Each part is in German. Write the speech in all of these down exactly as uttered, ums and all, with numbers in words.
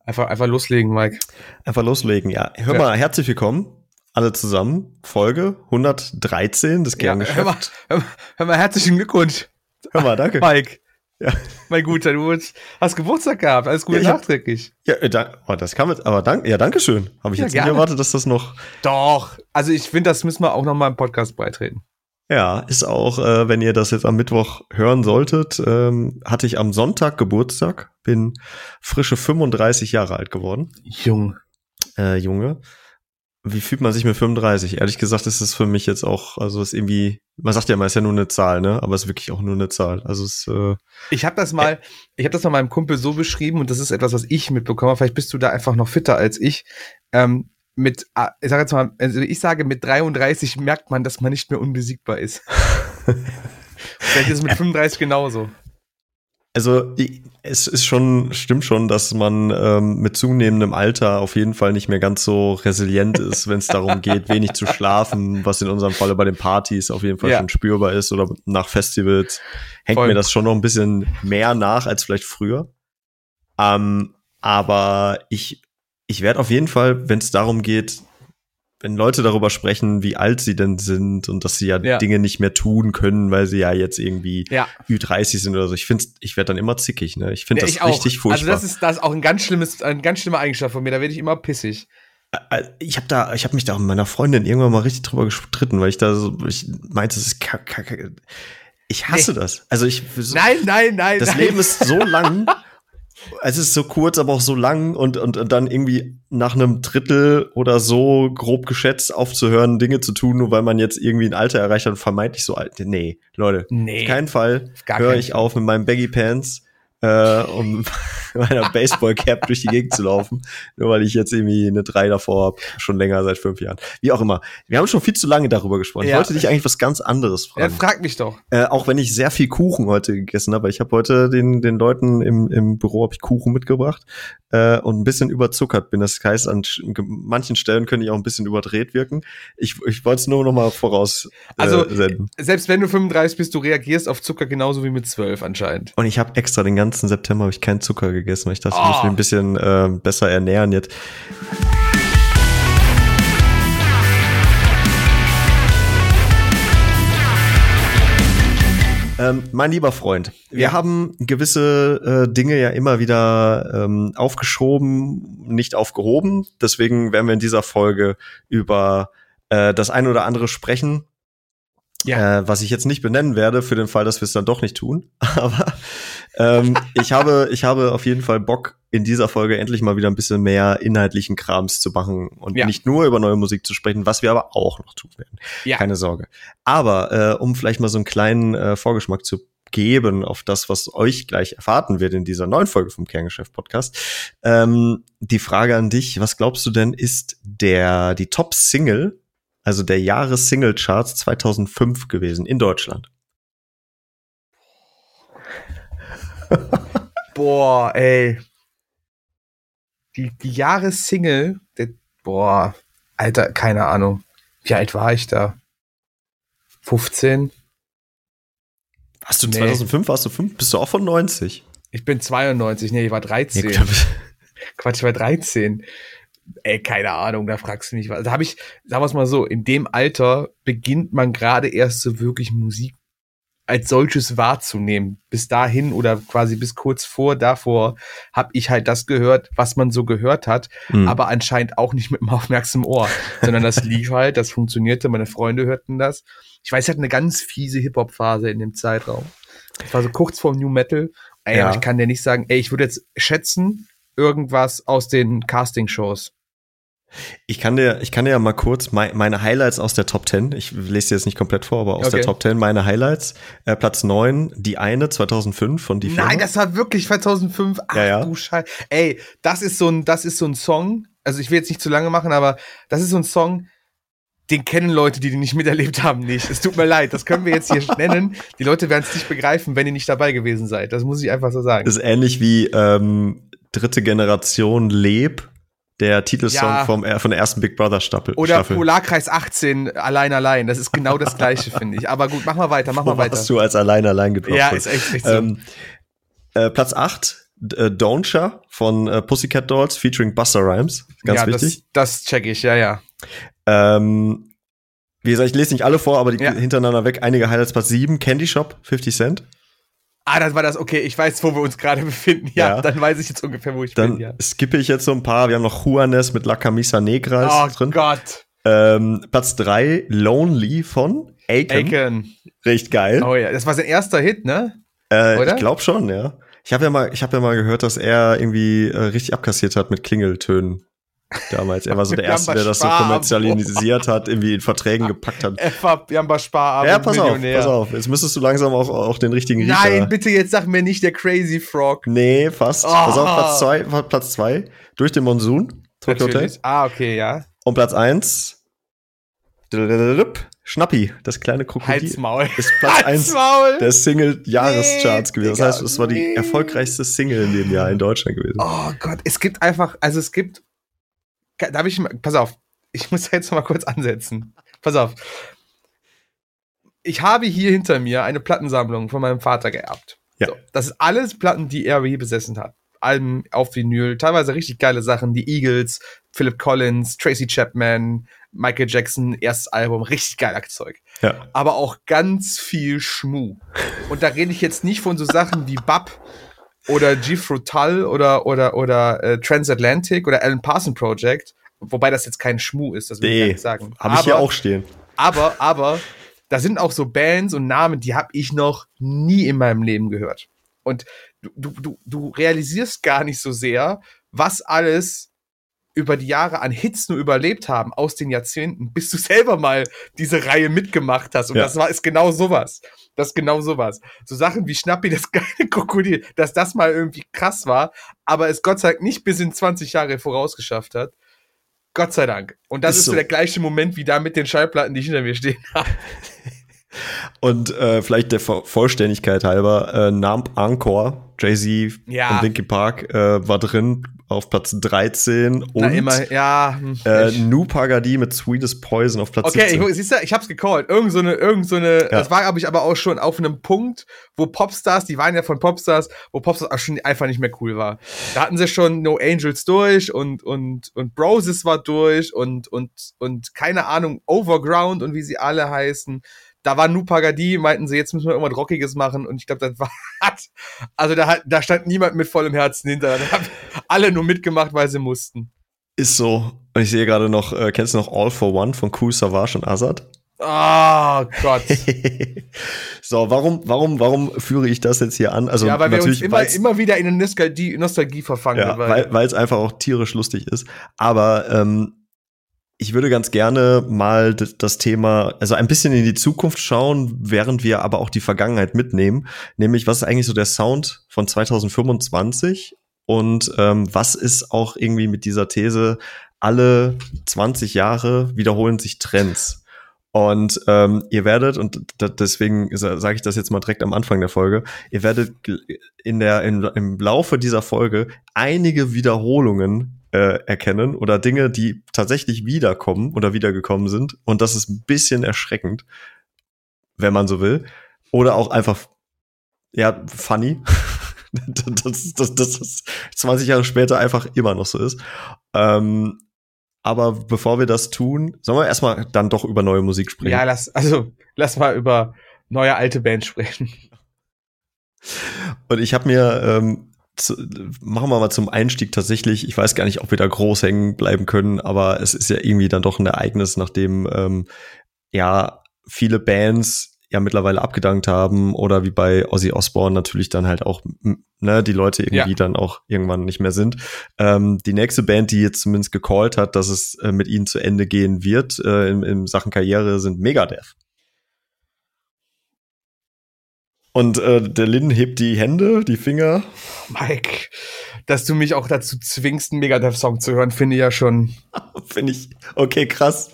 Einfach, einfach loslegen, Mike. Einfach loslegen, ja. Hör ja. mal, herzlich willkommen, alle zusammen. Folge hundertdreizehn des Kerngeschäft. Ja, hör, mal, hör, mal, hör mal, herzlichen Glückwunsch. Hör mal, danke. Mike. Ja. Mein Guter, du hast Geburtstag gehabt. Alles Gute ja, nachträglich. Ja, da, oh, das kam jetzt, aber danke, ja, danke schön. Habe ich ja, jetzt gerne. nicht erwartet, dass das noch. Doch. Also ich finde, das müssen wir auch noch mal im Podcast beitreten. Ja, ist auch, äh, wenn ihr das jetzt am Mittwoch hören solltet, ähm, hatte ich am Sonntag Geburtstag, bin frische fünfunddreißig Jahre alt geworden. Jung. Äh, Junge. Wie fühlt man sich mit fünfunddreißig? Ehrlich gesagt ist es für mich jetzt auch, also ist irgendwie, man sagt ja immer, ist ja nur eine Zahl, ne? Aber es ist wirklich auch nur eine Zahl. Also es. Äh, ich habe das mal, äh, ich habe das mal meinem Kumpel so beschrieben und das ist etwas, was ich mitbekomme. Vielleicht bist du da einfach noch fitter als ich. Ähm, mit, ich sage jetzt mal, also ich sage, mit dreiunddreißig merkt man, dass man nicht mehr unbesiegbar ist. Vielleicht ist es mit fünfunddreißig genauso. Also es ist schon, stimmt schon, dass man ähm, mit zunehmendem Alter auf jeden Fall nicht mehr ganz so resilient ist, wenn es darum geht, wenig zu schlafen, was in unserem Falle bei den Partys auf jeden Fall ja. schon spürbar ist oder nach Festivals hängt Voll. mir das schon noch ein bisschen mehr nach als vielleicht früher. Ähm, aber ich ich werde auf jeden Fall, wenn es darum geht, wenn Leute darüber sprechen, wie alt sie denn sind und dass sie ja, ja. Dinge nicht mehr tun können, weil sie ja jetzt irgendwie ja. Ü dreißig sind oder so. Ich finde, ich werde dann immer zickig, ne? Ich finde ja, das ich richtig auch. furchtbar. Also das ist das ist auch ein ganz schlimmes, ein ganz schlimmer Eigenschaft von mir. Da werde ich immer pissig. Ich habe da, ich habe mich da mit meiner Freundin irgendwann mal richtig drüber gestritten, weil ich da so, ich meinte, das ist kacke. Ich hasse nee. das. Also ich. So, nein, nein, nein. Das nein. Leben ist so lang. Es ist so kurz, aber auch so lang und, und, und dann irgendwie nach einem Drittel oder so grob geschätzt aufzuhören, Dinge zu tun, nur weil man jetzt irgendwie ein Alter erreicht hat und vermeintlich so alt. Nee, Leute, nee, auf keinen Fall höre ich auf mit meinen Baggy Pants äh, und meiner Baseball-Cap durch die Gegend zu laufen, nur weil ich jetzt irgendwie eine drei davor habe, schon länger, seit fünf Jahren. Wie auch immer. Wir haben schon viel zu lange darüber gesprochen. Ja. Ich wollte dich eigentlich was ganz anderes fragen. Ja, frag mich doch. Äh, auch wenn ich sehr viel Kuchen heute gegessen habe, weil ich habe heute den den Leuten im im Büro habe ich Kuchen mitgebracht äh, und ein bisschen überzuckert bin. Das heißt, an manchen Stellen könnte ich auch ein bisschen überdreht wirken. Ich ich wollte es nur noch mal voraus äh, also, senden. Selbst wenn du fünfunddreißig bist, du reagierst auf Zucker genauso wie mit zwölf anscheinend. Und ich habe extra den ganzen September habe ich keinen Zucker gegessen, weil ich dachte, oh. ich muss mich ein bisschen äh, besser ernähren jetzt. Ähm, mein lieber Freund, wir ja. haben gewisse äh, Dinge ja immer wieder ähm, aufgeschoben, nicht aufgehoben. Deswegen werden wir in dieser Folge über äh, das ein oder andere sprechen, ja. äh, was ich jetzt nicht benennen werde, für den Fall, dass wir es dann doch nicht tun. Aber ähm, ich habe ich habe auf jeden Fall Bock, in dieser Folge endlich mal wieder ein bisschen mehr inhaltlichen Krams zu machen und ja. nicht nur über neue Musik zu sprechen, was wir aber auch noch tun werden. Ja. Keine Sorge. Aber äh, um vielleicht mal so einen kleinen äh, Vorgeschmack zu geben auf das, was euch gleich erwarten wird in dieser neuen Folge vom Kerngeschäft-Podcast, ähm, die Frage an dich, was glaubst du denn, ist der die Top-Single, also der Jahres-Single-Charts zweitausendfünf gewesen in Deutschland? Boah, ey. Die, die Jahressingle, der, boah, Alter, keine Ahnung. Wie alt war ich da? fünfzehn? Warst du nee. zweitausendfünf? Warst du fünf? Bist du auch von neunzig? Ich bin zweiundneunzig, nee, ich war dreizehn. Ja, Quatsch, ich war dreizehn. Ey, keine Ahnung, da fragst du mich was. Da habe ich, sagen wir es mal so, in dem Alter beginnt man gerade erst so wirklich Musik als solches wahrzunehmen. Bis dahin oder quasi bis kurz vor davor habe ich halt das gehört, was man so gehört hat, mhm. aber anscheinend auch nicht mit einem aufmerksamen Ohr, sondern das lief halt, das funktionierte, meine Freunde hörten das. Ich weiß, ich hatte eine ganz fiese Hip-Hop-Phase in dem Zeitraum. Das war so kurz vor New Metal. Ey, ja. Ich kann dir nicht sagen, ey, ich würde jetzt schätzen, irgendwas aus den Casting-Shows. Ich kann dir, ich kann dir ja mal kurz meine Highlights aus der Top zehn, ich lese dir jetzt nicht komplett vor, aber aus okay. der Top zehn meine Highlights. Äh, Platz neun, Die eine, zweitausendfünf von Die Firma. Nein, das war wirklich zweitausendfünf. Ach ja, ja. du Scheiße. Ey, das ist so ein, das ist so ein Song, also ich will jetzt nicht zu lange machen, aber das ist so ein Song, den kennen Leute, die den nicht miterlebt haben, nicht. Es tut mir leid, das können wir jetzt hier nennen. Die Leute werden es nicht begreifen, wenn ihr nicht dabei gewesen seid. Das muss ich einfach so sagen. Das ist ähnlich wie ähm, dritte Generation Leb. Der Titelsong ja. vom, von der ersten Big Brother Staffel. Oder Polarkreis achtzehn, Allein, Allein. Das ist genau das Gleiche, finde ich. Aber gut, mach mal weiter, mach Wo mal weiter. Hast du als Allein, Allein gedroppt? Ja, ist echt, echt so. Ähm, äh, Platz acht, äh, Don'tcha von äh, Pussycat Dolls featuring Busta Rhymes. Ganz ja, wichtig. Das, das check ich, ja, ja. Ähm, wie gesagt, ich lese nicht alle vor, aber die ja. hintereinander weg. Einige Highlights, Platz sieben. Candy Shop, fifty Cent. Ah, das war das, okay, ich weiß, wo wir uns gerade befinden. Ja, ja, dann weiß ich jetzt ungefähr, wo ich dann bin, ja. Dann skippe ich jetzt so ein paar. Wir haben noch Juanes mit La Camisa Negra oh drin. Oh Gott. Ähm, Platz drei, Lonely von Akon. Akon. Richtig geil. Oh ja, das war sein erster Hit, ne? Äh, Oder? Ich glaube schon, ja. Ich habe ja mal, ich habe ja mal gehört, dass er irgendwie äh, richtig abkassiert hat mit Klingeltönen. Damals. Er war so der Erste, der das so kommerzialisiert hat, irgendwie in Verträgen gepackt hat. Er war Jamba Spar, ja, pass auf, pass auf. Jetzt müsstest du langsam auch, auch den richtigen Riecher. Nein, bitte, jetzt sag mir nicht der Crazy Frog. Nee, fast. Oh. Pass auf, Platz zwei, Platz zwei. Durch den Monsun. Tokyo Hotel. Ah, okay, ja. Und Platz eins. Schnappi, das kleine Krokodil. Halsmaul. Ist Platz eins der Single-Jahrescharts nee, gewesen. Das heißt, es war die nee. erfolgreichste Single in dem Jahr in Deutschland gewesen. Oh Gott, es gibt einfach, also es gibt Darf ich mal, pass auf, ich muss jetzt noch mal kurz ansetzen. Pass auf. Ich habe hier hinter mir eine Plattensammlung von meinem Vater geerbt. Ja. So, das ist alles Platten, die er je besessen hat. Alben auf Vinyl, teilweise richtig geile Sachen. Die Eagles, Philip Collins, Tracy Chapman, Michael Jackson, erstes Album, richtig geiles Zeug. Ja. Aber auch ganz viel Schmuh. Und da rede ich jetzt nicht von so Sachen wie Bab oder G Frutal oder oder oder äh, Transatlantic oder Alan Parsons Project, wobei das jetzt kein Schmuh ist, das will nee, ich gar nicht sagen. Habe ich hier auch stehen. Aber aber da sind auch so Bands und Namen, die habe ich noch nie in meinem Leben gehört. Und du du du du realisierst gar nicht so sehr, was alles über die Jahre an Hits nur überlebt haben aus den Jahrzehnten, bis du selber mal diese Reihe mitgemacht hast. Und ja. das war ist genau sowas. Das ist genau sowas. So Sachen wie Schnappi, das geile Krokodil, dass das mal irgendwie krass war, aber es Gott sei Dank nicht bis in zwanzig Jahre vorausgeschafft hat. Gott sei Dank. Und das ist, ist so der gleiche Moment wie da mit den Schallplatten, die hinter mir stehen haben. Und äh, vielleicht der Vollständigkeit halber, äh, Numb Encore, Jay-Z ja. und Linkin Park äh, war drin auf Platz dreizehn und Na, immer, ja, äh, Nu Pagadi mit Sweetest Poison auf Platz okay, siebzehn. Okay, siehst du, ich hab's gecallt. Irgend so eine, irgend so eine, ja. das war, glaube ich, aber auch schon auf einem Punkt, wo Popstars, die waren ja von Popstars, wo Popstars auch schon einfach nicht mehr cool war. Da hatten sie schon No Angels durch und, und, und Broses war durch und, und, und keine Ahnung, Overground und wie sie alle heißen. Da war Nu Pagadi, meinten sie, jetzt müssen wir irgendwas Rockiges machen. Und ich glaube, das war, also da, hat, da stand niemand mit vollem Herzen hinter. Da haben alle nur mitgemacht, weil sie mussten. Ist so. Und ich sehe gerade noch, äh, kennst du noch All for One von Kool Savas und Azad? Oh Gott. So, warum, warum, warum führe ich das jetzt hier an? Also, ja, weil natürlich, wir uns immer, immer wieder in eine Nostalgie, Nostalgie verfangen. Ja, weil es einfach auch tierisch lustig ist. Aber, ähm, ich würde ganz gerne mal das Thema, also ein bisschen in die Zukunft schauen, während wir aber auch die Vergangenheit mitnehmen. Nämlich, was ist eigentlich so der Sound von zwanzig fünfundzwanzig? Und ähm, was ist auch irgendwie mit dieser These, alle zwanzig Jahre wiederholen sich Trends? Und ähm, ihr werdet, und deswegen sage ich das jetzt mal direkt am Anfang der Folge, ihr werdet in der in, im Laufe dieser Folge einige Wiederholungen äh, erkennen oder Dinge, die tatsächlich wiederkommen oder wiedergekommen sind. Und das ist ein bisschen erschreckend, wenn man so will. Oder auch einfach, ja, funny. dass das, das, das zwanzig Jahre später einfach immer noch so ist. Ähm, aber bevor wir das tun, sollen wir erstmal dann doch über neue Musik sprechen. Ja, lass, also, lass mal über neue alte Bands sprechen. Und ich habe mir, ähm, zu, machen wir mal zum Einstieg tatsächlich, ich weiß gar nicht, ob wir da groß hängen bleiben können, aber es ist ja irgendwie dann doch ein Ereignis, nachdem ähm, ja viele Bands ja mittlerweile abgedankt haben oder wie bei Ozzy Osbourne natürlich dann halt auch ne, die Leute irgendwie ja. dann auch irgendwann nicht mehr sind. Ähm, die nächste Band, die jetzt zumindest gecallt hat, dass es äh, mit ihnen zu Ende gehen wird äh, in, in Sachen Karriere, sind Megadeth. Und äh, der Lin hebt die Hände, die Finger. Mike, dass du mich auch dazu zwingst, einen Megadeth-Song zu hören, finde ich ja schon. Finde ich, okay, krass.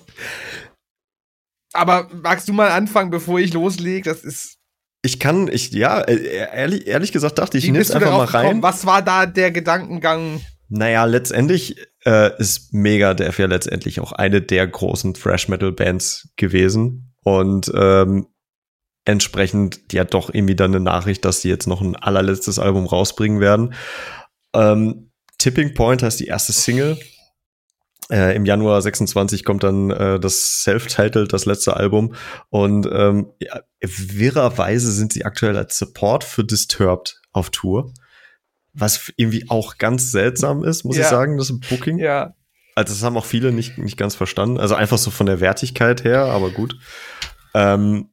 Aber magst du mal anfangen, bevor ich loslege? Das ist. Ich kann, ich, ja, ehrlich, ehrlich gesagt dachte ich, ich nehme es einfach mal rein. Gekommen? Was war da der Gedankengang? Naja, letztendlich äh, ist Megadeth ja letztendlich auch eine der großen Thrash-Metal-Bands gewesen. Und ähm, entsprechend ja doch irgendwie dann eine Nachricht, dass sie jetzt noch ein allerletztes Album rausbringen werden. Ähm, Tipping Point heißt die erste Single. Äh, Im Januar sechsundzwanzig kommt dann äh, das Self-Titled, das letzte Album. Und ähm, ja, wirrerweise sind sie aktuell als Support für Disturbed auf Tour. Was irgendwie auch ganz seltsam ist, muss Ja. ich sagen, das Booking. Ja. Also das haben auch viele nicht, nicht ganz verstanden. Also einfach so von der Wertigkeit her, aber gut. Ähm,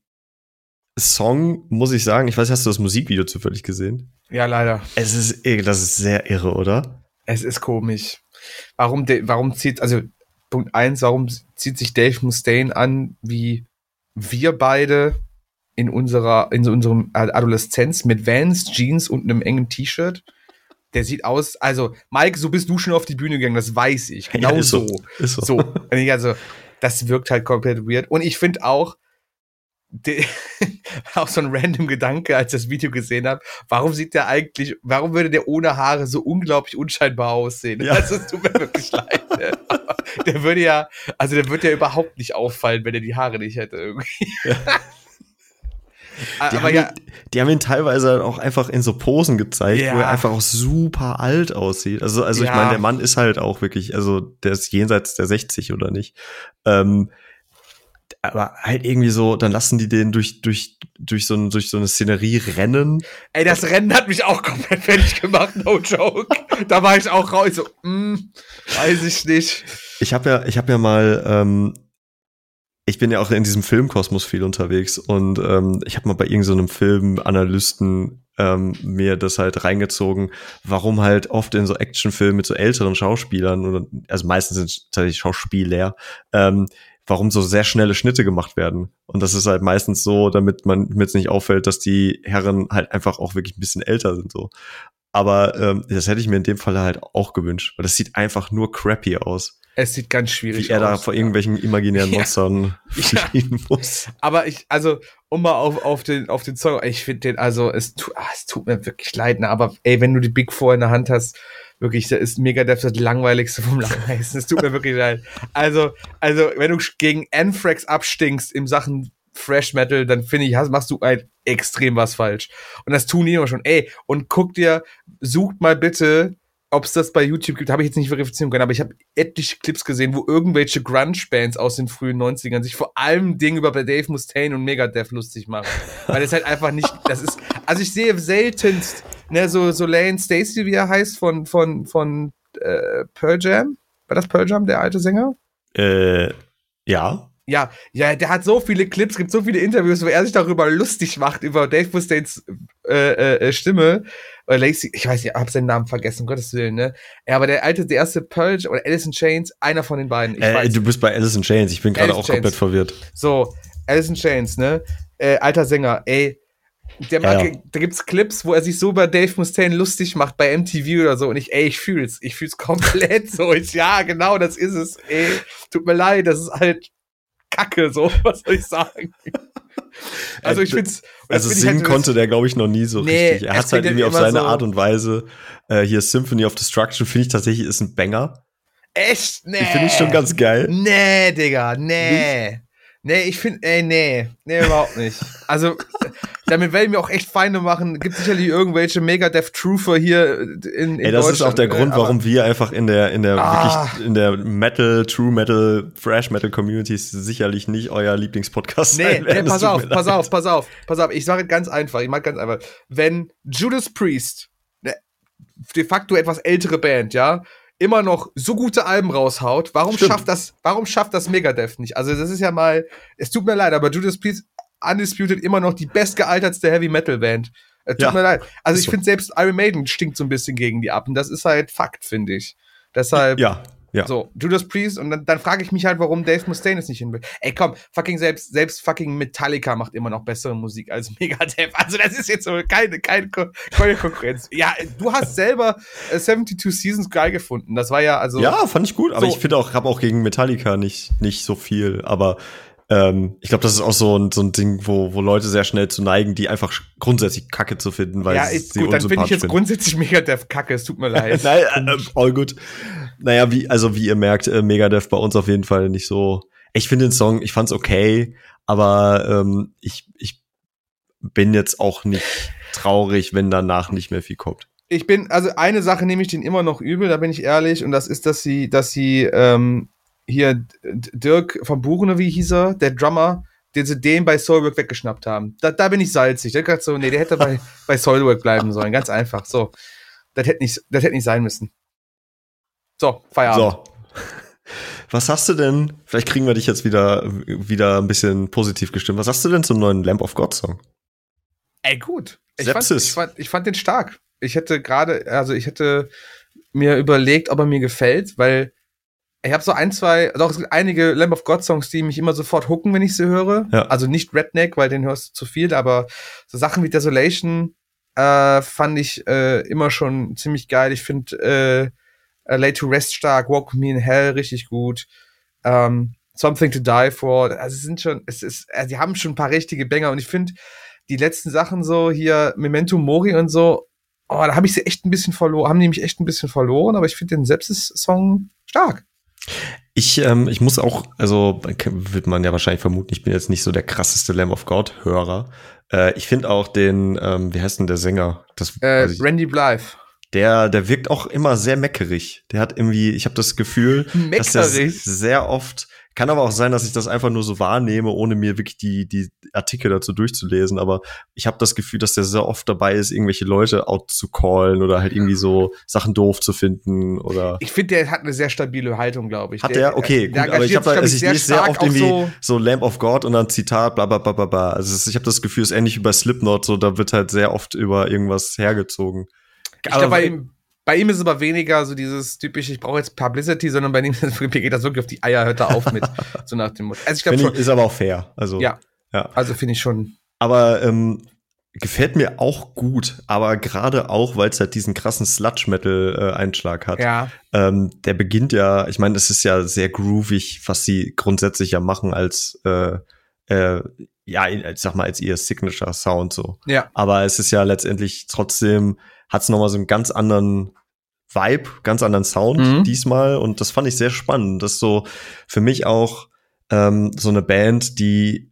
Song, muss ich sagen, ich weiß, hast du das Musikvideo zufällig gesehen? Ja, leider. Es ist, das ist sehr irre, oder? Es ist komisch. Warum, warum zieht, also Punkt eins, warum zieht sich Dave Mustaine an, wie wir beide in unserer, in so unserem Adoleszenz mit Vans, Jeans und einem engen T-Shirt? Der sieht aus, also Mike, so bist du schon auf die Bühne gegangen, das weiß ich. Genau ja, ist so. so. Ist so. so. Also, das wirkt halt komplett weird. Und ich finde auch, De- auch so ein random Gedanke, als ich das Video gesehen habe, warum sieht der eigentlich, warum würde der ohne Haare so unglaublich unscheinbar aussehen? Ja. Also, es tut mir wirklich leid. Ne? Der würde ja, also der würde ja überhaupt nicht auffallen, wenn er die Haare nicht hätte irgendwie. Ja. Die, Aber haben ja, ihn, die haben ihn teilweise auch einfach in so Posen gezeigt, Ja. wo er einfach auch super alt aussieht. Also, also ich Ja. meine, der Mann ist halt auch wirklich, also der ist jenseits der sechzig oder nicht. Ähm, aber halt irgendwie so, dann lassen die den durch, durch, durch, so, ein, durch so eine Szenerie rennen. ey, das Rennen hat mich auch komplett fertig gemacht, no joke. Da war ich auch raus, so, mm, weiß ich nicht. Ich habe ja, ich habe ja mal, ähm, ich bin ja auch in diesem Filmkosmos viel unterwegs und ähm, ich habe mal bei irgendeinem so Filmanalysten ähm, mir das halt reingezogen, warum halt oft in so Actionfilmen mit so älteren Schauspielern oder also meistens sind es tatsächlich Schauspieler, ähm, warum so sehr schnelle Schnitte gemacht werden. Und das ist halt meistens so, damit man mir jetzt nicht auffällt, dass die Herren halt einfach auch wirklich ein bisschen älter sind so. Aber ähm, das hätte ich mir in dem Fall halt auch gewünscht, weil das sieht einfach nur crappy aus. Es sieht ganz schwierig aus. Wie er da vor irgendwelchen imaginären Monstern Ja. fliehen muss. Aber ich, also, um mal auf, auf den, auf den Song, ich finde den, also, es, tu, ah, es tut mir wirklich leid, ne, aber ey, wenn du die Big Four in der Hand hast, wirklich, da ist Megadeth das langweiligste vom Langweiligsten. Es tut mir wirklich leid. Also, also, wenn du gegen Anthrax abstinkst in Sachen Thrash Metal, dann finde ich, hast, machst du halt extrem was falsch. Und das tun die immer schon. Ey, und guck dir, sucht mal bitte, ob es das bei YouTube gibt, habe ich jetzt nicht verifizieren können, aber ich habe etliche Clips gesehen, wo irgendwelche Grunge-Bands aus den frühen neunzigern sich vor allem Dingen über Dave Mustaine und Megadeth lustig machen. Weil das halt einfach nicht, das ist, also ich sehe seltenst, ne, so, so Lane Stacey, wie er heißt, von, von, von äh, Pearl Jam. War das Pearl Jam, der alte Sänger? Äh, ja. Ja, ja, der hat so viele Clips, gibt so viele Interviews, wo er sich darüber lustig macht, über Dave Mustaines äh, äh, Stimme. Oder Lacey, ich weiß nicht, ich hab seinen Namen vergessen, um Gottes Willen, ne? Ja, aber der alte, der erste Pearl oder Alice in Chains, einer von den beiden. Ich Äh, weiß. du bist bei Alice in Chains, ich bin gerade Alice auch in komplett Chains. verwirrt. So, Alice in Chains, ne? Äh, alter Sänger, ey. Der Ja, mag, ja. Da gibt's Clips, wo er sich so über Dave Mustaine lustig macht bei M T V oder so und ich, ey, ich fühl's. Ich fühl's komplett so. Ich, ja, genau, das ist es, ey. Tut mir leid, das ist halt Kacke, so, was soll ich sagen? Also ich find's, das Also find ich singen halt, konnte der, glaube ich, noch nie so Nee, richtig. Er es hat halt klingt irgendwie auf immer seine so- Art und Weise, äh, hier Symphony of Destruction, finde ich tatsächlich, ist ein Banger. echt, nee. Die finde ich schon ganz geil. Nee, Digga, nee. Nee, ich finde, ey, nee. Nee, überhaupt nicht. Also, damit werden wir auch echt Feinde machen. Gibt sicherlich irgendwelche Megadeth-Truther hier in, in Ey, das ist auch der Grund, aber- warum wir einfach in der, in der, Ah. wirklich, in der Metal, True Metal, Thrash Metal Community sicherlich nicht euer Lieblingspodcast Nee, sein nee, werden. Das pass tut auf, mir pass leid. auf, pass auf, pass auf. Ich sage ganz einfach, ich mag ganz einfach. Wenn Judas Priest, ne, de facto etwas ältere Band, ja, immer noch so gute Alben raushaut, warum Stimmt. schafft das, warum schafft das Megadeth nicht? Also das ist ja mal, es tut mir leid, aber Judas Priest undisputed immer noch die bestgealtertste Heavy Metal Band. Äh, tut Ja, mir leid. Also ist ich so. finde selbst Iron Maiden stinkt so ein bisschen gegen die ab und das ist halt Fakt, finde ich. Deshalb Ja, ja. so, Judas Priest und dann, dann frage ich mich halt, warum Dave Mustaine es nicht hin will. Ey, komm, fucking selbst, selbst fucking Metallica macht immer noch bessere Musik als Megadeth. Also das ist jetzt so keine, keine, Ko- keine Konkurrenz. Ja, du hast selber äh, seventy-two Seasons geil gefunden. Das war ja, also. Ja, fand ich gut, aber So. ich finde auch, habe auch gegen Metallica nicht, nicht so viel, aber ähm, ich glaube, das ist auch so ein, so ein Ding, wo, wo Leute sehr schnell zu neigen, die einfach grundsätzlich Kacke zu finden, weil ja, sie ist, gut, dann finde ich unsympathisch jetzt finden. grundsätzlich Megadeth kacke, es tut mir leid. Nein, äh, all gut. Naja, wie, also wie ihr merkt, äh, Megadeth bei uns auf jeden Fall nicht so. Ich finde den Song, ich fand's okay, aber ähm, ich, ich bin jetzt auch nicht traurig, wenn danach nicht mehr viel kommt. Ich bin, also eine Sache nehme ich denen immer noch übel, da bin ich ehrlich, und das ist, dass sie, dass sie ähm, hier Dirk von Buchen, wie hieß er, der Drummer, den sie den bei Soilwork weggeschnappt haben. Da, da bin ich salzig. Da dachte so, nee, der hätte bei, bei Soilwork bleiben sollen, ganz einfach. So, das hätte nicht, das hätte nicht sein müssen. So, Feierabend. So. Was hast du denn, vielleicht kriegen wir dich jetzt wieder, wieder ein bisschen positiv gestimmt, was hast du denn zum neuen Lamb of God Song? Ey, gut. Ich fand, ich, fand, ich fand den stark. Ich hätte gerade, also ich hätte mir überlegt, ob er mir gefällt, weil ich habe so ein, zwei, also auch es gibt einige Lamb of God Songs, die mich immer sofort hooken, wenn ich sie höre. Ja. Also nicht Redneck, weil den hörst du zu viel, aber so Sachen wie Desolation äh, fand ich äh, immer schon ziemlich geil. Ich finde äh, Lay to Rest stark, Walk With Me in Hell richtig gut. Ähm, Something to Die For. Also es sind schon, es ist, also die haben schon ein paar richtige Banger und ich finde die letzten Sachen so hier Memento Mori und so, oh, da habe ich sie echt ein bisschen verloren, haben die mich echt ein bisschen verloren, aber ich finde den Sepsis-Song stark. Ich, ähm, ich muss auch, also wird man ja wahrscheinlich vermuten, ich bin jetzt nicht so der krasseste Lamb of God-Hörer. Äh, ich finde auch den, ähm, wie heißt denn der Sänger? Das, äh, Randy Blythe. Der, der wirkt auch immer sehr meckerig. Der hat irgendwie, ich habe das Gefühl, dass er sehr oft, kann aber auch sein, dass ich das einfach nur so wahrnehme, ohne mir wirklich die, die Artikel dazu durchzulesen. Aber ich habe das Gefühl, dass der sehr oft dabei ist, irgendwelche Leute out zu callen oder halt irgendwie so Sachen doof zu finden oder. Ich finde, der hat eine sehr stabile Haltung, glaube ich. Hat der? Okay, der, gut. Der aber ich habe da, also ich lese sehr oft irgendwie so, so Lamb of God und dann Zitat, bla bla bla bla bla. Also ich habe das Gefühl, es ist ähnlich wie bei Slipknot, so da wird halt sehr oft über irgendwas hergezogen. Ich glaube, bei ihm, bei ihm ist es aber weniger so dieses typische, ich brauche jetzt Publicity, sondern bei ihm geht das wirklich auf die Eier, hört er auf mit, so nach dem Motto. Also ich glaube schon. Ist aber auch fair. Also, ja, ja. Also finde ich schon. Aber ähm, gefällt mir auch gut, aber gerade auch, weil es halt diesen krassen Sludge-Metal-Einschlag hat. Ja. Ähm, der beginnt ja, ich meine, es ist ja sehr groovig, was sie grundsätzlich ja machen als äh, äh, ja, ich sag mal, als ihr Signature-Sound so. Ja. Aber es ist ja letztendlich trotzdem, hat es nochmal so einen ganz anderen Vibe, ganz anderen Sound mhm. diesmal. Und das fand ich sehr spannend. Das ist so für mich auch ähm, so eine Band, die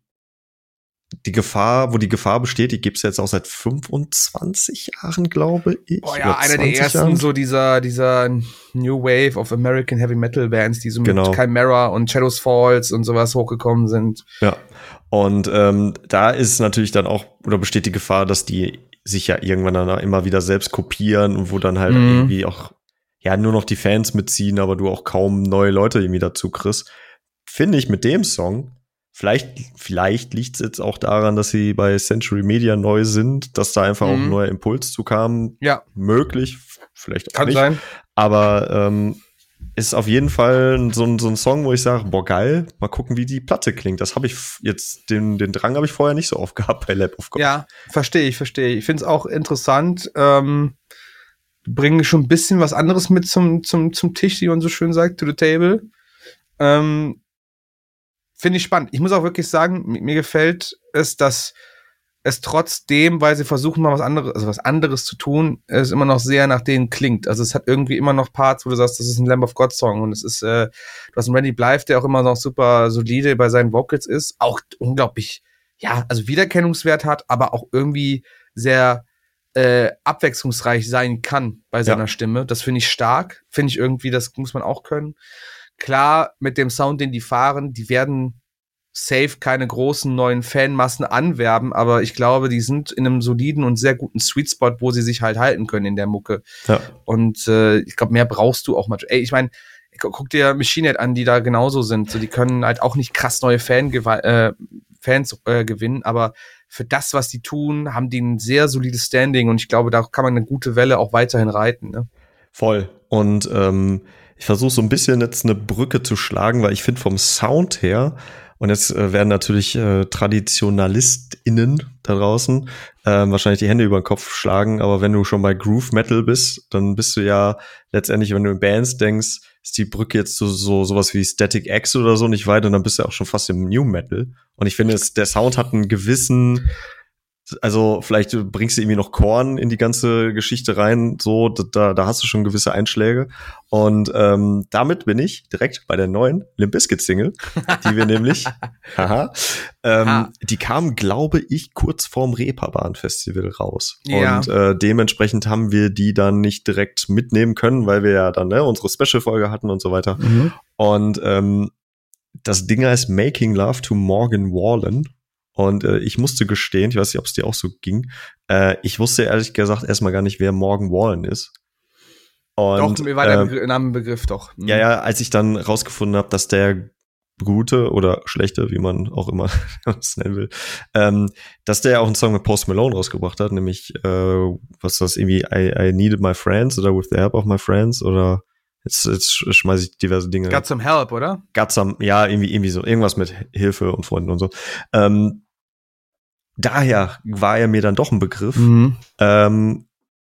die Gefahr, wo die Gefahr besteht, die gibt's jetzt auch seit fünfundzwanzig Jahren, glaube ich. Oh ja, einer der ersten Jahren. so dieser dieser New Wave of American Heavy Metal Bands, die so mit genau. Chimera und Shadows Falls und sowas hochgekommen sind. Ja. Und ähm, da ist natürlich dann auch, oder besteht die Gefahr, dass die sich ja irgendwann dann immer wieder selbst kopieren und wo dann halt mhm. irgendwie auch ja nur noch die Fans mitziehen, aber du auch kaum neue Leute irgendwie dazu kriegst. Finde ich mit dem Song, vielleicht vielleicht liegt es jetzt auch daran, dass sie bei Century Media neu sind, dass da einfach mhm. auch ein neuer Impuls zu kam. Ja. Möglich, vielleicht auch Kann nicht. sein. Aber ähm, ist auf jeden Fall so ein, so ein Song, wo ich sage, boah, geil, mal gucken, wie die Platte klingt. Das habe ich jetzt, den, den Drang habe ich vorher nicht so oft gehabt bei Lamb of God. Ja, verstehe ich, verstehe ich. Ich finde es auch interessant. Ähm, bringen schon ein bisschen was anderes mit zum, zum, zum Tisch, wie man so schön sagt, to the table. Ähm, finde ich spannend. Ich muss auch wirklich sagen, mir, mir gefällt es, dass es trotzdem, weil sie versuchen mal was anderes, also was anderes zu tun, es immer noch sehr nach denen klingt. Also es hat irgendwie immer noch Parts, wo du sagst, das ist ein Lamb of God Song und es ist, äh, du hast einen Randy Blythe, der auch immer noch super solide bei seinen Vocals ist, auch unglaublich, ja, also Wiedererkennungswert hat, aber auch irgendwie sehr äh, abwechslungsreich sein kann bei seiner ja. Stimme. Das finde ich stark, finde ich irgendwie, das muss man auch können. Klar, mit dem Sound, den die fahren, die werden safe keine großen neuen Fanmassen anwerben, aber ich glaube, die sind in einem soliden und sehr guten Sweet Spot, wo sie sich halt halten können in der Mucke. Ja. Und äh, ich glaube, mehr brauchst du auch mal. Ey, ich meine, guck dir Machine Head an, die da genauso sind. So, die können halt auch nicht krass neue Fan äh, Fans äh, gewinnen, aber für das, was die tun, haben die ein sehr solides Standing und ich glaube, da kann man eine gute Welle auch weiterhin reiten. Ne? Voll. Und ähm, ich versuche so ein bisschen jetzt eine Brücke zu schlagen, weil ich finde vom Sound her, und jetzt äh, werden natürlich äh, TraditionalistInnen da draußen äh, wahrscheinlich die Hände über den Kopf schlagen, aber wenn du schon bei Groove Metal bist, dann bist du ja letztendlich, wenn du in Bands denkst, ist die Brücke jetzt so, so sowas wie Static X oder so nicht weit und dann bist du auch schon fast im New Metal. Und ich finde, es, der Sound hat einen gewissen Also vielleicht bringst du irgendwie noch Korn in die ganze Geschichte rein, so, da, da hast du schon gewisse Einschläge. Und ähm, damit bin ich direkt bei der neuen Limp Bizkit Single, die wir nämlich, haha, ähm, Aha. die kam, glaube ich, kurz vorm Reeperbahn Festival raus. Ja. Und äh, dementsprechend haben wir die dann nicht direkt mitnehmen können, weil wir ja dann ne, unsere Special-Folge hatten und so weiter. Mhm. Und ähm, das Ding heißt Making Love to Morgan Wallen. Und äh, ich musste gestehen, ich weiß nicht, ob es dir auch so ging, äh, ich wusste ehrlich gesagt erstmal gar nicht, wer Morgan Wallen ist. Und, doch, mir war der äh, Begr- Namenbegriff doch. Mhm. ja, ja, als ich dann rausgefunden habe, dass der gute oder schlechte, wie man auch immer es nennen will, ähm, dass der auch einen Song mit Post Malone rausgebracht hat, nämlich, äh, was ist das, irgendwie I, I Needed My Friends oder With the Help of My Friends oder jetzt, jetzt schmeiße ich diverse Dinge. Got Some Help, oder? Got Some, ja, irgendwie, irgendwie so, irgendwas mit Hilfe und Freunden und so. Ähm, daher war er mir dann doch ein Begriff. Mhm. Ähm,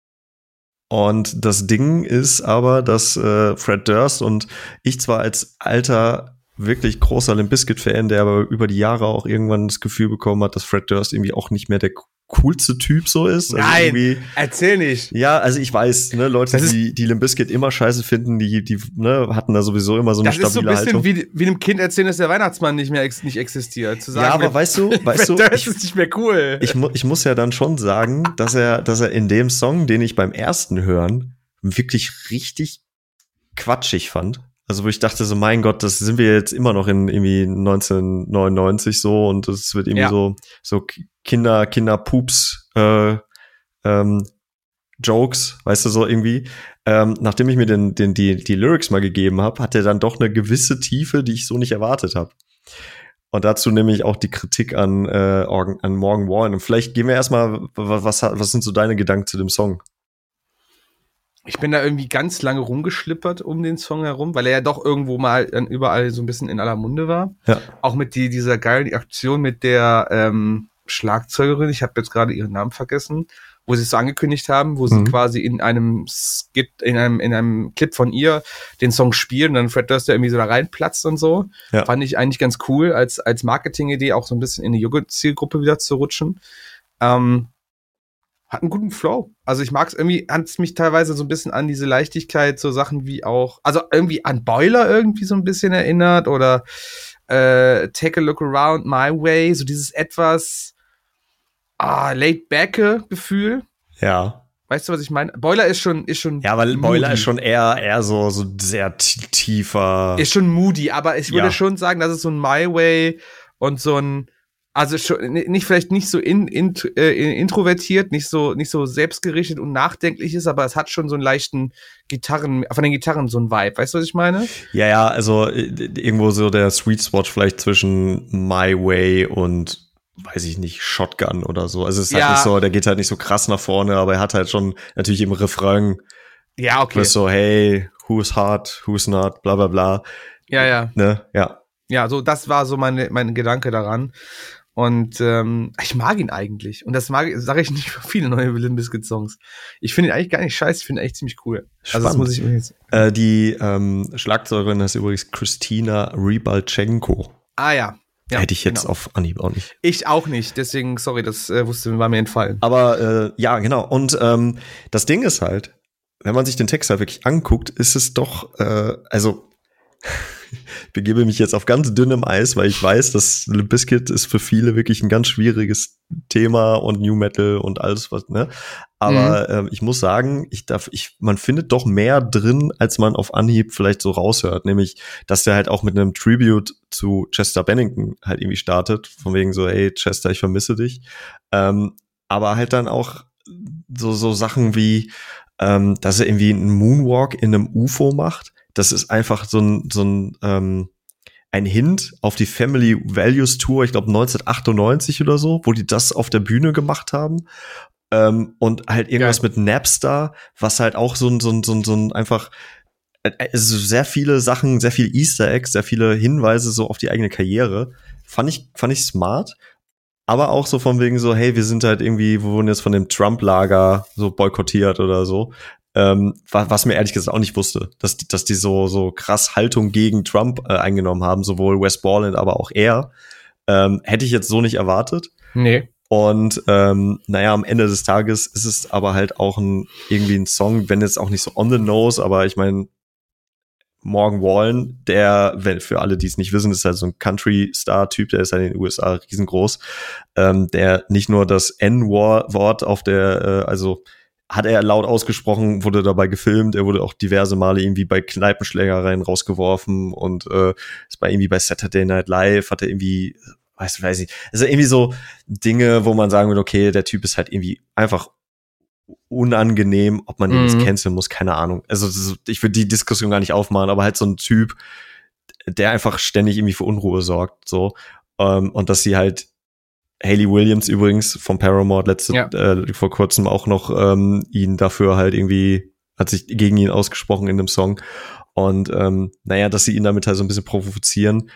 und das Ding ist aber, dass äh, Fred Durst und ich zwar als alter, wirklich großer Limp Bizkit-Fan, der aber über die Jahre auch irgendwann das Gefühl bekommen hat, dass Fred Durst irgendwie auch nicht mehr der coolste Typ so ist. Also Nein, irgendwie, erzähl nicht. ja, also ich weiß, ne, Leute, Das ist- die, die Limp Bizkit immer scheiße finden, die, die, ne, hatten da sowieso immer so eine Das ist so ein stabile bisschen Haltung. wie, wie einem Kind erzählen, dass der Weihnachtsmann nicht mehr ex- nicht existiert. Zu sagen, Ja, aber wenn- weißt du, weißt du, das ich, ist nicht mehr cool. ich, mu ich muss ja dann schon sagen, dass er, dass er in dem Song, den ich beim ersten Hören wirklich richtig quatschig fand. Also wo ich dachte so, mein Gott, das sind wir jetzt immer noch in irgendwie neunzehnhundertneunundneunzig so und das wird irgendwie Ja. so so Kinder Kinder Pups äh, ähm, Jokes, weißt du so irgendwie. Ähm, nachdem ich mir den, den die die Lyrics mal gegeben habe, hat er dann doch eine gewisse Tiefe, die ich so nicht erwartet habe. Und dazu nämlich auch die Kritik an äh, Organ- an Morgan Wallen. Und vielleicht gehen wir erstmal, was was was sind so deine Gedanken zu dem Song? Ich bin da irgendwie ganz lange rumgeschlippert um den Song herum, weil er ja doch irgendwo mal dann überall so ein bisschen in aller Munde war. Ja. Auch mit die, dieser geilen Aktion mit der ähm, Schlagzeugerin, ich habe jetzt gerade ihren Namen vergessen, wo sie es so angekündigt haben, wo sie Mhm. quasi in einem Skit, in einem, in einem Clip von ihr den Song spielen und dann Fred Durst da irgendwie so da reinplatzt und so. Ja. Fand ich eigentlich ganz cool, als, als Marketing-Idee auch so ein bisschen in die Jugendzielgruppe wieder zu rutschen. Ähm, hat einen guten Flow. Also ich mag es irgendwie, hat es mich teilweise so ein bisschen an diese Leichtigkeit, so Sachen wie auch, also irgendwie an Boiler irgendwie so ein bisschen erinnert oder äh, Take a Look Around My Way, so dieses etwas ah, laid-backe Gefühl. Ja. Weißt du, was ich meine? Boiler ist schon, ist schon Ja, weil Boiler moody. ist schon eher, eher so, so sehr t- tiefer. Ist schon moody, aber ich würde Ja. schon sagen, das ist so ein My Way und so ein, also schon, nicht, vielleicht nicht so in, in, äh, introvertiert, nicht so, nicht so selbstgerichtet und nachdenklich ist, aber es hat schon so einen leichten Gitarren, von den Gitarren so ein Vibe. Weißt du, was ich meine? Ja, ja, also äh, irgendwo so der Sweet Spot vielleicht zwischen My Way und, weiß ich nicht, Shotgun oder so. Also es ist Ja. halt nicht so, der geht halt nicht so krass nach vorne, aber er hat halt schon natürlich im Refrain Ja, okay. so, hey, who's hot, who's not, bla bla bla. Ja, ja. Ne, ja. Ja, so, das war so meine, mein Gedanke daran. Und ähm, ich mag ihn eigentlich. Und das mag sage ich nicht für viele neue Limp Bizkit Songs. Ich finde ihn eigentlich gar nicht scheiße, ich finde ihn echt ziemlich cool. Also das Spannend. muss ich mir jetzt. Äh, die ähm, Schlagzeugerin ist übrigens Christina Rybalchenko. Ah ja. Ja, Hätte ich jetzt genau. auf Anhieb auch nicht. Ich auch nicht, deswegen, sorry, das äh, wusste, war mir entfallen. Aber äh, ja, genau. Und ähm, das Ding ist halt, wenn man sich den Text halt wirklich anguckt, ist es doch, äh, also ich begebe mich jetzt auf ganz dünnem Eis, weil ich weiß, dass Limp Bizkit ist für viele wirklich ein ganz schwieriges Thema und New Metal und alles was, ne? Aber mhm. äh, ich muss sagen, ich darf, ich, man findet doch mehr drin, als man auf Anhieb vielleicht so raushört. Nämlich, dass der halt auch mit einem Tribute zu Chester Bennington halt irgendwie startet, von wegen so, hey Chester, ich vermisse dich. Ähm, aber halt dann auch so so Sachen wie, ähm, dass er irgendwie einen Moonwalk in einem U F O macht. Das ist einfach so ein, so ein, ähm, ein Hint auf die Family Values Tour, ich glaube neunzehnhundertachtundneunzig oder so, wo die das auf der Bühne gemacht haben. Ähm, und halt irgendwas ja. mit Napster, was halt auch so ein, so ein, so ein, so ein einfach, also sehr viele Sachen, sehr viele Easter Eggs, sehr viele Hinweise so auf die eigene Karriere. Fand ich, fand ich smart. Aber auch so von wegen so, hey, wir sind halt irgendwie, wir wurden jetzt von dem Trump-Lager so boykottiert oder so. Ähm, was mir ehrlich gesagt auch nicht wusste, dass die, dass die so so krass Haltung gegen Trump äh, eingenommen haben, sowohl Wes Borland, aber auch er. Ähm, hätte ich jetzt so nicht erwartet. Nee. Und ähm, naja, am Ende des Tages ist es aber halt auch ein irgendwie ein Song, wenn jetzt auch nicht so on the nose, aber ich meine, Morgan Wallen, der, wenn für alle, die es nicht wissen, ist halt so ein Country-Star-Typ, der ist halt in den U S A riesengroß, ähm, der nicht nur das N-Wort auf der, äh, also hat er laut ausgesprochen, wurde dabei gefilmt, er wurde auch diverse Male irgendwie bei Kneipenschlägereien rausgeworfen und äh, ist bei irgendwie bei Saturday Night Live, hat er irgendwie, weiß, weiß ich, also irgendwie so Dinge, wo man sagen würde, okay, der Typ ist halt irgendwie einfach unangenehm, ob man den jetzt Mhm. canceln muss, keine Ahnung. Also das ist, ich würde die Diskussion gar nicht aufmachen, aber halt so ein Typ, der einfach ständig irgendwie für Unruhe sorgt, so. Ähm, und dass sie halt Hayley Williams übrigens vom Paramore letzte, Ja. äh, vor kurzem auch noch ähm, ihn dafür halt irgendwie, hat sich gegen ihn ausgesprochen in dem Song. Und ähm, naja, dass sie ihn damit halt so ein bisschen provozieren,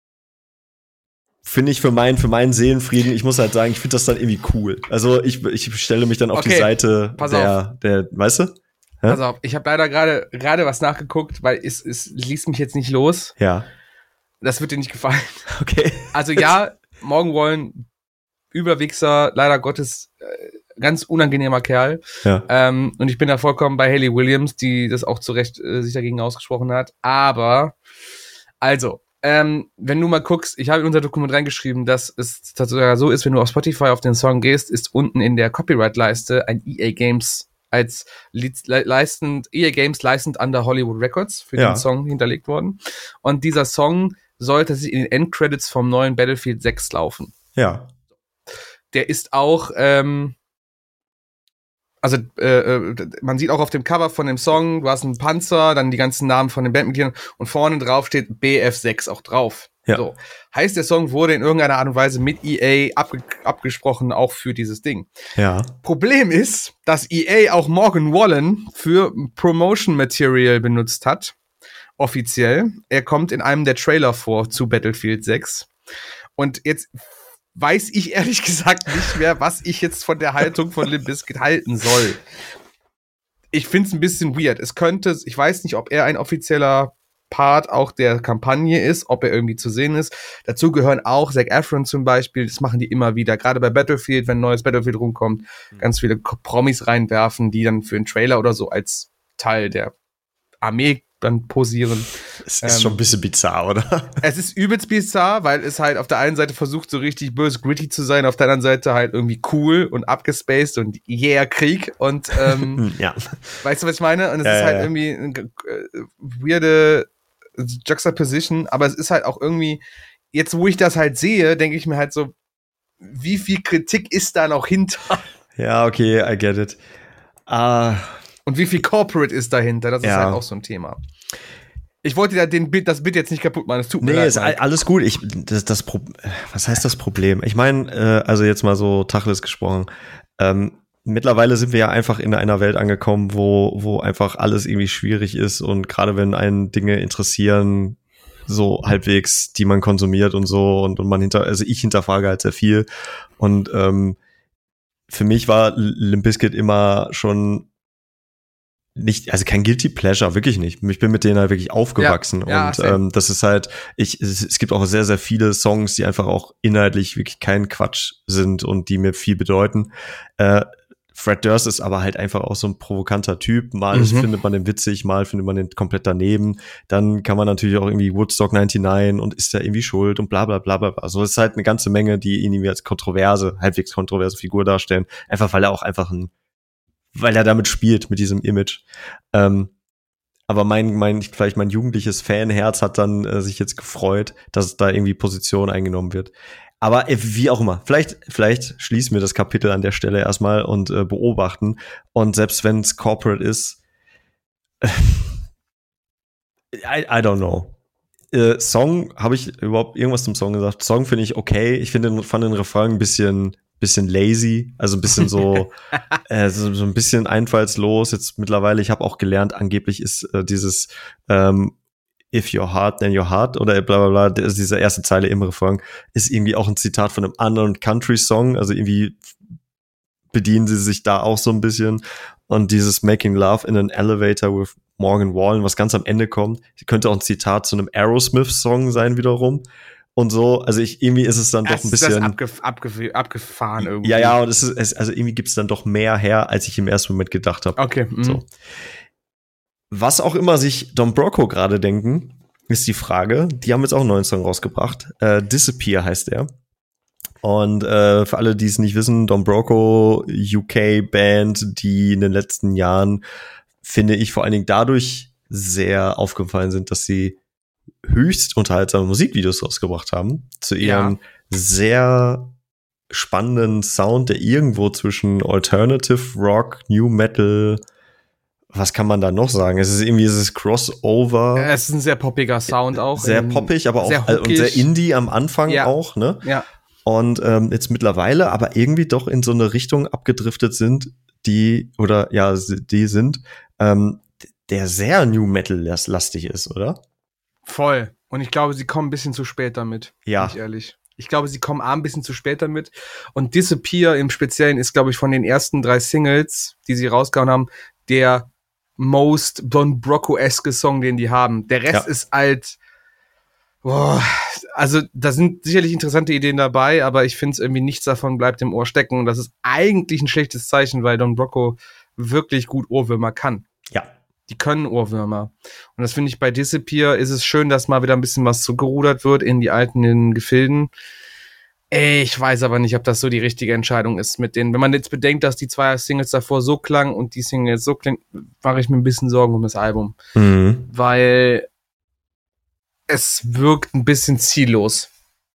finde ich für meinen, für meinen Seelenfrieden, ich muss halt sagen, ich finde das dann irgendwie cool. Also ich, ich stelle mich dann auf Okay, die Seite pass der, der, weißt du? Hä? Pass auf, ich habe leider gerade gerade was nachgeguckt, weil es, es ließ mich jetzt nicht los. Ja. Das wird dir nicht gefallen. Okay. Also ja, Morgan Wallen, Überwichser, leider Gottes, äh, ganz unangenehmer Kerl. Ja. Ähm, und ich bin da vollkommen bei Hayley Williams, die das auch zu Recht äh, sich dagegen ausgesprochen hat. Aber, also, ähm, wenn du mal guckst, ich habe in unser Dokument reingeschrieben, dass es tatsächlich so ist, wenn du auf Spotify auf den Song gehst, ist unten in der Copyright-Leiste ein E A Games als leistend, E A Games licensed under Hollywood Records für Ja. den Song hinterlegt worden. Und dieser Song sollte sich in den Endcredits vom neuen Battlefield sechs laufen. Ja. Der ist auch, ähm, also äh, man sieht auch auf dem Cover von dem Song, du hast einen Panzer, dann die ganzen Namen von den Bandmitgliedern und vorne drauf steht B F sechs auch drauf. Ja. So. Heißt, der Song wurde in irgendeiner Art und Weise mit E A abge- abgesprochen, auch für dieses Ding. Ja. Problem ist, dass E A auch Morgan Wallen für Promotion Material benutzt hat. Offiziell. Er kommt in einem der Trailer vor zu Battlefield sechs. Und jetzt weiß ich ehrlich gesagt nicht mehr, was ich jetzt von der Haltung von Limp Bizkit halten soll. Ich find's ein bisschen weird. Es könnte, ich weiß nicht, ob er ein offizieller Part auch der Kampagne ist, ob er irgendwie zu sehen ist. Dazu gehören auch Zac Efron zum Beispiel, das machen die immer wieder, gerade bei Battlefield, wenn ein neues Battlefield rumkommt, mhm. ganz viele Promis reinwerfen, die dann für einen Trailer oder so als Teil der Armee dann posieren. Es ist ähm, schon ein bisschen bizarr, oder? Es ist übelst bizarr, weil es halt auf der einen Seite versucht, so richtig böse gritty zu sein, auf der anderen Seite halt irgendwie cool und abgespaced und yeah, Krieg und ähm, ja. Weißt du, was ich meine? Und es ja, ist halt ja. irgendwie eine äh, weirde Juxtaposition, aber es ist halt auch irgendwie, jetzt wo ich das halt sehe, denke ich mir halt so, wie viel Kritik ist da noch hinter? Ja, okay, I get it. Ah. Uh Und wie viel Corporate ist dahinter? Das ja. ist halt auch so ein Thema. Ich wollte ja den Bit, das Bit jetzt nicht kaputt machen. Es tut mir nee, leid. Nee, ist alles gut. Ich, das, das Pro- was heißt das Problem? Ich meine, äh, also jetzt mal so Tacheles gesprochen. Ähm, mittlerweile sind wir ja einfach in einer Welt angekommen, wo, wo einfach alles irgendwie schwierig ist und gerade wenn einen Dinge interessieren, so halbwegs, die man konsumiert und so und, und man hinter, also ich hinterfrage halt sehr viel und ähm, für mich war Limp Bizkit immer schon nicht, also kein Guilty Pleasure, wirklich nicht. Ich bin mit denen halt wirklich aufgewachsen ja, und ja, ähm, das ist halt, ich, es, es gibt auch sehr, sehr viele Songs, die einfach auch inhaltlich wirklich kein Quatsch sind und die mir viel bedeuten. Äh, Fred Durst ist aber halt einfach auch so ein provokanter Typ. Mal mhm. findet man den witzig, mal findet man den komplett daneben. Dann kann man natürlich auch irgendwie Woodstock neunundneunzig und ist da irgendwie schuld und bla bla bla bla. Also es ist halt eine ganze Menge, die ihn irgendwie als kontroverse, halbwegs kontroverse Figur darstellen. Einfach weil er auch einfach ein weil er damit spielt, mit diesem Image. Ähm, aber mein, mein, vielleicht mein jugendliches Fanherz hat dann äh, sich jetzt gefreut, dass da irgendwie Position eingenommen wird. Aber äh, wie auch immer, vielleicht, vielleicht schließen wir das Kapitel an der Stelle erstmal und äh, beobachten. Und selbst wenn es corporate ist, äh, I, I don't know. Äh, Song, habe ich überhaupt irgendwas zum Song gesagt? Song finde ich okay. Ich finde, fand den Refrain ein bisschen bisschen lazy, also ein bisschen so, äh, so, so ein bisschen einfallslos. Jetzt mittlerweile, ich habe auch gelernt, angeblich ist äh, dieses ähm, If your heart, then your heart oder bla bla bla, also diese erste Zeile im Refrain ist irgendwie auch ein Zitat von einem anderen Country-Song, also irgendwie bedienen sie sich da auch so ein bisschen. Und dieses Making Love in an Elevator with Morgan Wallen, was ganz am Ende kommt, könnte auch ein Zitat zu einem Aerosmith-Song sein wiederum. und so. Also ich, irgendwie ist es dann doch ein bisschen. Das ist abgef- abgef- abgefahren irgendwie. Ja, ja, und es ist, es, also irgendwie gibt's dann doch mehr her, als ich im ersten Moment gedacht habe. Okay. Mhm. So. Was auch immer sich Don Broco gerade denken, ist die Frage. Die haben jetzt auch einen neuen Song rausgebracht. Äh, Disappear heißt der. Und äh, für alle, die es nicht wissen, Don Broco, U K-Band, die in den letzten Jahren, finde ich, vor allen Dingen dadurch sehr aufgefallen sind, dass sie höchst unterhaltsame Musikvideos rausgebracht haben. Zu ihrem ja. sehr spannenden Sound, der irgendwo zwischen Alternative Rock, New Metal, was kann man da noch sagen? Es ist irgendwie dieses Crossover. Es ist ein sehr poppiger Sound auch. Sehr poppig, aber auch sehr äh, und sehr Indie am Anfang ja. auch, ne? Ja. Und ähm, jetzt mittlerweile aber irgendwie doch in so eine Richtung abgedriftet sind, die, oder ja, die sind, ähm, der sehr New Metal-lastig ist, oder? Voll. Und ich glaube, sie kommen ein bisschen zu spät damit. Ja. Bin ich ehrlich. Ich glaube, sie kommen A, ein bisschen zu spät damit. Und Disappear im Speziellen ist, glaube ich, von den ersten drei Singles, die sie rausgehauen haben, der most Don Broco-esque Song, den die haben. Der Rest ja. ist halt, boah, also da sind sicherlich interessante Ideen dabei, aber ich finde es irgendwie, nichts davon bleibt im Ohr stecken. Und das ist eigentlich ein schlechtes Zeichen, weil Don Broco wirklich gut Ohrwürmer kann. Ja. Die können Ohrwürmer. Und das finde ich bei Disappear ist es schön, dass mal wieder ein bisschen was zurückgerudert wird in die alten Gefilden. Ich weiß aber nicht, ob das so die richtige Entscheidung ist mit denen. Wenn man jetzt bedenkt, dass die zwei Singles davor so klangen und die Single jetzt so klingt, mache ich mir ein bisschen Sorgen um das Album. Mhm. Weil es wirkt ein bisschen ziellos.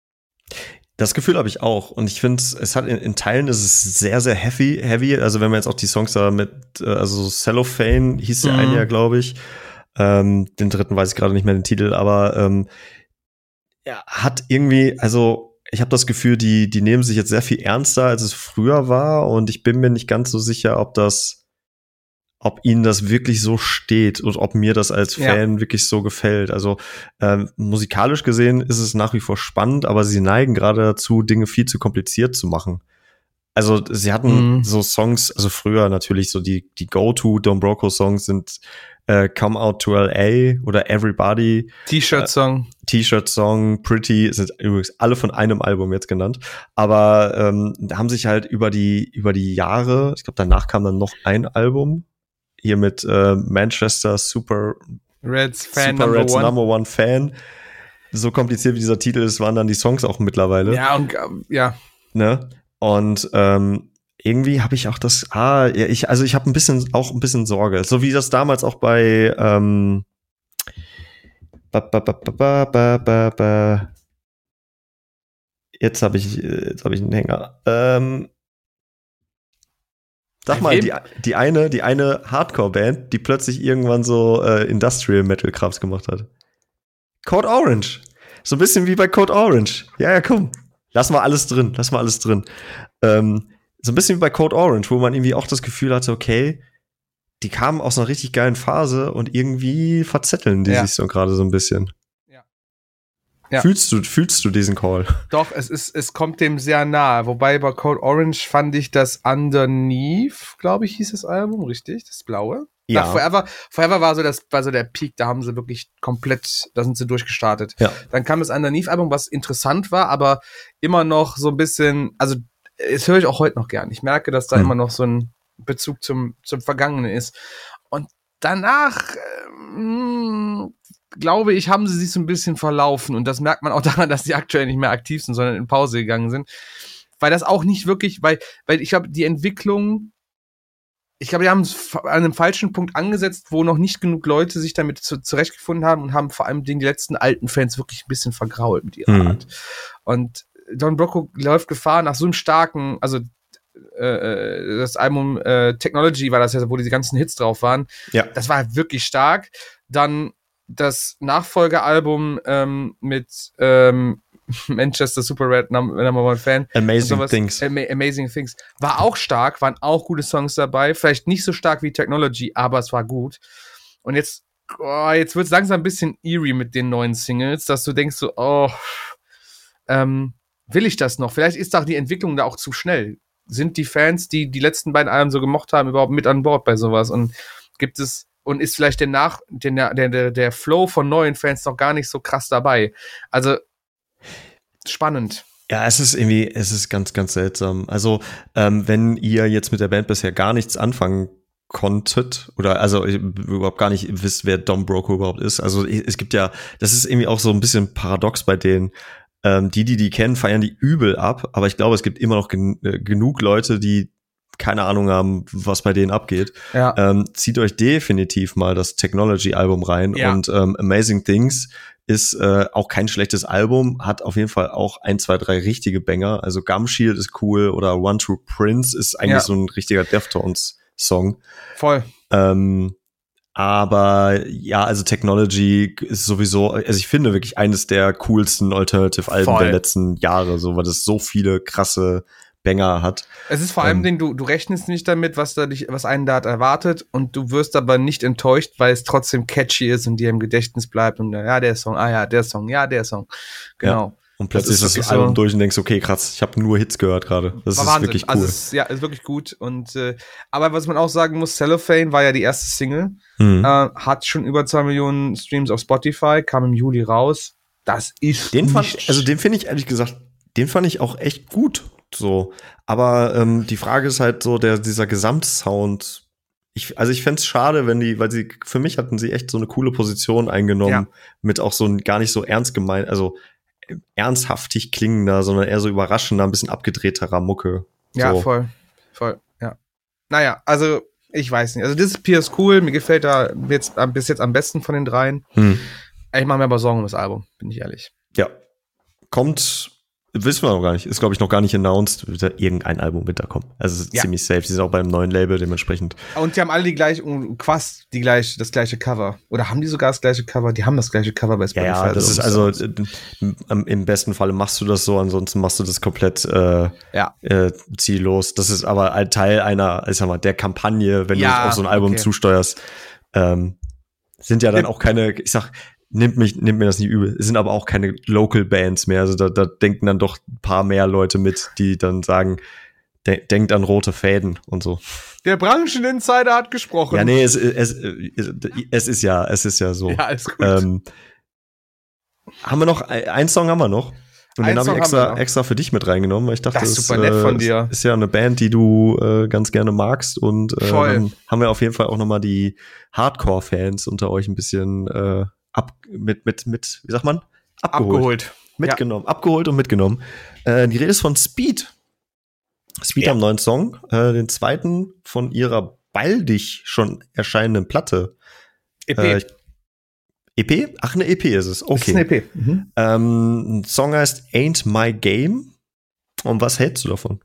Das Gefühl habe ich auch. Und ich finde, es hat in, in Teilen ist es sehr, sehr heavy, heavy. Also wenn man jetzt auch die Songs da mit, also Cellophane hieß der Mhm. eine ja, glaube ich. Ähm, den dritten weiß ich gerade nicht mehr den Titel, aber ähm, er hat irgendwie, also ich habe das Gefühl, die, die nehmen sich jetzt sehr viel ernster, als es früher war. Und ich bin mir nicht ganz so sicher, ob das, ob ihnen das wirklich so steht und ob mir das als Fan ja. wirklich so gefällt. Also ähm, musikalisch gesehen ist es nach wie vor spannend, aber sie neigen gerade dazu, Dinge viel zu kompliziert zu machen. Also sie hatten mhm. so Songs, also früher natürlich so die die Go-To Don Broco Songs sind äh, Come Out to L A oder Everybody. T-Shirt-Song. Äh, T-Shirt-Song, Pretty, sind übrigens alle von einem Album jetzt genannt. Aber ähm, haben sich halt über die über die Jahre, ich glaube danach kam dann noch ein Album, hier mit äh, Manchester Super Reds Fan Super Number Reds One. Number One Fan. So kompliziert wie dieser Titel ist, waren dann die Songs auch mittlerweile. Ja, und ähm, ja. Ne? Und ähm, irgendwie habe ich auch das, ah, ja, ich, also ich habe ein bisschen, auch ein bisschen Sorge. So wie das damals auch bei ähm, ba, ba, ba, ba, ba, ba, ba. Jetzt habe ich, jetzt habe ich einen Hänger. Ähm, Sag mal, die, die eine, die eine Hardcore-Band, die plötzlich irgendwann so äh, Industrial-Metal-Krams gemacht hat. Code Orange. So ein bisschen wie bei Code Orange. Ja, ja, komm. Lass mal alles drin, lass mal alles drin. Ähm, so ein bisschen wie bei Code Orange, wo man irgendwie auch das Gefühl hatte, okay, die kamen aus einer richtig geilen Phase und irgendwie verzetteln die ja. sich so gerade so ein bisschen. Ja. Fühlst du, fühlst du diesen Call? Doch, es ist, es kommt dem sehr nahe. Wobei bei Code Orange fand ich das Underneath, glaube ich, hieß das Album, richtig? Das blaue. Ja. Nach Forever, Forever war so das, war so der Peak, da haben sie wirklich komplett, da sind sie durchgestartet. Ja. Dann kam das Underneath-Album, was interessant war, aber immer noch so ein bisschen, also, das höre ich auch heute noch gern. Ich merke, dass da hm. immer noch so ein Bezug zum, zum Vergangenen ist. Und danach, ähm, glaube ich, haben sie sich so ein bisschen verlaufen. Und das merkt man auch daran, dass sie aktuell nicht mehr aktiv sind, sondern in Pause gegangen sind. Weil das auch nicht wirklich, weil, weil ich glaube, die Entwicklung, ich glaube, die haben es an einem falschen Punkt angesetzt, wo noch nicht genug Leute sich damit zu, zurechtgefunden haben und haben vor allem den letzten alten Fans wirklich ein bisschen vergrault mit ihrer mhm. Art. Und Don Broco läuft Gefahr nach so einem starken, also äh, das Album äh, Technology war das ja, wo diese ganzen Hits drauf waren. Ja. Das war wirklich stark. Dann das Nachfolgealbum ähm, mit ähm, Manchester Super Red Number One Fan. Amazing Things. Ama- Amazing Things. War auch stark, waren auch gute Songs dabei. Vielleicht nicht so stark wie Technology, aber es war gut. Und jetzt, oh, jetzt wird es langsam ein bisschen eerie mit den neuen Singles, dass du denkst so, oh, ähm, will ich das noch? Vielleicht ist doch die Entwicklung da auch zu schnell. Sind die Fans, die die letzten beiden Alben so gemocht haben, überhaupt mit an Bord bei sowas? Und gibt es, und ist vielleicht der Nach, der, der, der, der Flow von neuen Fans noch gar nicht so krass dabei? Also, spannend. Ja, es ist irgendwie, es ist ganz, ganz seltsam. Also, ähm, wenn ihr jetzt mit der Band bisher gar nichts anfangen konntet oder also überhaupt gar nicht wisst, wer Dom Broco überhaupt ist. Also es gibt ja, das ist irgendwie auch so ein bisschen paradox bei denen. Ähm, die, die die kennen, feiern die übel ab, aber ich glaube, es gibt immer noch gen- äh, genug Leute, die keine Ahnung haben, was bei denen abgeht. Ja. Ähm, zieht euch definitiv mal das Technology-Album rein Ja. und ähm, Amazing Things ist äh, auch kein schlechtes Album, hat auf jeden Fall auch ein, zwei, drei richtige Banger. Also Gum Shield ist cool oder One True Prince ist eigentlich Ja. so ein richtiger Deftones-Song. Voll. Ähm, aber ja, also Technology ist sowieso, also ich finde wirklich eines der coolsten Alternative-Alben Voll. der letzten Jahre, so, weil das so viele krasse Banger hat. Es ist vor allem, Ähm, du, du rechnest nicht damit, was da dich, was einen da erwartet, und du wirst aber nicht enttäuscht, weil es trotzdem catchy ist und dir im Gedächtnis bleibt und ja, der Song, ah ja, der Song, ja, der Song. Genau. Ja. Und plötzlich ist das, wirklich Album so, durch und denkst, okay, krass, ich habe nur Hits gehört gerade. Das war ist Wahnsinn. wirklich cool. Also es ist, ja, ist wirklich gut. Und äh, aber was man auch sagen muss, Cellophane war ja die erste Single, Mhm. äh, hat schon über zwei Millionen Streams auf Spotify, kam im Juli raus. Das ist Den fand, nicht also den finde ich ehrlich gesagt, den fand ich auch echt gut. So, aber ähm, die Frage ist halt so, der dieser Gesamtsound. Ich, also ich fänd's schade, wenn die, weil sie für mich hatten sie echt so eine coole Position eingenommen, Ja. mit auch so ein gar nicht so ernst gemeint, also äh, ernsthaftig klingender, sondern eher so überraschender, ein bisschen abgedrehterer Mucke. Ja, so. voll. Voll, ja. Naja, also, ich weiß nicht. Also, Disappear ist cool. Mir gefällt da jetzt, äh, bis jetzt am besten von den dreien. Hm. Ich mache mir aber Sorgen um das Album, bin ich ehrlich. Ja. Kommt, wissen wir noch gar nicht, ist glaube ich noch gar nicht announced, wird da irgendein Album mit da kommen. Also es ist Ja. ziemlich safe, die sind auch beim neuen Label dementsprechend. Und die haben alle die gleiche, quasi die gleiche, das gleiche Cover. Oder haben die sogar das gleiche Cover? Die haben das gleiche Cover bei Ja, Spotify. ja, das so ist muss also das sein. äh, im, im besten Falle machst du das so, ansonsten machst du das komplett äh, Ja. äh, ziellos. Das ist aber ein Teil einer, ich sag mal, der Kampagne, wenn Ja, du auf so ein Album okay. zusteuerst. Ähm, sind ja dann Ja. auch keine, ich sag, nimmt mich, nimmt mir das nicht übel. Es sind aber auch keine Local Bands mehr. Also da, da denken dann doch ein paar mehr Leute mit, die dann sagen, de- denkt an rote Fäden und so. Der Brancheninsider hat gesprochen. Ja, nee, es, es, es, es ist ja, es ist ja so. Ja, alles gut. Ähm, haben wir noch, einen Song haben wir noch. Und Einen den habe Song ich haben wir extra, noch. extra für dich mit reingenommen, weil ich dachte, Das ist super nett äh, von dir. ist ja eine Band, die du äh, ganz gerne magst. Und äh, Voll. dann haben wir auf jeden Fall auch nochmal die Hardcore-Fans unter euch ein bisschen äh, ab, mit, mit, mit, wie sagt man? Abgeholt. Abgeholt. Mitgenommen. Abgeholt und mitgenommen. Äh, die Rede ist von Speed. Speed Ja. haben einen neuen Song, äh, den zweiten von ihrer baldig schon erscheinenden Platte. E P. Äh, E P? Ach, eine E P ist es. Das ist Okay. eine E P. Mhm. Ähm, ein Song heißt Ain't My Game. Und was hältst du davon?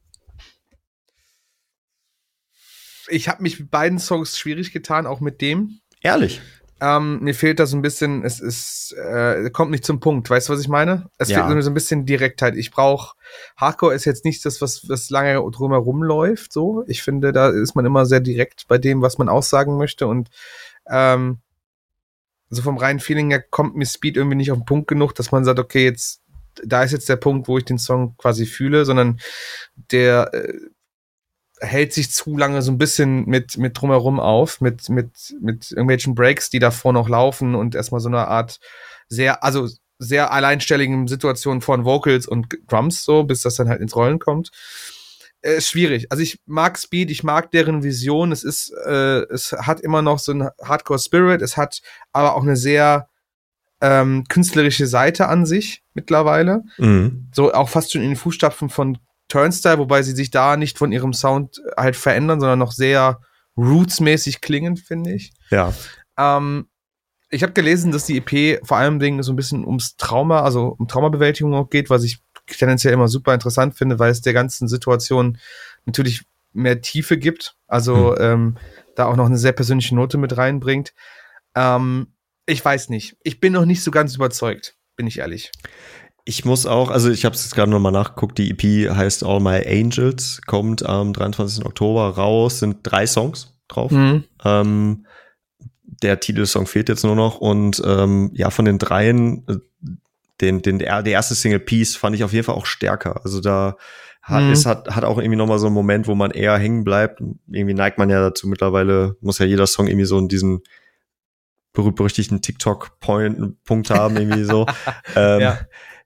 Ich habe mich mit beiden Songs schwierig getan, auch mit dem. Ehrlich? Ähm, mir fehlt da so ein bisschen, es ist, äh, kommt nicht zum Punkt. Weißt du, was ich meine? Es Ja. fehlt mir so ein bisschen Direktheit. Ich brauche, Hardcore ist jetzt nicht das, was, was lange drumherum läuft, so. Ich finde, da ist man immer sehr direkt bei dem, was man aussagen möchte, und, ähm, so vom reinen Feeling her kommt mir Speed irgendwie nicht auf den Punkt genug, dass man sagt, okay, jetzt, da ist jetzt der Punkt, wo ich den Song quasi fühle, sondern der, äh, hält sich zu lange so ein bisschen mit, mit drumherum auf, mit, mit, mit irgendwelchen Breaks, die davor noch laufen, und erstmal so eine Art sehr, also sehr alleinstelligen Situation von Vocals und Drums, so, bis das dann halt ins Rollen kommt. Äh, schwierig. Also ich mag Speed, ich mag deren Vision. Es ist, äh, es hat immer noch so einen Hardcore-Spirit, es hat aber auch eine sehr ähm, künstlerische Seite an sich mittlerweile. Mhm. So auch fast schon in den Fußstapfen von Turnstile, wobei sie sich da nicht von ihrem Sound halt verändern, sondern noch sehr rootsmäßig klingen, finde ich. Ja. Ähm, ich habe gelesen, dass die E P vor allem Dingen so ein bisschen ums Trauma, also um Traumabewältigung auch geht, was ich tendenziell immer super interessant finde, weil es der ganzen Situation natürlich mehr Tiefe gibt, also Hm. ähm, da auch noch eine sehr persönliche Note mit reinbringt. Ähm, ich weiß nicht. Ich bin noch nicht so ganz überzeugt, bin ich ehrlich. Ich muss auch, also ich habe es jetzt gerade nochmal nachgeguckt, die E P heißt All My Angels, kommt am dreiundzwanzigsten Oktober raus, sind drei Songs drauf. Mhm. Ähm, der Titelsong fehlt jetzt nur noch und ähm, ja, von den dreien, äh, den, den, der, der erste Single Peace fand ich auf jeden Fall auch stärker. Also da hat, Mhm. es hat, hat auch irgendwie nochmal so einen Moment, wo man eher hängen bleibt. Irgendwie neigt man ja dazu, mittlerweile muss ja jeder Song irgendwie so in diesen berühmt-berüchtigten TikTok-Punkt haben, irgendwie so. ähm, Ja.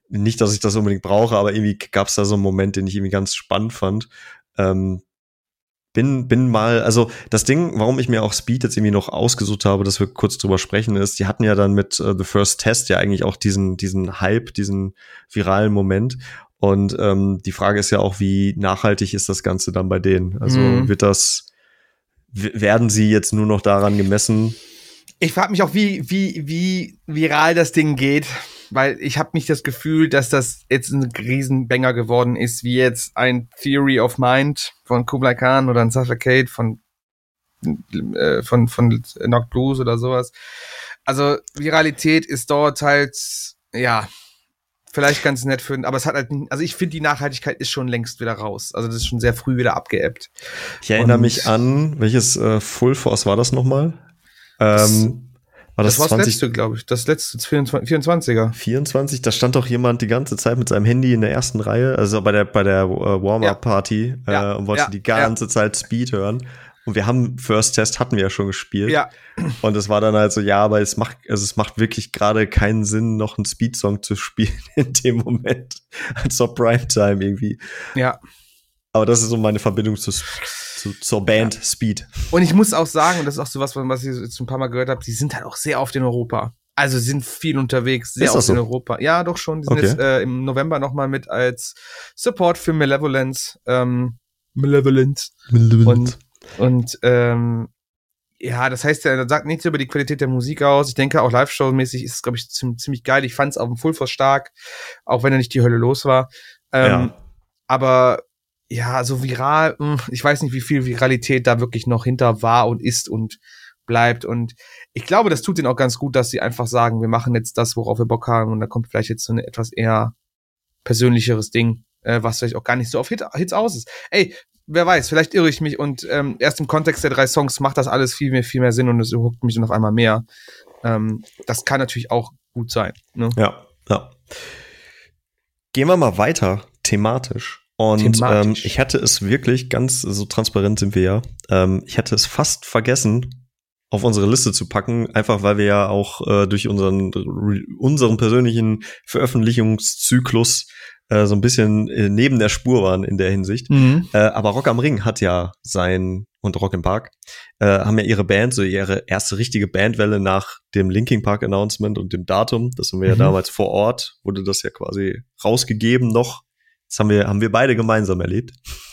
nicht, dass ich das unbedingt brauche, aber irgendwie gab es da so einen Moment, den ich irgendwie ganz spannend fand. Ähm, bin, bin mal, also das Ding, warum ich mir auch Speed jetzt irgendwie noch ausgesucht habe, dass wir kurz drüber sprechen, ist, die hatten ja dann mit uh, The First Test ja eigentlich auch diesen, diesen Hype, diesen viralen Moment. Und ähm, die Frage ist ja auch, wie nachhaltig ist das Ganze dann bei denen? Also mhm. wird das, w- werden sie jetzt nur noch daran gemessen? Ich frage mich auch, wie, wie, wie viral das Ding geht, weil ich habe nicht das Gefühl, dass das jetzt ein Riesenbanger geworden ist, wie jetzt ein Theory of Mind von Kublai Khan oder ein Suffocate von, äh, von, von Knocked Blues oder sowas. Also Viralität ist dort halt, ja, vielleicht ganz nett für, aber es hat halt, also ich finde, die Nachhaltigkeit ist schon längst wieder raus. Also das ist schon sehr früh wieder abgeebbt. Ich erinnere Und mich an, welches äh, Full Force war das nochmal? Ähm, war das, das war zwanzig das letzte, glaube ich. Das letzte, vierundzwanziger. vierundzwanzig, da stand doch jemand die ganze Zeit mit seinem Handy in der ersten Reihe, also bei der bei der äh, Warm-Up-Party äh, ja. und wollte ja. die ganze ja. Zeit Speed hören. Und wir haben First Test hatten wir ja schon gespielt. Ja. Und es war dann halt so, ja, aber es macht, also es macht wirklich gerade keinen Sinn, noch einen Speed-Song zu spielen in dem Moment. Zur Primetime irgendwie. Ja. Aber das ist so meine Verbindung zu, zu, zur Band ja. Speed. Und ich muss auch sagen, und das ist auch so was, was ich jetzt ein paar Mal gehört habe, die sind halt auch sehr oft in Europa. Also sind viel unterwegs, sehr oft so? in Europa. Ja, doch schon. Die sind okay. jetzt äh, im November nochmal mit als Support für Malevolence. Ähm, Malevolence. Malevolence. Und, und ähm, ja, das heißt, er sagt nichts über die Qualität der Musik aus. Ich denke, auch Live-Show-mäßig ist es, glaube ich, ziemlich, ziemlich geil. Ich fand es auf dem Full Force stark, auch wenn er nicht die Hölle los war. Ähm, ja. Aber ja, so viral, ich weiß nicht, wie viel Viralität da wirklich noch hinter war und ist und bleibt. Und ich glaube, das tut ihnen auch ganz gut, dass sie einfach sagen, wir machen jetzt das, worauf wir Bock haben. Und da kommt vielleicht jetzt so ein etwas eher persönlicheres Ding, äh, was vielleicht auch gar nicht so auf Hit, Hits aus ist. Ey, wer weiß, vielleicht irre ich mich und ähm, erst im Kontext der drei Songs macht das alles viel mehr, viel mehr Sinn und es huckt mich dann auf einmal mehr. Ähm, das kann natürlich auch gut sein. Ne? Ja, ja. Gehen wir mal weiter, thematisch. Und ähm, ich hätte es wirklich, ganz so transparent sind wir ja, ähm, ich hätte es fast vergessen, auf unsere Liste zu packen, einfach weil wir ja auch äh, durch unseren unseren persönlichen Veröffentlichungszyklus äh, so ein bisschen äh, neben der Spur waren in der Hinsicht. Mhm. Äh, aber Rock am Ring hat ja sein, und Rock im Park, äh, haben ja ihre Band, so ihre erste richtige Bandwelle nach dem Linkin Park Announcement und dem Datum. Das haben wir mhm. ja damals vor Ort, wurde das ja quasi rausgegeben noch. Das haben wir, haben wir beide gemeinsam erlebt.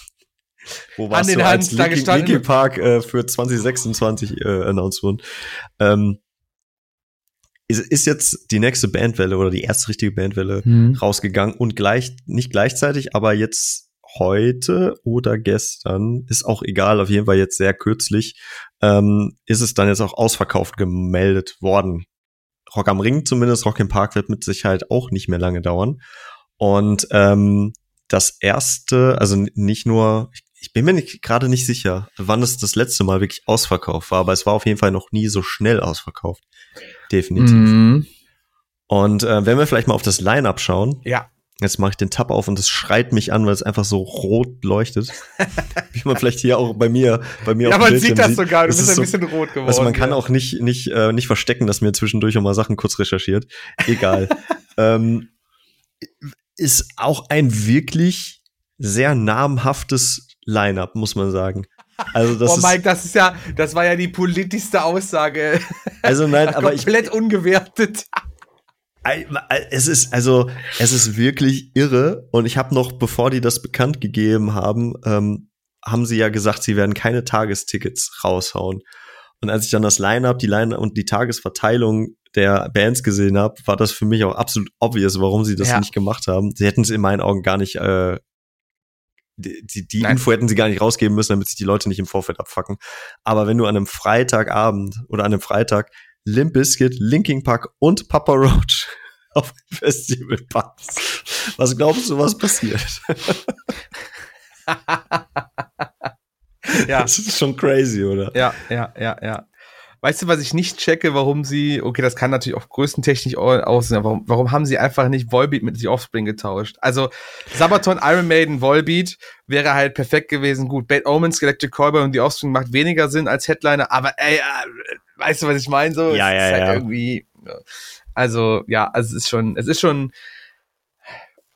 Wo warst du, als Linkin, Linkin Park äh, für zwanzig sechsundzwanzig äh, announced wurden? Ähm, ist, ist jetzt die nächste Bandwelle oder die erste richtige Bandwelle hm. rausgegangen und gleich, nicht gleichzeitig, aber jetzt heute oder gestern, ist auch egal, auf jeden Fall jetzt sehr kürzlich, ähm, ist es dann jetzt auch ausverkauft gemeldet worden. Rock am Ring zumindest, Rock im Park wird mit Sicherheit auch nicht mehr lange dauern. Und ähm, das erste, also nicht nur, ich, ich bin mir nicht, gerade nicht sicher, wann es das letzte Mal wirklich ausverkauft war, aber es war auf jeden Fall noch nie so schnell ausverkauft. Definitiv. Mm. Und äh, wenn wir vielleicht mal auf das Line-Up schauen. Ja. Jetzt mache ich den Tab auf und es schreit mich an, weil es einfach so rot leuchtet. Wie man vielleicht hier auch bei mir, bei mir ja, auf dem man sieht das sogar, du bist ein so, bisschen rot geworden. Also man kann ja. auch nicht, nicht, äh, nicht verstecken, dass mir zwischendurch auch mal Sachen kurz recherchiert. Egal. ähm, ist auch ein wirklich sehr namhaftes Line-Up, muss man sagen. Also das oh Mike, ist, das ist ja, das war ja die politischste Aussage. Also nein, aber komplett ich, ungewertet. Es ist, also, es ist wirklich irre. Und ich habe noch, bevor die das bekannt gegeben haben, ähm, haben sie ja gesagt, sie werden keine Tagestickets raushauen. Und als ich dann das Line-Up, die Line und die Tagesverteilung der Bands gesehen habe, war das für mich auch absolut obvious, warum sie das ja. nicht gemacht haben. Sie hätten es in meinen Augen gar nicht, äh, die, die, die Info hätten sie gar nicht rausgeben müssen, damit sich die Leute nicht im Vorfeld abfacken. Aber wenn du an einem Freitagabend oder an einem Freitag Limp Bizkit, Linkin Park und Papa Roach auf dem Festival packst, was glaubst du, was passiert? Ja. Das ist schon crazy, oder? Ja, ja, ja, ja. Weißt du, was ich nicht checke, warum sie, okay, das kann natürlich auch größtentechnisch aussehen, warum, warum haben sie einfach nicht Volbeat mit The Offspring getauscht? Also, Sabaton, Iron Maiden, Volbeat wäre halt perfekt gewesen. Gut, Bad Omens, Electric Callboy und The Offspring macht weniger Sinn als Headliner, aber ey, weißt du, was ich meine? So, ja, es ja, ist halt ja. irgendwie, also, ja, also es ist schon, es ist schon,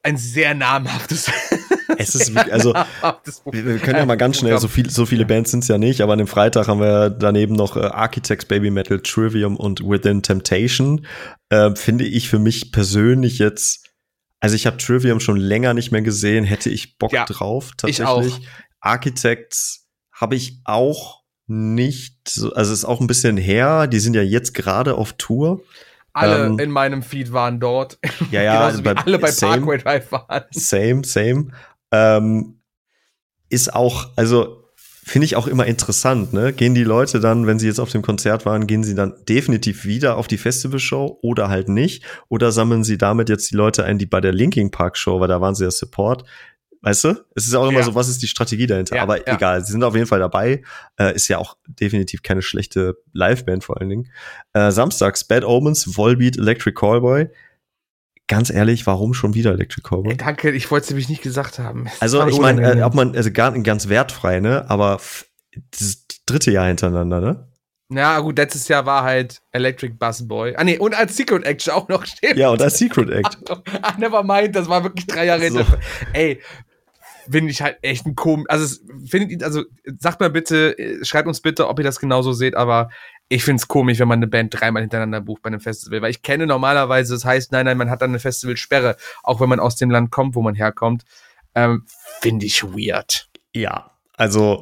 ein sehr namhaftes Es ist wirklich, also wir, wir können ja mal ganz schnell, so, viel, so viele Bands sind es ja nicht, aber an dem Freitag haben wir daneben noch äh, Architects, Baby Metal, Trivium und Within Temptation. Äh, finde ich für mich persönlich jetzt, also ich habe Trivium schon länger nicht mehr gesehen, hätte ich Bock ja, drauf tatsächlich. Ich auch. Architects habe ich auch nicht, so, also es ist auch ein bisschen her, die sind ja jetzt gerade auf Tour. Alle ähm, in meinem Feed waren dort. Ja, ja. Genauso wie bei, alle bei same, Parkway Drive waren. Same, same. Ähm, ist auch, also finde ich auch immer interessant, ne? Gehen die Leute dann, wenn sie jetzt auf dem Konzert waren, gehen sie dann definitiv wieder auf die Festivalshow oder halt nicht? Oder sammeln sie damit jetzt die Leute ein, die bei der Linkin Park Show, weil da waren sie ja Support, weißt du? Es ist auch immer ja. so, was ist die Strategie dahinter? Ja, Aber ja. egal, sie sind auf jeden Fall dabei. Äh, ist ja auch definitiv keine schlechte Liveband vor allen Dingen. Äh, samstags Bad Omens, Volbeat, Electric Callboy. Ganz ehrlich, warum schon wieder Electric Callboy? Ey, danke, ich wollte es nämlich nicht gesagt haben. Also ich meine, äh, ob man, also gar ganz wertfrei, ne? Aber f- das dritte Jahr hintereinander, ne? Ja, gut, letztes Jahr war halt Electric Bus Boy. Ah, nee, und als Secret Act auch noch steht. Ja, und als Secret Act. Ach, never mind, das war wirklich drei Jahre So. hinter. Ey, finde ich halt echt ein komisch. Also, es findet ihr, also, sagt mal bitte, schreibt uns bitte, ob ihr das genauso seht, aber ich finde es komisch, wenn man eine Band dreimal hintereinander bucht bei einem Festival, weil ich kenne normalerweise, das heißt, nein, nein, man hat dann eine Festivalsperre, auch wenn man aus dem Land kommt, wo man herkommt. Ähm, finde ich weird. Ja, also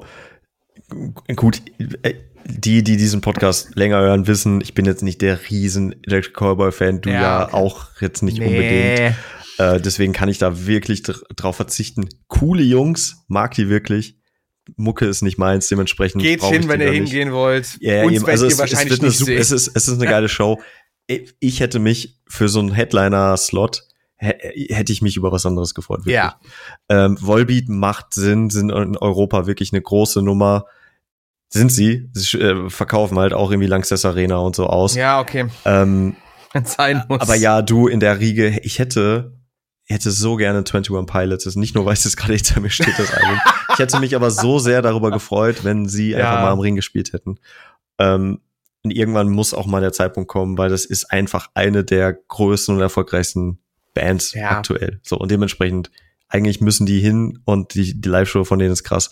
gut, die, die diesen Podcast länger hören, wissen, ich bin jetzt nicht der riesen Electric Callboy-Fan, du ja, ja okay. auch jetzt nicht nee. unbedingt. Äh, deswegen kann ich da wirklich dr- drauf verzichten. Coole Jungs, mag die wirklich. Mucke ist nicht meins, dementsprechend geht hin, wenn ihr hingehen wollt. Ja, uns eben, also es, wahrscheinlich es, wird nicht super, es, ist, es ist eine geile Show. Ich hätte mich für so einen Headliner-Slot hätte ich mich über was anderes gefreut. Wirklich. Ja. Ähm, Volbeat macht Sinn, sind in Europa wirklich eine große Nummer. Sind sie. Sie äh, verkaufen halt auch irgendwie Lanxess Arena und so aus. Ja, okay. Ähm, Wenn sein muss. Aber ja, du in der Riege, ich hätte hätte so gerne einundzwanzig Pilots. Das ist nicht nur, weil es jetzt gerade hinter mir steht, das Album. Ich hätte mich aber so sehr darüber gefreut, wenn sie ja. einfach mal am Ring gespielt hätten. Ähm, und irgendwann muss auch mal der Zeitpunkt kommen, weil das ist einfach eine der größten und erfolgreichsten Bands ja. aktuell. So, und dementsprechend, eigentlich müssen die hin und die, die Live-Show von denen ist krass.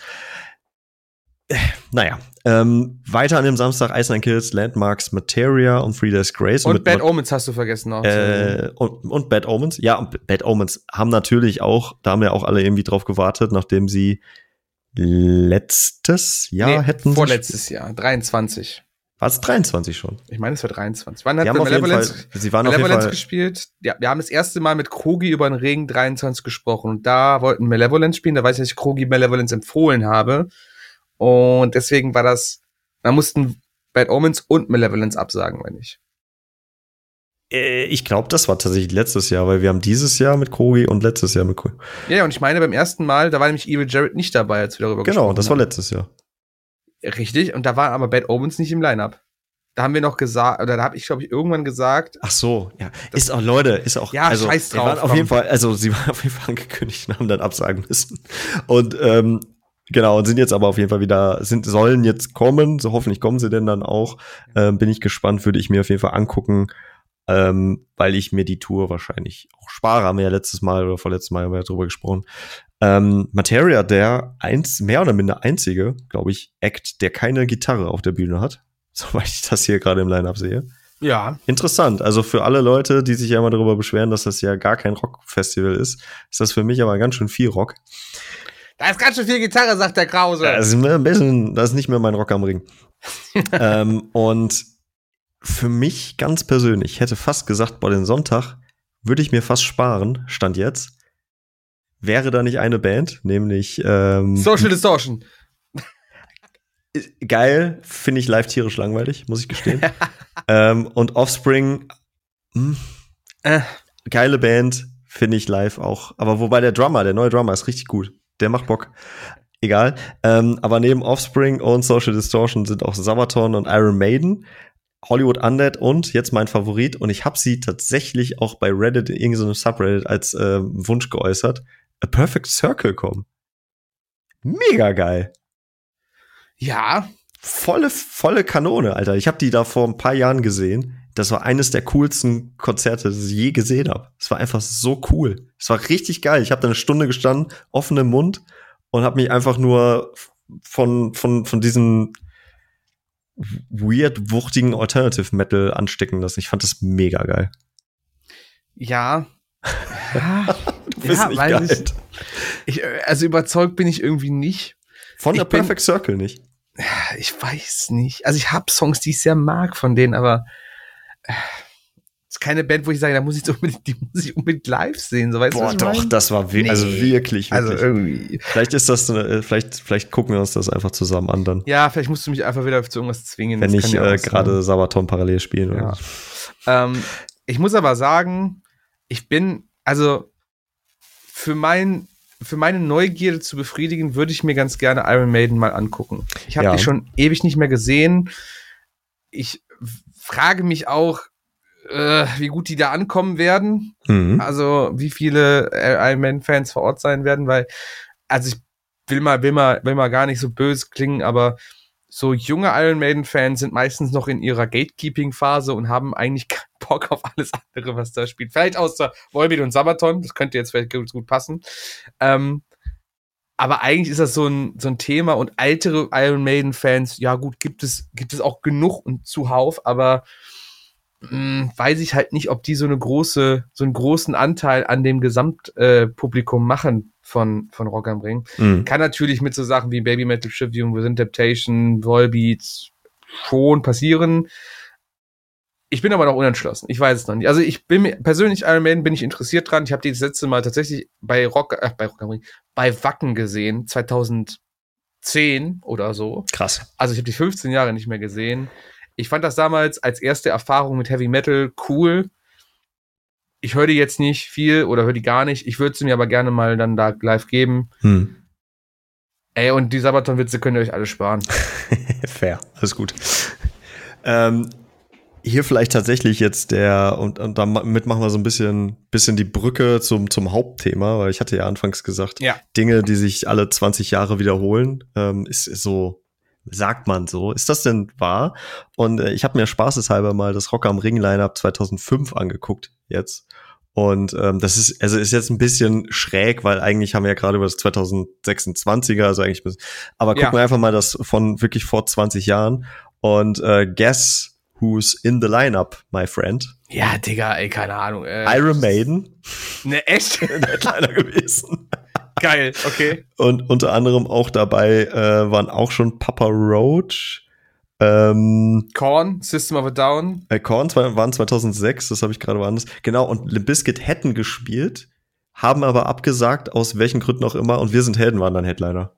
Äh, naja, ähm, weiter an dem Samstag Ice Nine Kills, Landmarks, Materia und Three Days Grace. Und, und Bad mit, Omens hast du vergessen auch. Äh, und, und Bad Omens, ja, und Bad Omens haben natürlich auch, da haben ja auch alle irgendwie drauf gewartet, nachdem sie letztes Jahr nee, hätten. Vorletztes Jahr, dreiundzwanzig. War es dreiundzwanzig schon? Ich meine, es war dreiundzwanzig. Wann hat haben Malevolence, Fall, sie waren Malevolence auf jeden Fall gespielt? Ja, wir haben das erste Mal mit Krogi über den Regen dreiundzwanzig gesprochen. Und da wollten Malevolence spielen. Da weiß ich, dass ich Krogi Malevolence empfohlen habe. Und deswegen war das, da mussten Bad Omens und Malevolence absagen, wenn nicht. Äh, ich glaube, das war tatsächlich letztes Jahr, weil wir haben dieses Jahr mit Krogi und letztes Jahr mit Krogi. Ja, und ich meine, beim ersten Mal, da war nämlich Evil Jared nicht dabei, als wir darüber genau, gesprochen haben. Genau, das war letztes Jahr. Richtig, und da war aber Bad Omens nicht im Line-Up. Da haben wir noch gesagt, oder da habe ich, glaube ich, irgendwann gesagt. Ach so, ja. Ist auch, Leute, ist auch. Ja, also, scheiß drauf. Waren auf jeden Fall, also sie waren auf jeden Fall angekündigt und haben dann absagen müssen. Und ähm, genau, und sind jetzt aber auf jeden Fall wieder, sind, sollen jetzt kommen, so hoffentlich kommen sie denn dann auch. Ähm, bin ich gespannt, würde ich mir auf jeden Fall angucken, ähm, weil ich mir die Tour wahrscheinlich auch spare. Haben wir ja letztes Mal oder vorletztes Mal haben wir ja drüber gesprochen. Ähm, Materia, der eins, mehr oder minder einzige, glaube ich, Act, der keine Gitarre auf der Bühne hat. Soweit ich das hier gerade im Line-Up sehe. Ja. Interessant. Also für alle Leute, die sich ja immer darüber beschweren, dass das ja gar kein Rockfestival ist, ist das für mich aber ganz schön viel Rock. Da ist ganz schön viel Gitarre, sagt der Krause. Ja, das ist ein bisschen, das ist nicht mehr mein Rock am Ring. ähm, und für mich ganz persönlich, ich hätte fast gesagt, boah, den Sonntag würde ich mir fast sparen, Stand jetzt. Wäre da nicht eine Band, nämlich ähm, Social Distortion. Geil, finde ich live tierisch langweilig, muss ich gestehen. ähm, und Offspring, mh, äh. geile Band, finde ich live auch. Aber wobei der Drummer, der neue Drummer ist richtig gut. Der macht Bock. Egal. Ähm, aber neben Offspring und Social Distortion sind auch Sabaton und Iron Maiden, Hollywood Undead und jetzt mein Favorit. Und ich habe sie tatsächlich auch bei Reddit in irgendeinem Subreddit als äh, Wunsch geäußert. A Perfect Circle kommen. Mega geil. Ja. Volle, volle Kanone, Alter. Ich habe die da vor ein paar Jahren gesehen. das war eines der coolsten Konzerte, das ich je gesehen habe. Es war einfach so cool. Es war richtig geil. Ich habe da eine Stunde gestanden, offenem Mund und habe mich einfach nur von von von diesem weird wuchtigen Alternative Metal anstecken lassen. Ich fand das mega geil. Ja. ja du bist ja, nicht weiß geil. Ich, ich, also überzeugt bin ich irgendwie nicht. Von der Ich bin- Perfect Circle nicht. Ich weiß nicht. Also ich habe Songs, die ich sehr mag von denen, aber äh, ist keine Band, wo ich sage, da muss ich so unbedingt, die muss ich unbedingt live sehen. So, weißt du, Boah, was ich doch, meine? das war we- Nee. also wirklich, wirklich. Also irgendwie. Vielleicht ist das, äh, vielleicht, vielleicht gucken wir uns das einfach zusammen an dann. Ja, vielleicht musst du mich einfach wieder zu irgendwas zwingen. Wenn Das ich kann ja äh, auch sein. gerade Sabaton parallel spielen oder Ja. so. Ähm, ich muss aber sagen, ich bin, also für mein, für meine Neugierde zu befriedigen, würde ich mir ganz gerne Iron Maiden mal angucken. Ich habe Ja. die schon ewig nicht mehr gesehen. Ich frage mich auch, äh, wie gut die da ankommen werden. Mhm. Also wie viele Iron Maiden-Fans vor Ort sein werden, weil, also ich will mal, will mal, will mal gar nicht so böse klingen, aber so junge Iron Maiden-Fans sind meistens noch in ihrer Gatekeeping-Phase und haben eigentlich keinen Bock auf alles andere, was da spielt. Vielleicht außer Volbeat und Sabaton, das könnte jetzt vielleicht gut, gut passen. Ähm, aber eigentlich ist das so ein, so ein Thema und ältere Iron Maiden-Fans, ja gut, gibt es, gibt es auch genug und zuhauf, aber mh, weiß ich halt nicht, ob die so eine große, so einen großen Anteil an dem Gesamtpublikum äh, Publikum machen von, von Rock am Ring. Mhm. Kann natürlich mit so Sachen wie Baby Metal Tribute, Within Temptation, Volbeat schon passieren. Ich bin aber noch unentschlossen. Ich weiß es noch nicht. Also ich bin mir, persönlich Iron Maiden bin ich interessiert dran. Ich habe die das letzte Mal tatsächlich bei Rock, äh, bei Rock am Ring, bei Wacken gesehen, zweitausendzehn oder so. Krass. Also ich habe die fünfzehn Jahre nicht mehr gesehen. Ich fand das damals als erste Erfahrung mit Heavy Metal cool. Ich höre die jetzt nicht viel oder höre die gar nicht. Ich würde sie mir aber gerne mal dann da live geben. Hm. Ey, und die Sabaton-Witze könnt ihr euch alle sparen. Fair, alles gut. Ähm, hier vielleicht tatsächlich jetzt der, und, und damit machen wir so ein bisschen, bisschen die Brücke zum, zum Hauptthema, weil ich hatte ja anfangs gesagt, Ja. Dinge, die sich alle zwanzig Jahre wiederholen, ähm, ist, ist so, sagt man so. Ist das denn wahr? Und äh, ich habe mir spaßeshalber mal das Rock am Ring Line-Up zweitausendfünf angeguckt jetzt. Und ähm, das ist, also ist jetzt ein bisschen schräg, weil eigentlich haben wir ja gerade über das zweitausendsechsundzwanziger, also eigentlich, aber gucken Ja. wir einfach mal das von wirklich vor zwanzig Jahren. Und äh, guess who's in the lineup, my friend? Ja, Digga, ey, keine Ahnung. Äh, Iron Maiden, Ne, echt? Headliner gewesen. Geil, okay. Und unter anderem auch dabei äh, waren auch schon Papa Roach, ähm, Korn, System of a Down. äh, Korn zwei- waren zweitausendsechs, das habe ich gerade woanders. Genau, und Limp Bizkit hätten gespielt, haben aber abgesagt, aus welchen Gründen auch immer. Und Wir sind Helden waren dann Headliner.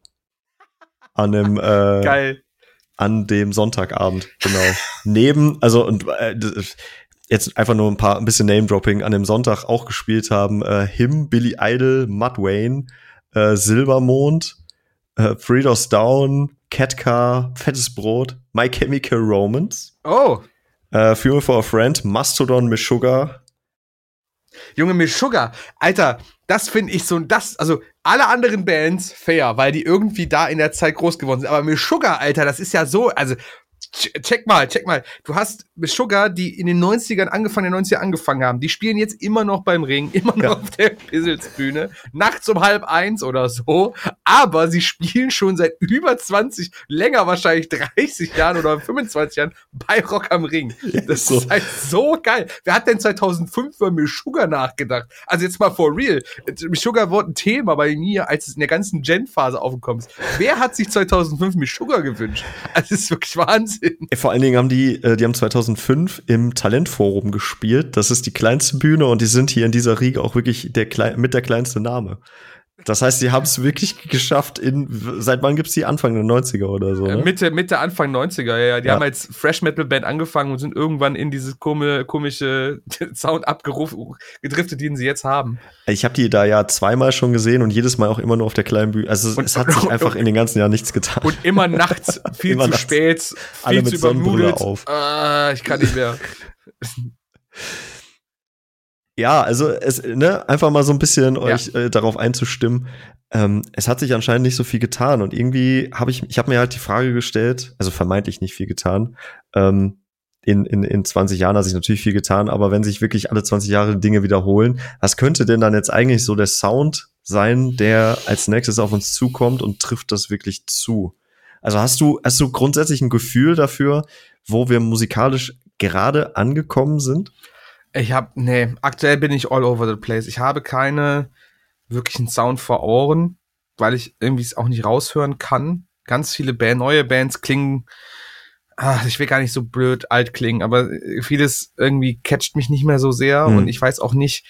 An dem, äh, Geil. an dem Sonntagabend, genau. Neben, also und äh, jetzt einfach nur ein paar, ein bisschen Name-Dropping, an dem Sonntag auch gespielt haben äh, Him, Billy Idol, Mudvayne, äh, Silbermond, äh, Three Doors Down, Catcar, Fettes Brot, My Chemical Romance, Oh, äh, Fuel for a Friend, Mastodon, Meshuggah. Junge, Meshuggah. Alter, das finde ich so, das, also alle anderen Bands fair, weil die irgendwie da in der Zeit groß geworden sind. Aber Meshuggah, Alter, das ist ja so, also check mal, check mal. Du hast Meshuggah, die in den neunzigern angefangen, in den neunzigern angefangen haben. Die spielen jetzt immer noch beim Ring, immer noch Ja. auf der Pisselsbühne, nachts um halb eins oder so. Aber sie spielen schon seit über zwanzig, länger wahrscheinlich dreißig Jahren oder fünfundzwanzig Jahren bei Rock am Ring. Das ist so. ist halt so geil. Wer hat denn zweitausendfünf über Meshuggah nachgedacht? Also jetzt mal for real. Meshuggah wurde ein Thema bei mir, als es in der ganzen Gen-Phase aufgekommen ist. Wer hat sich zweitausendfünf Meshuggah gewünscht? Also das ist wirklich Wahnsinn. Vor allen Dingen haben die, äh, die haben zweitausendfünf im Talentforum gespielt. Das ist die kleinste Bühne und die sind hier in dieser Riege auch wirklich der klei- mit der kleinste Name. Das heißt, sie haben es wirklich geschafft in, seit wann gibt's die? Anfang der neunziger oder so, Äh, ne? Mitte, Mitte, Anfang neunziger, ja, ja. Die Ja. haben als Fresh Metal Band angefangen und sind irgendwann in dieses komische, komische Sound abgerufen, gedriftet, den sie jetzt haben. Ich habe die da ja zweimal schon gesehen und jedes Mal auch immer nur auf der kleinen Bühne. Also Und- es hat sich einfach in den ganzen Jahren nichts getan. Und immer nachts, viel Immer zu nachts. spät, Alle viel mit zu Sonnenbrille übernudelt. auf. Ah, ich kann nicht mehr. Ja, also es, ne, einfach mal so ein bisschen euch äh, darauf einzustimmen. Ähm, es hat sich anscheinend nicht so viel getan und irgendwie habe ich, ich habe mir halt die Frage gestellt, also vermeintlich nicht viel getan. Ähm, in, in, in zwanzig Jahren hat sich natürlich viel getan, aber wenn sich wirklich alle zwanzig Jahre Dinge wiederholen, was könnte denn dann jetzt eigentlich so der Sound sein, der als nächstes auf uns zukommt und trifft das wirklich zu? Also hast du, hast du grundsätzlich ein Gefühl dafür, wo wir musikalisch gerade angekommen sind? Ich habe, nee, aktuell bin ich all over the place. Ich habe keine wirklichen Sound vor Ohren, weil ich irgendwie es auch nicht raushören kann. Ganz viele Band, neue Bands klingen, ach, ich will gar nicht so blöd alt klingen, aber vieles irgendwie catcht mich nicht mehr so sehr mhm. und ich weiß auch nicht,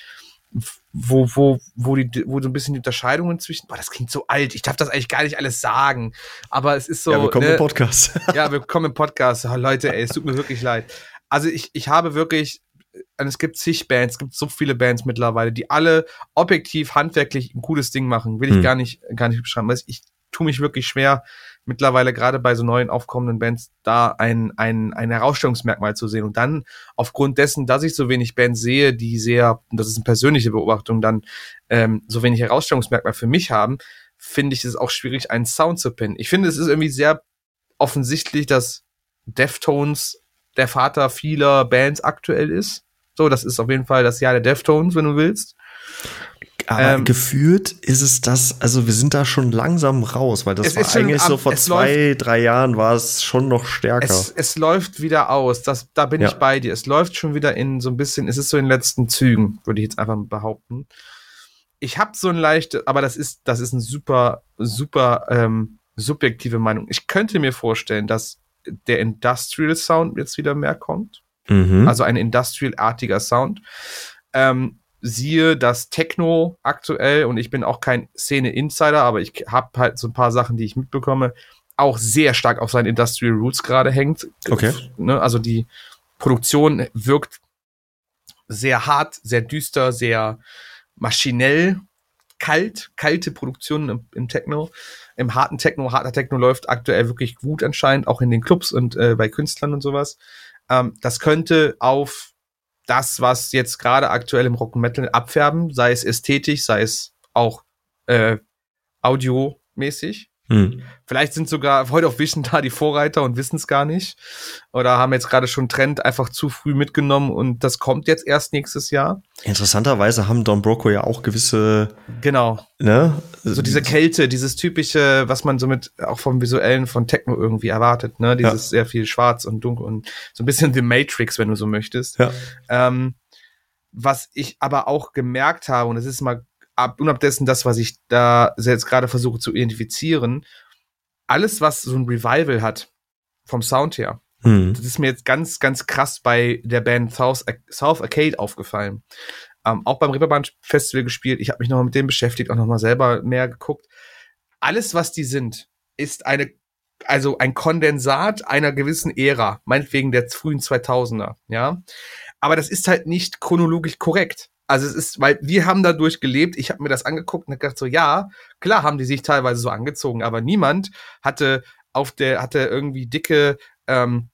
wo, wo, wo die, wo so ein bisschen die Unterscheidungen zwischen, boah, das klingt so alt, ich darf das eigentlich gar nicht alles sagen, aber es ist so. Ja, willkommen ne, im Podcast. Ja, willkommen im Podcast. Oh, Leute, ey, es tut mir wirklich leid. Also ich, ich habe wirklich, es gibt zig Bands, es gibt so viele Bands mittlerweile, die alle objektiv, handwerklich ein cooles Ding machen, will ich hm. gar nicht, gar nicht beschreiben, weil ich tue mich wirklich schwer, mittlerweile gerade bei so neuen aufkommenden Bands da ein, ein, ein Herausstellungsmerkmal zu sehen. Und dann aufgrund dessen, dass ich so wenig Bands sehe, die sehr, und das ist eine persönliche Beobachtung, dann ähm, so wenig Herausstellungsmerkmal für mich haben, finde ich es auch schwierig, einen Sound zu pinnen. Ich finde, es ist irgendwie sehr offensichtlich, dass Deftones der Vater vieler Bands aktuell ist. So, das ist auf jeden Fall das Jahr der Deftones, wenn du willst. Aber ähm, gefühlt ist es das, also wir sind da schon langsam raus, weil das war eigentlich schon, so vor zwei, läuft, drei Jahren war es schon noch stärker. Es, es läuft wieder aus, das, da bin ja. ich bei dir. Es läuft schon wieder in so ein bisschen, es ist so in den letzten Zügen, würde ich jetzt einfach behaupten. Ich habe so ein leichtes, aber das ist, das ist ein super, super ähm, subjektive Meinung. Ich könnte mir vorstellen, dass der Industrial Sound jetzt wieder mehr kommt. Mhm. Also ein Industrial-artiger Sound. Ähm, siehe das Techno aktuell, und ich bin auch kein Szene-Insider, aber ich habe halt so ein paar Sachen, die ich mitbekomme, auch sehr stark auf seinen Industrial Roots gerade hängt. Okay. Ne, also die Produktion wirkt sehr hart, sehr düster, sehr maschinell, kalt, kalte Produktion im, im Techno. Im harten Techno, harter Techno läuft aktuell wirklich gut anscheinend, auch in den Clubs und äh, bei Künstlern und sowas. Ähm, das könnte auf das, was jetzt gerade aktuell im Rock und Metal abfärben, sei es ästhetisch, sei es auch äh, audiomäßig. Hm. Vielleicht sind sogar heute auf Vision da die Vorreiter und wissen es gar nicht. Oder haben jetzt gerade schon einen Trend einfach zu früh mitgenommen und das kommt jetzt erst nächstes Jahr. Interessanterweise haben Don Broco ja auch gewisse... Genau. Ne? So diese Kälte, dieses typische, was man so mit, auch vom Visuellen von Techno irgendwie erwartet, ne? Dieses ja. sehr viel schwarz und dunkel und so ein bisschen The Matrix, wenn du so möchtest. Ja. Ähm, was ich aber auch gemerkt habe, und das ist mal ab, unab dessen das, was ich da jetzt gerade versuche zu identifizieren, alles, was so ein Revival hat, vom Sound her, hm. das ist mir jetzt ganz, ganz krass bei der Band South, South Arcade aufgefallen. Ähm, auch beim Reeperbahn Festival gespielt. Ich habe mich nochmal mit dem beschäftigt, auch nochmal selber mehr geguckt. Alles, was die sind, ist eine, also ein Kondensat einer gewissen Ära, meinetwegen der frühen zweitausender, ja. Aber das ist halt nicht chronologisch korrekt. Also es ist, weil wir haben dadurch gelebt, ich habe mir das angeguckt und hab gedacht so, ja, klar haben die sich teilweise so angezogen, aber niemand hatte auf der, hatte irgendwie dicke, ähm,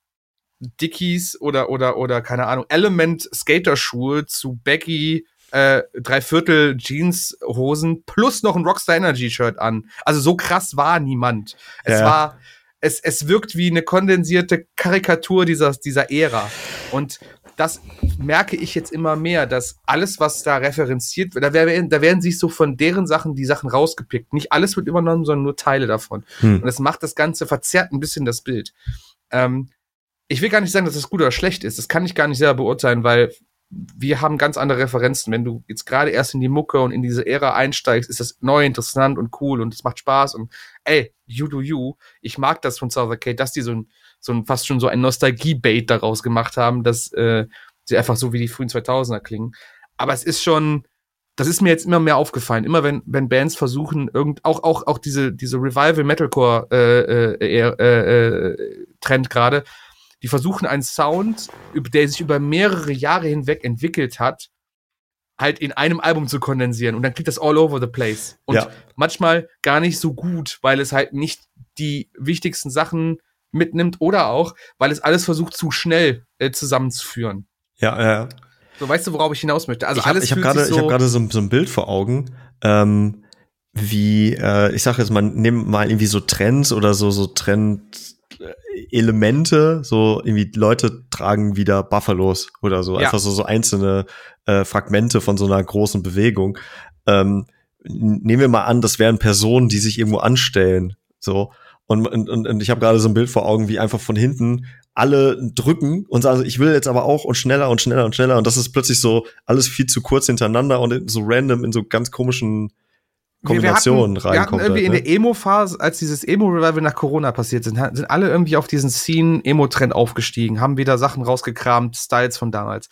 Dickies oder, oder, oder, keine Ahnung, Element Skaterschuhe zu baggy, äh, Dreiviertel Jeanshosen plus noch ein Rockstar Energy Shirt an. Also so krass war niemand. Es ja. war, es, es wirkt wie eine kondensierte Karikatur dieser, dieser Ära. Und das merke ich jetzt immer mehr, dass alles, was da referenziert wird, da werden, da werden sich so von deren Sachen die Sachen rausgepickt. Nicht alles wird übernommen, sondern nur Teile davon. Hm. Und das macht das Ganze, verzerrt ein bisschen das Bild. Ähm, ich will gar nicht sagen, dass das gut oder schlecht ist. Das kann ich gar nicht selber beurteilen, weil wir haben ganz andere Referenzen. Wenn du jetzt gerade erst in die Mucke und in diese Ära einsteigst, ist das neu, interessant und cool und es macht Spaß und ey, you do you. Ich mag das von South Arcade, dass die so ein, so ein fast schon so ein Nostalgie-Bait daraus gemacht haben, dass äh, sie einfach so wie die frühen zweitausender klingen. Aber es ist schon, das ist mir jetzt immer mehr aufgefallen. Immer wenn, wenn Bands versuchen, irgend, auch, auch, auch diese, diese Revival-Metalcore äh, äh, äh, äh, Trend gerade, die versuchen einen Sound, der sich über mehrere Jahre hinweg entwickelt hat, halt in einem Album zu kondensieren. Und dann klingt das all over the place. Und ja. manchmal gar nicht so gut, weil es halt nicht die wichtigsten Sachen mitnimmt oder auch, weil es alles versucht, zu schnell äh, zusammenzuführen. Ja, ja. So, weißt du, worauf ich hinaus möchte? Also ich hab, alles ich habe gerade so ich habe gerade so, so ein Bild vor Augen, ähm, wie, äh, ich sag jetzt mal, nimm mal irgendwie so Trends oder so, so Trend Elemente, so irgendwie Leute tragen wieder Buffalos oder so, Ja. einfach so, so einzelne äh, Fragmente von so einer großen Bewegung. Ähm, nehmen wir mal an, das wären Personen, die sich irgendwo anstellen, so. Und, und, und ich habe gerade so ein Bild vor Augen, wie einfach von hinten alle drücken und sagen, ich will jetzt aber auch und schneller und schneller und schneller. Und das ist plötzlich so alles viel zu kurz hintereinander und so random in so ganz komischen Kombinationen wir, wir hatten, wir hatten reinkommt. irgendwie halt, ne? in der Emo-Phase, als dieses Emo-Revival nach Corona passiert sind, sind alle irgendwie auf diesen Scene-Emo-Trend aufgestiegen, haben wieder Sachen rausgekramt, Styles von damals.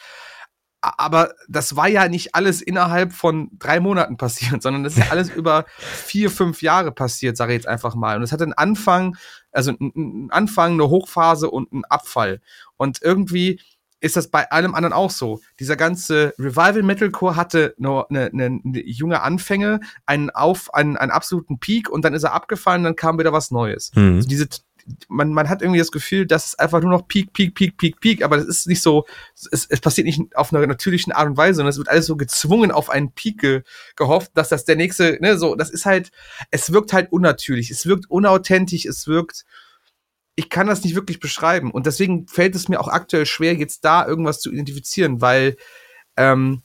Aber das war ja nicht alles innerhalb von drei Monaten passiert, sondern das ist ja alles über vier, fünf Jahre passiert, sage ich jetzt einfach mal. Und es hat einen Anfang, also einen Anfang, eine Hochphase und einen Abfall. Und irgendwie ist das bei allem anderen auch so. Dieser ganze Revival Metalcore hatte nur eine, eine, eine junge Anfänge, einen auf einen, einen absoluten Peak und dann ist er abgefallen, dann kam wieder was Neues. Mhm. Also diese Man, man hat irgendwie das Gefühl, dass es einfach nur noch Peak, Peak, Peak, Peak, Peak, aber das ist nicht so, es, es passiert nicht auf einer natürlichen Art und Weise, sondern es wird alles so gezwungen auf einen Peak ge, gehofft, dass das der nächste, ne, so, das ist halt, es wirkt halt unnatürlich, es wirkt unauthentisch, es wirkt, ich kann das nicht wirklich beschreiben und deswegen fällt es mir auch aktuell schwer, jetzt da irgendwas zu identifizieren, weil, ähm,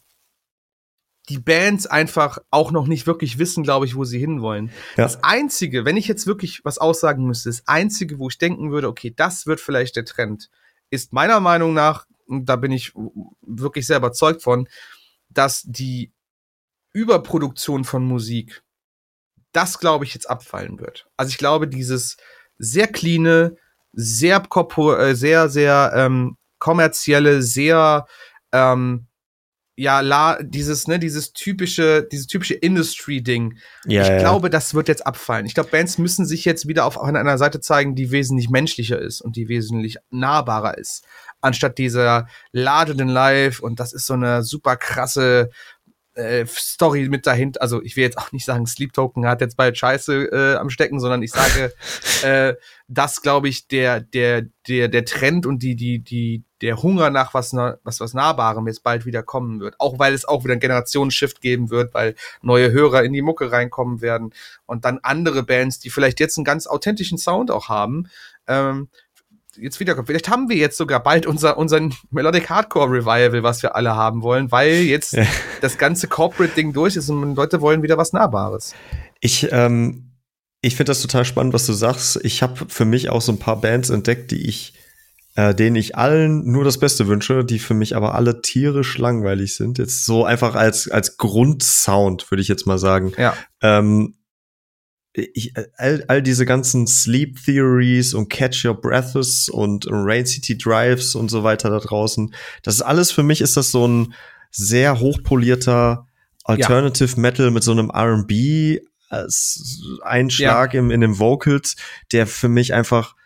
die Bands einfach auch noch nicht wirklich wissen, glaube ich, wo sie hinwollen. Ja. Das Einzige, wenn ich jetzt wirklich was aussagen müsste, das Einzige, wo ich denken würde, okay, das wird vielleicht der Trend, ist meiner Meinung nach, und da bin ich wirklich sehr überzeugt von, dass die Überproduktion von Musik, das, glaube ich, jetzt abfallen wird. Also ich glaube, dieses sehr cleane, sehr, korpor- sehr, sehr ähm, kommerzielle, sehr ähm, ja, la, dieses, ne, dieses typische, dieses typische Industry-Ding. Ja, ich ja. glaube, das wird jetzt abfallen. Ich glaube, Bands müssen sich jetzt wieder auf einer Seite zeigen, die wesentlich menschlicher ist und die wesentlich nahbarer ist. Anstatt dieser ladenden Live und das ist so eine super krasse äh, Story mit dahinter. Also, ich will jetzt auch nicht sagen, Sleep Token hat jetzt bald Scheiße äh, am Stecken, sondern ich sage, äh, dass, glaube ich, der, der, der, der Trend und die, die, die, der Hunger nach was, was, was Nahbarem jetzt bald wieder kommen wird. Auch weil es auch wieder einen Generationsshift geben wird, weil neue Hörer in die Mucke reinkommen werden und dann andere Bands, die vielleicht jetzt einen ganz authentischen Sound auch haben, ähm, jetzt wiederkommen. Vielleicht haben wir jetzt sogar bald unser, unseren Melodic Hardcore Revival, was wir alle haben wollen, weil jetzt ja. das ganze Corporate-Ding durch ist und Leute wollen wieder was Nahbares. Ich, ähm, ich finde das total spannend, was du sagst. Ich habe für mich auch so ein paar Bands entdeckt, die ich, äh, denen ich allen nur das Beste wünsche, die für mich aber alle tierisch langweilig sind. Jetzt so einfach als, als Grundsound, würde ich jetzt mal sagen. Ja. Ähm, Ich, all, all diese ganzen Sleep Theories und Catch Your Breaths und Rain City Drives und so weiter da draußen, das ist alles, für mich ist das so ein sehr hochpolierter Alternative ja. Metal mit so einem R and B Einschlag ja. im, in den Vocals, der für mich einfach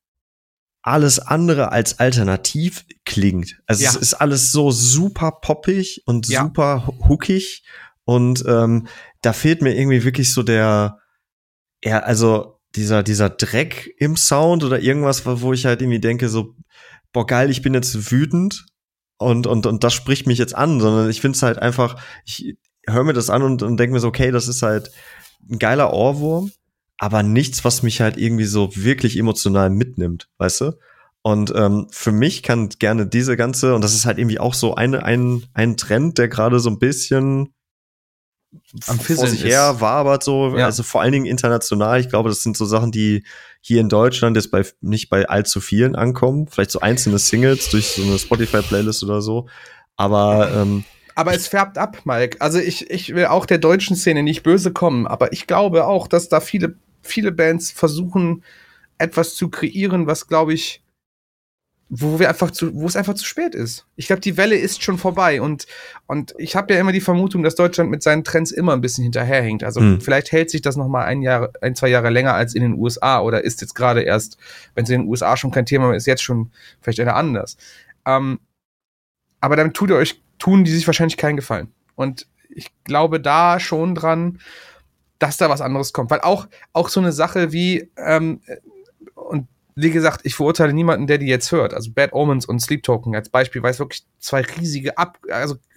alles andere als alternativ klingt. Also ja. es ist alles so super poppig und ja. super hookig und ähm, da fehlt mir irgendwie wirklich so der Ja, also dieser dieser Dreck im Sound oder irgendwas, wo ich halt irgendwie denke so, boah geil, ich bin jetzt wütend und und und das spricht mich jetzt an, sondern ich finde es halt einfach, ich höre mir das an und, und denke mir so, okay, das ist halt ein geiler Ohrwurm, aber nichts, was mich halt irgendwie so wirklich emotional mitnimmt, weißt du? Und ähm, für mich kann gerne diese ganze, und das ist halt irgendwie auch so eine ein ein Trend, der gerade so ein bisschen am vor sich her wabert so, ja. also vor allen Dingen international. Ich glaube, das sind so Sachen, die hier in Deutschland jetzt bei nicht bei allzu vielen ankommen. Vielleicht so einzelne Singles durch so eine Spotify-Playlist oder so. Aber ähm, aber es färbt ab, Mike. Also ich ich will auch der deutschen Szene nicht böse kommen, aber ich glaube auch, dass da viele viele Bands versuchen, etwas zu kreieren, was, glaube ich, wo wir einfach zu, wo es einfach zu spät ist. Ich glaube, die Welle ist schon vorbei und und ich habe ja immer die Vermutung, dass Deutschland mit seinen Trends immer ein bisschen hinterherhängt. Also hm. vielleicht hält sich das noch mal ein Jahr, ein zwei Jahre länger als in den U S A oder ist jetzt gerade erst, wenn es in den U S A schon kein Thema mehr ist, jetzt schon vielleicht eher anders. Ähm, aber dann tut ihr euch, tun die sich wahrscheinlich keinen Gefallen. Und ich glaube da schon dran, dass da was anderes kommt, weil auch auch so eine Sache wie ähm, und wie gesagt, ich verurteile niemanden, der die jetzt hört. Also Bad Omens und Sleep Token als Beispiel, weil es wirklich zwei riesige Ab- also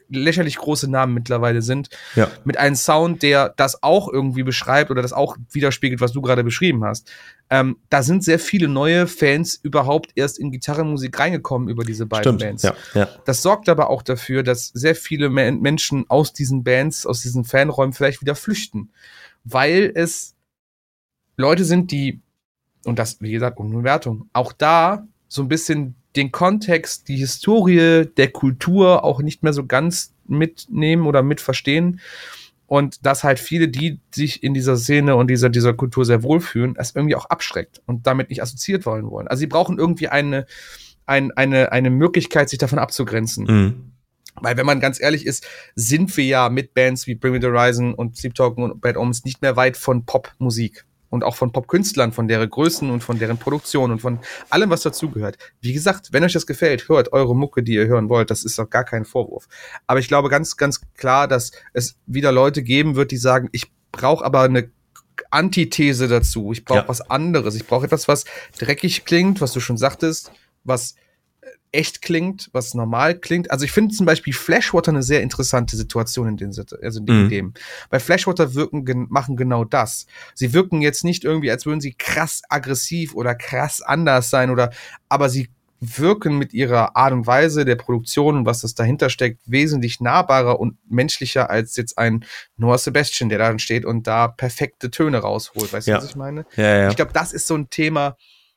lächerlich große Namen mittlerweile sind, ja. mit einem Sound, der das auch irgendwie beschreibt oder das auch widerspiegelt, was du gerade beschrieben hast. Ähm, da sind sehr viele neue Fans überhaupt erst in Gitarrenmusik reingekommen über diese beiden Stimmt. Bands. Ja, ja. Das sorgt aber auch dafür, dass sehr viele Men- Menschen aus diesen Bands, aus diesen Fanräumen vielleicht wieder flüchten. Weil es Leute sind, die, und das, wie gesagt, ohne Wertung, auch da so ein bisschen den Kontext, die Historie der Kultur auch nicht mehr so ganz mitnehmen oder mitverstehen. Und dass halt viele, die sich in dieser Szene und dieser, dieser Kultur sehr wohlfühlen, es irgendwie auch abschreckt und damit nicht assoziiert wollen wollen. Also sie brauchen irgendwie eine, ein, eine, eine Möglichkeit, sich davon abzugrenzen. Mhm. Weil wenn man ganz ehrlich ist, sind wir ja mit Bands wie Bring Me the Horizon und Sleep Talking und Bad Omens nicht mehr weit von Popmusik. Und auch von Popkünstlern, von deren Größen und von deren Produktion und von allem, was dazugehört. Wie gesagt, wenn euch das gefällt, hört eure Mucke, die ihr hören wollt. Das ist doch gar kein Vorwurf. Aber ich glaube ganz, ganz klar, dass es wieder Leute geben wird, die sagen, ich brauche aber eine Antithese dazu. Ich brauche Ja. was anderes. Ich brauche etwas, was dreckig klingt, was du schon sagtest, was echt klingt, was normal klingt. Also ich finde zum Beispiel Flashwater eine sehr interessante Situation in den, also in Mhm. dem. Bei Flashwater wirken, gen- machen genau das. Sie wirken jetzt nicht irgendwie, als würden sie krass aggressiv oder krass anders sein oder, aber sie wirken mit ihrer Art und Weise der Produktion und was das dahinter steckt, wesentlich nahbarer und menschlicher als jetzt ein Noah Sebastian, der da steht und da perfekte Töne rausholt. Weißt du, Ja. was ich meine? Ja, ja. Ich glaube, das ist so ein Thema.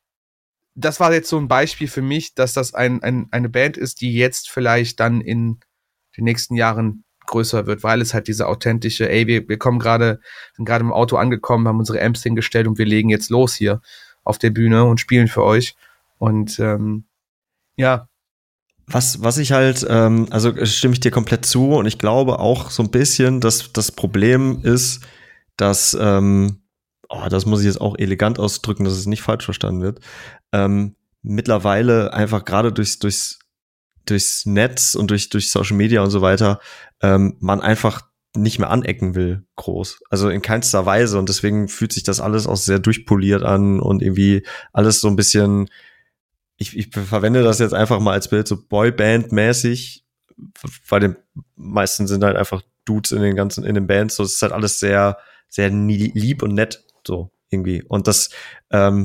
Das war jetzt so ein Beispiel für mich, dass das ein, ein, eine Band ist, die jetzt vielleicht dann in den nächsten Jahren größer wird, weil es halt diese authentische, ey, wir, wir kommen gerade, sind gerade im Auto angekommen, haben unsere Amps hingestellt und wir legen jetzt los hier auf der Bühne und spielen für euch. Und ähm, ja. Was, was ich halt, ähm, also stimme ich dir komplett zu und ich glaube auch so ein bisschen, dass das Problem ist, dass, ähm, oh, das muss ich jetzt auch elegant ausdrücken, dass es nicht falsch verstanden wird, ähm, mittlerweile einfach gerade durchs, durchs, durchs Netz und durch, durch Social Media und so weiter, ähm, man einfach nicht mehr anecken will, groß. Also in keinster Weise und deswegen fühlt sich das alles auch sehr durchpoliert an und irgendwie alles so ein bisschen, ich, ich verwende das jetzt einfach mal als Bild, so Boyband-mäßig, weil den meisten sind halt einfach Dudes in den ganzen, in den Bands, so es ist halt alles sehr, sehr lieb und nett, so irgendwie. Und das, ähm,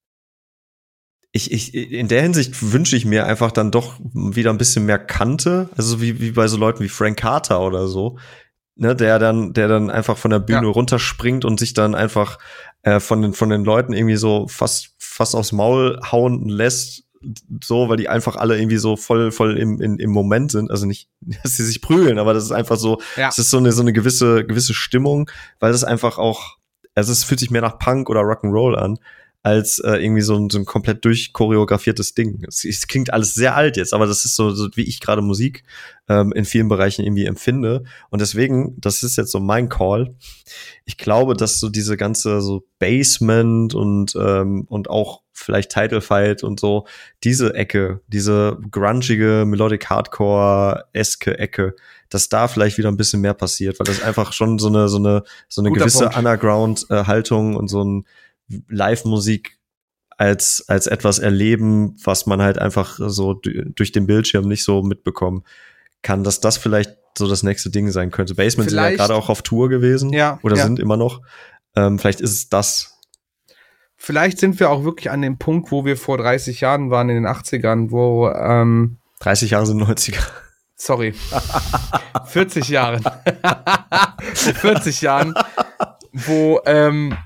ich, ich, in der Hinsicht wünsche ich mir einfach dann doch wieder ein bisschen mehr Kante, also wie, wie bei so Leuten wie Frank Carter oder so, ne, der dann, der dann einfach von der Bühne Ja. runterspringt und sich dann einfach äh, von den, von den Leuten irgendwie so fast, fast aufs Maul hauen lässt, so, weil die einfach alle irgendwie so voll, voll im, in, im Moment sind. Also nicht, dass sie sich prügeln, aber das ist einfach so, Ja. es ist so eine, so eine gewisse, gewisse Stimmung, weil es einfach auch, also es fühlt sich mehr nach Punk oder Rock'n'Roll an, als äh, irgendwie so ein, so ein komplett durchchoreografiertes Ding. Es, es klingt alles sehr alt jetzt, aber das ist so, so wie ich gerade Musik ähm, in vielen Bereichen irgendwie empfinde. Und deswegen, das ist jetzt so mein Call. Ich glaube, dass so diese ganze so Basement und ähm, und auch vielleicht Title Fight und so, diese Ecke, diese grungige Melodic Hardcore-eske Ecke, dass da vielleicht wieder ein bisschen mehr passiert, weil das einfach schon so eine so eine so eine Guter gewisse Punkt. Underground-Haltung und so ein Live-Musik als als etwas erleben, was man halt einfach so d- durch den Bildschirm nicht so mitbekommen kann, dass das vielleicht so das nächste Ding sein könnte. Basement sind ja Vielleicht- gerade auch auf Tour gewesen Ja, oder ja. sind immer noch. Ähm, vielleicht ist es das. Vielleicht sind wir auch wirklich an dem Punkt, wo wir vor dreißig Jahren waren, in den achtzigern, wo, ähm, dreißig Jahre sind neunziger. sorry, vierzig Jahren, vor vierzig Jahren, wo, ähm,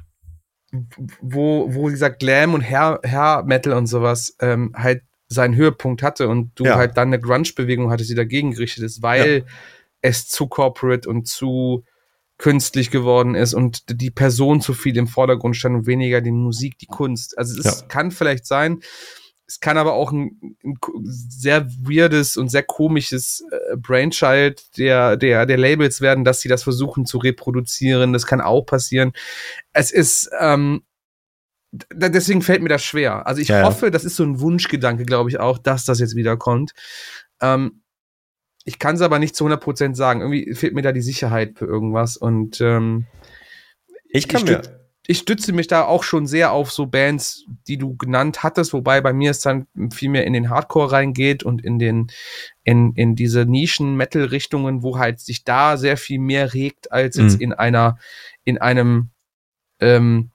wo, wo dieser Glam und Hair, Hair Metal und sowas ähm, halt seinen Höhepunkt hatte und du Ja. halt dann eine Grunge-Bewegung hattest, die dagegen gerichtet ist, weil es zu corporate und zu künstlich geworden ist und die Person zu viel im Vordergrund stand und weniger die Musik, die Kunst. Also es Ja. kann vielleicht sein, es kann aber auch ein, ein sehr weirdes und sehr komisches äh, Brainchild der, der, der Labels werden, dass sie das versuchen zu reproduzieren. Das kann auch passieren. Es ist, ähm, d- deswegen fällt mir das schwer. Also ich Ja, ja. hoffe, das ist so ein Wunschgedanke, glaube ich auch, dass das jetzt wieder kommt. Ähm, ich kann es aber nicht zu hundert Prozent sagen. Irgendwie fehlt mir da die Sicherheit für irgendwas und ähm, Ich kann ich mir, stüt- ich stütze mich da auch schon sehr auf so Bands, die du genannt hattest, wobei bei mir es dann viel mehr in den Hardcore reingeht und in den in, in diese Nischen-Metal-Richtungen, wo halt sich da sehr viel mehr regt, als jetzt Mhm. in einer, in einem ähm,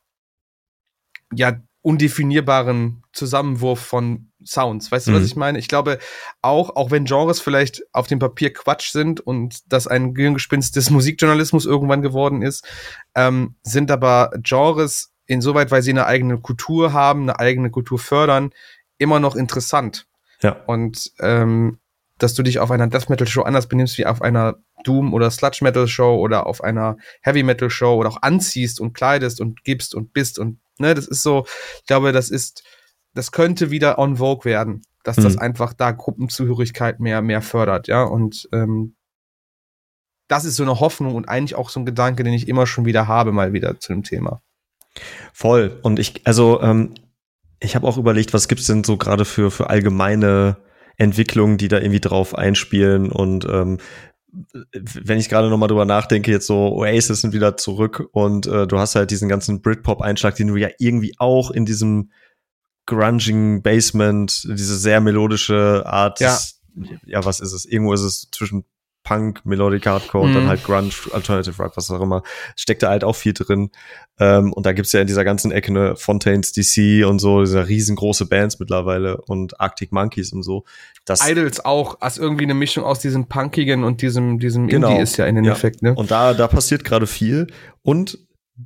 ja, undefinierbaren Zusammenwurf von Sounds. Weißt du, was Mhm. ich meine? Ich glaube, auch, auch wenn Genres vielleicht auf dem Papier Quatsch sind und das ein Gehirngespinst des Musikjournalismus irgendwann geworden ist, ähm, sind aber Genres insoweit, weil sie eine eigene Kultur haben, eine eigene Kultur fördern, immer noch interessant. Ja. Und ähm, dass du dich auf einer Death Metal Show anders benimmst wie auf einer Doom oder Sludge Metal Show oder auf einer Heavy Metal Show oder auch anziehst und kleidest und gibst und bist und ne, das ist so, ich glaube, das ist, das könnte wieder en vogue werden, dass das Mhm. einfach da Gruppenzugehörigkeit mehr, mehr fördert, ja, und ähm, das ist so eine Hoffnung und eigentlich auch so ein Gedanke, den ich immer schon wieder habe, mal wieder zu dem Thema. Voll. Und ich, also, ähm, ich habe auch überlegt, was gibt's denn so gerade für, für allgemeine Entwicklungen, die da irgendwie drauf einspielen. Und ähm, wenn ich gerade nochmal drüber nachdenke, jetzt so Oasis sind wieder zurück und äh, du hast halt diesen ganzen Britpop-Einschlag, den du ja irgendwie auch in diesem grungigen Basement, diese sehr melodische Art, Ja. des, ja, was ist es? Irgendwo ist es zwischen Punk, Melodic Hardcore und Mhm. dann halt Grunge, Alternative Rock, was auch immer. Steckt da halt auch viel drin. Ähm, und da gibt's ja in dieser ganzen Ecke ne, Fontaines D C und so, diese riesengroße Bands mittlerweile und Arctic Monkeys und so. Das, Idols auch, als irgendwie eine Mischung aus diesem Punkigen und diesem, diesem Genau. Indie ist ja in den Ja. Effekt, ne? Und da, da passiert gerade viel. Und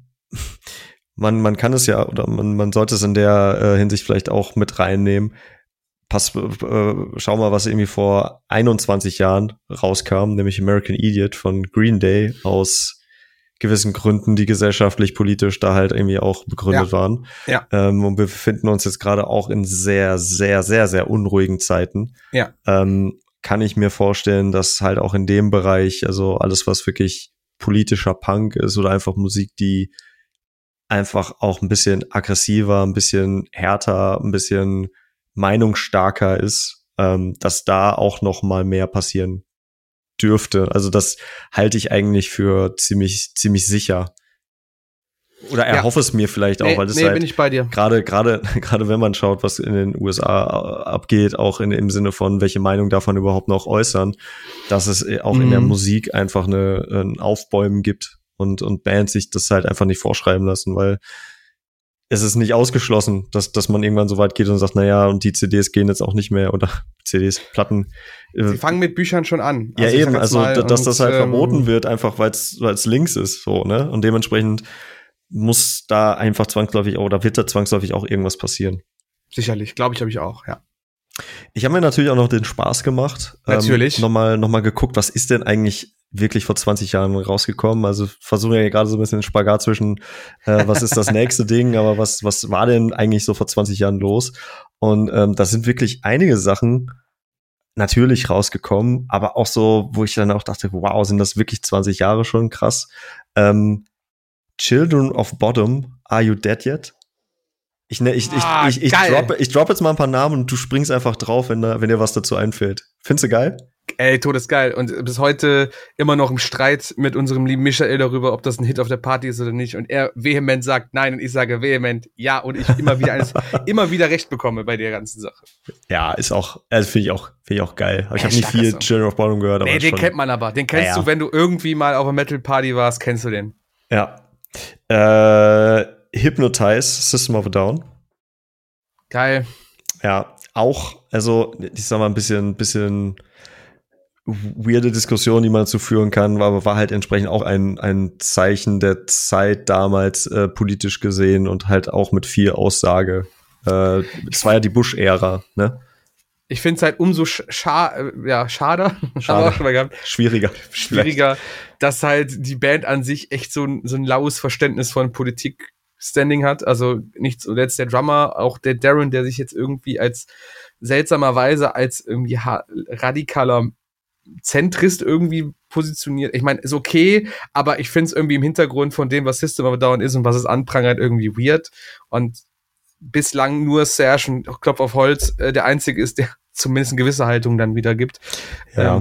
man, man kann es ja, oder man, man sollte es in der äh, Hinsicht vielleicht auch mit reinnehmen. Pass, äh, schau mal, was irgendwie vor einundzwanzig Jahren rauskam, nämlich American Idiot von Green Day aus gewissen Gründen, die gesellschaftlich, politisch da halt irgendwie auch begründet Ja. waren. Ja. Ähm, und wir befinden uns jetzt gerade auch in sehr, sehr, sehr, sehr unruhigen Zeiten. Ja. Ähm, kann ich mir vorstellen, dass halt auch in dem Bereich, also alles, was wirklich politischer Punk ist oder einfach Musik, die einfach auch ein bisschen aggressiver, ein bisschen härter, ein bisschen meinungsstarker ist, ähm, dass da auch noch mal mehr passieren dürfte. Also das halte ich eigentlich für ziemlich ziemlich sicher. Oder erhoffe ja. es mir vielleicht auch, nee, weil das nee, halt bin ich bei dir. Gerade gerade gerade wenn man schaut, was in den U S A abgeht, auch in, im Sinne von welche Meinung darf man überhaupt noch äußern, dass es auch mhm. in der Musik einfach eine ein Aufbäumen gibt und und Bands sich das halt einfach nicht vorschreiben lassen, weil es ist nicht ausgeschlossen, dass dass man irgendwann so weit geht und sagt, na ja, und die C Ds gehen jetzt auch nicht mehr oder C Ds, Platten. Sie fangen mit Büchern schon an. Also ja eben, also mal, dass und, das halt ähm, verboten wird, einfach weil es weil es links ist, so ne, und dementsprechend muss da einfach zwangsläufig oder wird da zwangsläufig auch irgendwas passieren. Sicherlich, glaube ich, habe ich auch, ja. Ich habe mir natürlich auch noch den Spaß gemacht. Natürlich. Ähm, nochmal, nochmal geguckt, was ist denn eigentlich wirklich vor zwanzig Jahren rausgekommen? Also versuchen ja gerade so ein bisschen den Spagat zwischen, äh, was ist das nächste Ding, aber was, was war denn eigentlich so vor zwanzig Jahren los? Und ähm, da sind wirklich einige Sachen natürlich rausgekommen, aber auch so, wo ich dann auch dachte, wow, sind das wirklich zwanzig Jahre schon krass? Ähm, Children of Bottom, Are You Dead Yet? Ich, ne, ich, ah, ich, ich, ich, droppe, ich droppe jetzt mal ein paar Namen und du springst einfach drauf, wenn, da, wenn dir was dazu einfällt. Findest du geil? Ey, todesgeil. Und bis heute immer noch im Streit mit unserem lieben Michael darüber, ob das ein Hit auf der Party ist oder nicht. Und er vehement sagt nein und ich sage vehement ja und ich immer wieder eines, immer wieder recht bekomme bei der ganzen Sache. Ja, ist auch, also finde ich auch, finde ich auch geil. Aber ich habe nicht viel Children of Bottom gehört. Aber nee, den schon, kennt man aber. Den kennst ja, ja. du, wenn du irgendwie mal auf einer Metal-Party warst, kennst du den. Ja. Äh, Hypnotize, System of a Down. Geil. Ja, auch, also ich sag mal ein bisschen, bisschen weirde Diskussion, die man dazu führen kann, aber war halt entsprechend auch ein, ein Zeichen der Zeit damals äh, politisch gesehen und halt auch mit viel Aussage. Äh, es war ja die Bush-Ära, ne? Ich finde es halt umso scha ja, schade, schade. Schon mal gehabt. schwieriger, schwieriger, dass halt die Band an sich echt so ein, so ein laues Verständnis von Politik Standing hat, also nicht zuletzt der Drummer, auch der Darren, der sich jetzt irgendwie als seltsamerweise als irgendwie radikaler Zentrist irgendwie positioniert. Ich meine, ist okay, aber ich finde es irgendwie im Hintergrund von dem, was System of a Down ist und was es anprangert, irgendwie weird. Und bislang nur Serge und Klopf auf Holz äh, der Einzige ist, der zumindest eine gewisse Haltung dann wieder gibt. Ja. Ähm,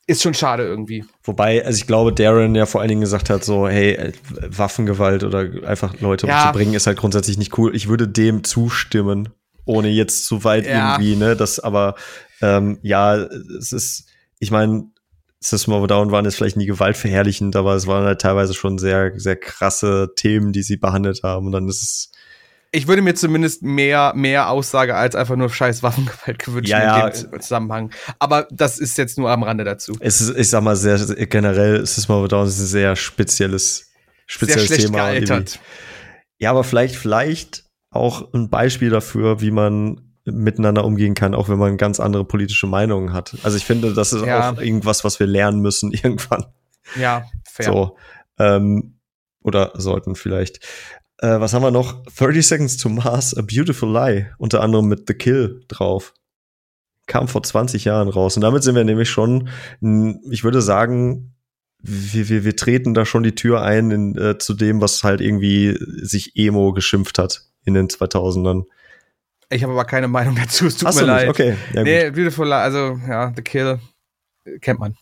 ist schon schade irgendwie. Wobei, also ich glaube, Darren ja vor allen Dingen gesagt hat, so, hey, Waffengewalt oder einfach Leute Ja. umzubringen ist halt grundsätzlich nicht cool. Ich würde dem zustimmen, ohne jetzt zu weit Ja. irgendwie, ne, das aber, ähm, ja, es ist, ich meine, System of a Down waren jetzt vielleicht nie gewaltverherrlichend, aber es waren halt teilweise schon sehr, sehr krasse Themen, die sie behandelt haben und dann ist es Ich würde mir zumindest mehr, mehr Aussage als einfach nur scheiß Waffengewalt gewünscht Ja, ja. in dem Zusammenhang. Aber das ist jetzt nur am Rande dazu. Es ist, ich sag mal, sehr generell, System of a Down ist ein sehr spezielles, spezielles Sehr schlecht Thema. gealtert. Ja, aber vielleicht, vielleicht auch ein Beispiel dafür, wie man miteinander umgehen kann, auch wenn man ganz andere politische Meinungen hat. Also ich finde, das ist Ja. auch irgendwas, was wir lernen müssen irgendwann. Ja, fair. So, ähm, oder sollten vielleicht. Äh, was haben wir noch? thirty Seconds to Mars, A Beautiful Lie, unter anderem mit The Kill drauf. Kam vor zwanzig Jahren raus. Und damit sind wir nämlich schon, ich würde sagen, wir, wir, wir treten da schon die Tür ein in, äh, zu dem, was halt irgendwie sich Emo geschimpft hat in den zweitausendern. Ich habe aber keine Meinung dazu, es tut Hast mir du nicht? leid. Okay, ja, gut. Nee, Beautiful, also ja, The Kill, äh, kennt man.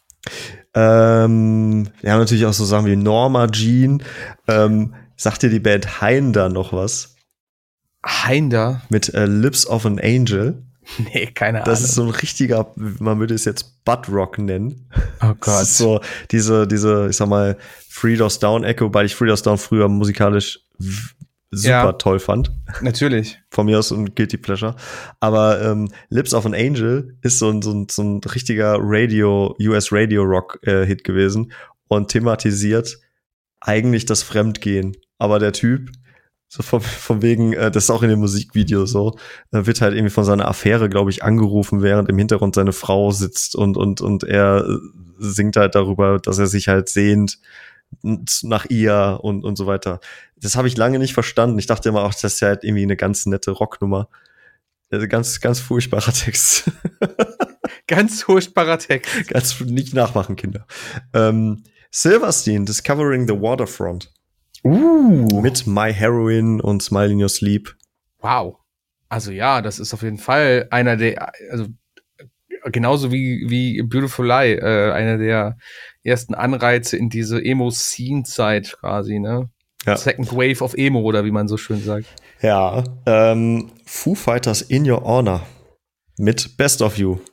Ähm, wir haben natürlich auch so Sachen wie Norma Jean. Ähm, sagt dir die Band Heinder noch was? Heinder? Mit äh, Lips of an Angel. Nee, keine Ahnung. Das ist so ein richtiger, man würde es jetzt Butt-Rock nennen. Oh Das Gott. ist so diese, diese, ich sag mal, Three Doors Down Echo, weil ich Three Doors Down früher musikalisch w- super Ja. toll fand. Natürlich. Von mir aus ein Guilty Pleasure. Aber ähm, Lips of an Angel ist so ein, so ein, so ein richtiger Radio, U S Radio Rock äh, Hit gewesen und thematisiert eigentlich das Fremdgehen. Aber der Typ, so von, von wegen, äh, das ist auch in dem Musikvideo so, äh, wird halt irgendwie von seiner Affäre, glaube ich, angerufen, während im Hintergrund seine Frau sitzt und, und, und er äh, singt halt darüber, dass er sich halt sehnt nach ihr und, und so weiter. Das habe ich lange nicht verstanden. Ich dachte immer auch, das ist ja halt irgendwie eine ganz nette Rocknummer. Also ganz, ganz furchtbarer Text. Ganz furchtbarer Text. Ganz nicht nachmachen, Kinder. Ähm, Silverstein, Discovering the Waterfront. Uh. Mit My Heroine und Smile in Your Sleep. Wow. Also ja, das ist auf jeden Fall einer der, also genauso wie, wie Beautiful Lie, äh, einer der ersten Anreize in diese Emo-Scene-Zeit quasi, ne? Ja. Second Wave of Emo, oder wie man so schön sagt. Ja, ähm, Foo Fighters In Your Honor mit Best of You.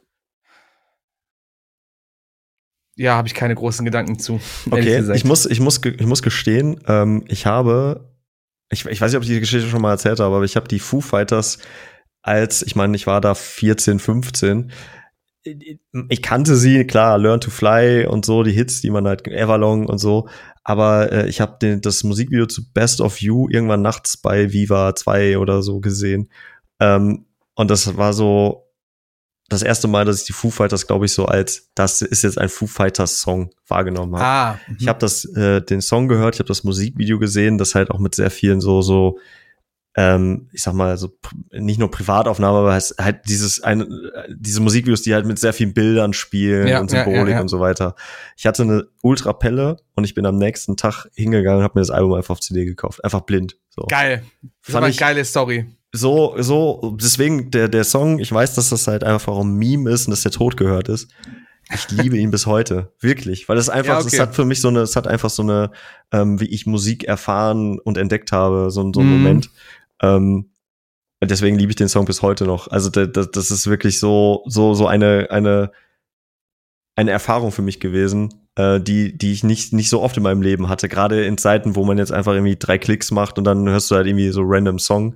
Ja, habe ich keine großen Gedanken zu. ehrlich Okay, gesagt. ich muss, ich muss, ge- ich muss gestehen, ähm, ich habe, ich, ich weiß nicht, ob ich die Geschichte schon mal erzählt habe, aber ich habe die Foo Fighters als, ich meine, ich war da vierzehn, fünfzehn. Ich kannte sie, klar, Learn to Fly und so, die Hits, die man halt, Everlong und so, aber äh, ich habe das Musikvideo zu Best of You irgendwann nachts bei Viva zwei oder so gesehen. Ähm, und das war so das erste Mal, dass ich die Foo Fighters, glaube ich, so als, das ist jetzt ein Foo Fighters Song wahrgenommen habe. Ah. Ich habe das, äh, den Song gehört, ich habe das Musikvideo gesehen, das halt auch mit sehr vielen so, so, ähm, ich sag mal, so pr- nicht nur Privataufnahmen, aber es halt dieses, eine, diese Musikvideos, die halt mit sehr vielen Bildern spielen Ja, und ja, Symbolik ja, ja. und so weiter. Ich hatte eine Ultra-Pelle und ich bin am nächsten Tag hingegangen und habe mir das Album einfach auf C D gekauft. Einfach blind. So. Geil. Das ist Fand aber eine ich- geile Story. So, so, deswegen der, der Song, ich weiß, dass das halt einfach auch ein Meme ist und dass der tot gehört ist. Ich liebe ihn bis heute, wirklich, weil es einfach, Ja, okay. das hat für mich so eine, es hat einfach so eine, ähm, wie ich Musik erfahren und entdeckt habe, so, so ein Mhm. Moment. Ähm, deswegen liebe ich den Song bis heute noch. Also da- da- das ist wirklich so, so, so eine, eine, eine Erfahrung für mich gewesen, äh, die, die ich nicht, nicht so oft in meinem Leben hatte. Gerade in Zeiten, wo man jetzt einfach irgendwie drei Klicks macht und dann hörst du halt irgendwie so random Song.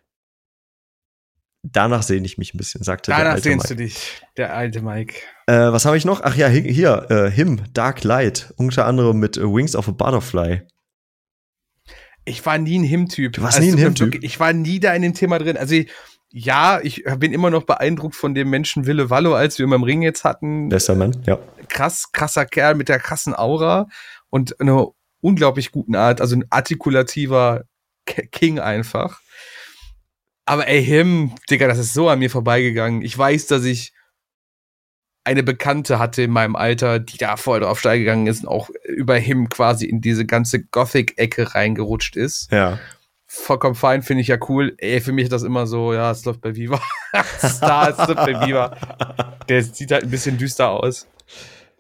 Danach sehne ich mich ein bisschen, sagte der Danach alte sehnst Mike. du dich, der alte Mike. Äh, was habe ich noch? Ach ja, hi- hier, äh, Him, Dark Light, unter anderem mit äh, Wings of a Butterfly. Ich war nie ein Him-Typ. Du warst Also, nie ein es tut mir Him-Typ? wirklich- Ich war nie da in dem Thema drin. Also, ja, ich bin immer noch beeindruckt von dem Menschen Wille Wallo, als wir ihn im Ring jetzt hatten. Bester Mann, ja. Krass, krasser Kerl mit der krassen Aura und einer unglaublich guten Art, also ein artikulativer K- King einfach. Aber ey, Him, Digga, das ist so an mir vorbeigegangen. Ich weiß, dass ich eine Bekannte hatte in meinem Alter, die da voll drauf steil gegangen ist und auch über Him quasi in diese ganze Gothic-Ecke reingerutscht ist. Ja. Vollkommen fein, finde ich ja cool. Ey, für mich ist das immer so, ja, es läuft bei Viva. Star, es läuft bei Viva. Der sieht halt ein bisschen düster aus.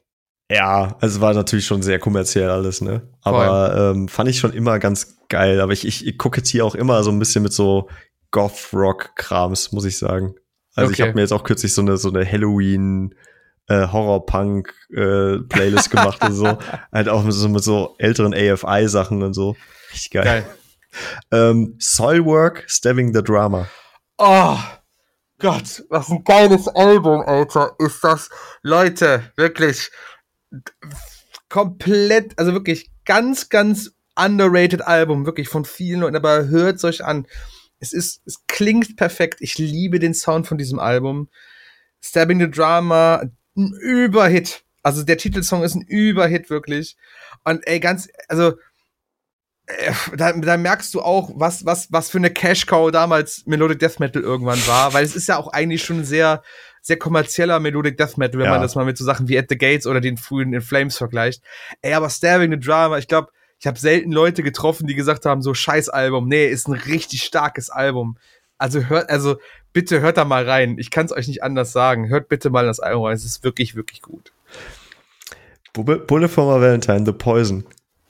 Ja, also war natürlich schon sehr kommerziell alles, ne? Aber ähm, fand ich schon immer ganz geil. Aber ich, ich, ich kokettiere auch immer so ein bisschen mit so Goth-Rock-Krams, muss ich sagen. Also okay. Ich habe mir jetzt auch kürzlich so eine so eine Halloween äh, Horror-Punk äh, Playlist gemacht und so. Halt auch mit so, mit so älteren A F I-Sachen und so. Richtig geil. geil. ähm, Soilwork, Stabbing the Drama. Oh Gott, was ein geiles Album, Alter. Ist das, Leute, wirklich komplett, also wirklich ganz, ganz underrated Album, wirklich von vielen Leuten, aber hört es euch an. Es ist, es klingt perfekt. Ich liebe den Sound von diesem Album. Stabbing the Drama, ein Überhit. Also der Titelsong ist ein Überhit, wirklich. Und ey, ganz, also äh, da, da merkst du auch, was, was, was für eine Cash-Cow damals Melodic Death Metal irgendwann war, weil es ist ja auch eigentlich schon sehr, sehr kommerzieller Melodic Death Metal, wenn ja. man das mal mit so Sachen wie At the Gates oder den frühen In Flames vergleicht. Ey, aber Stabbing the Drama, ich glaube, ich habe selten Leute getroffen, die gesagt haben, so scheiß Album. Nee, ist ein richtig starkes Album. Also hört, also bitte hört da mal rein. Ich kann es euch nicht anders sagen. Hört bitte mal das Album rein. Es ist wirklich, wirklich gut. Bullet for My Valentine, The Poison.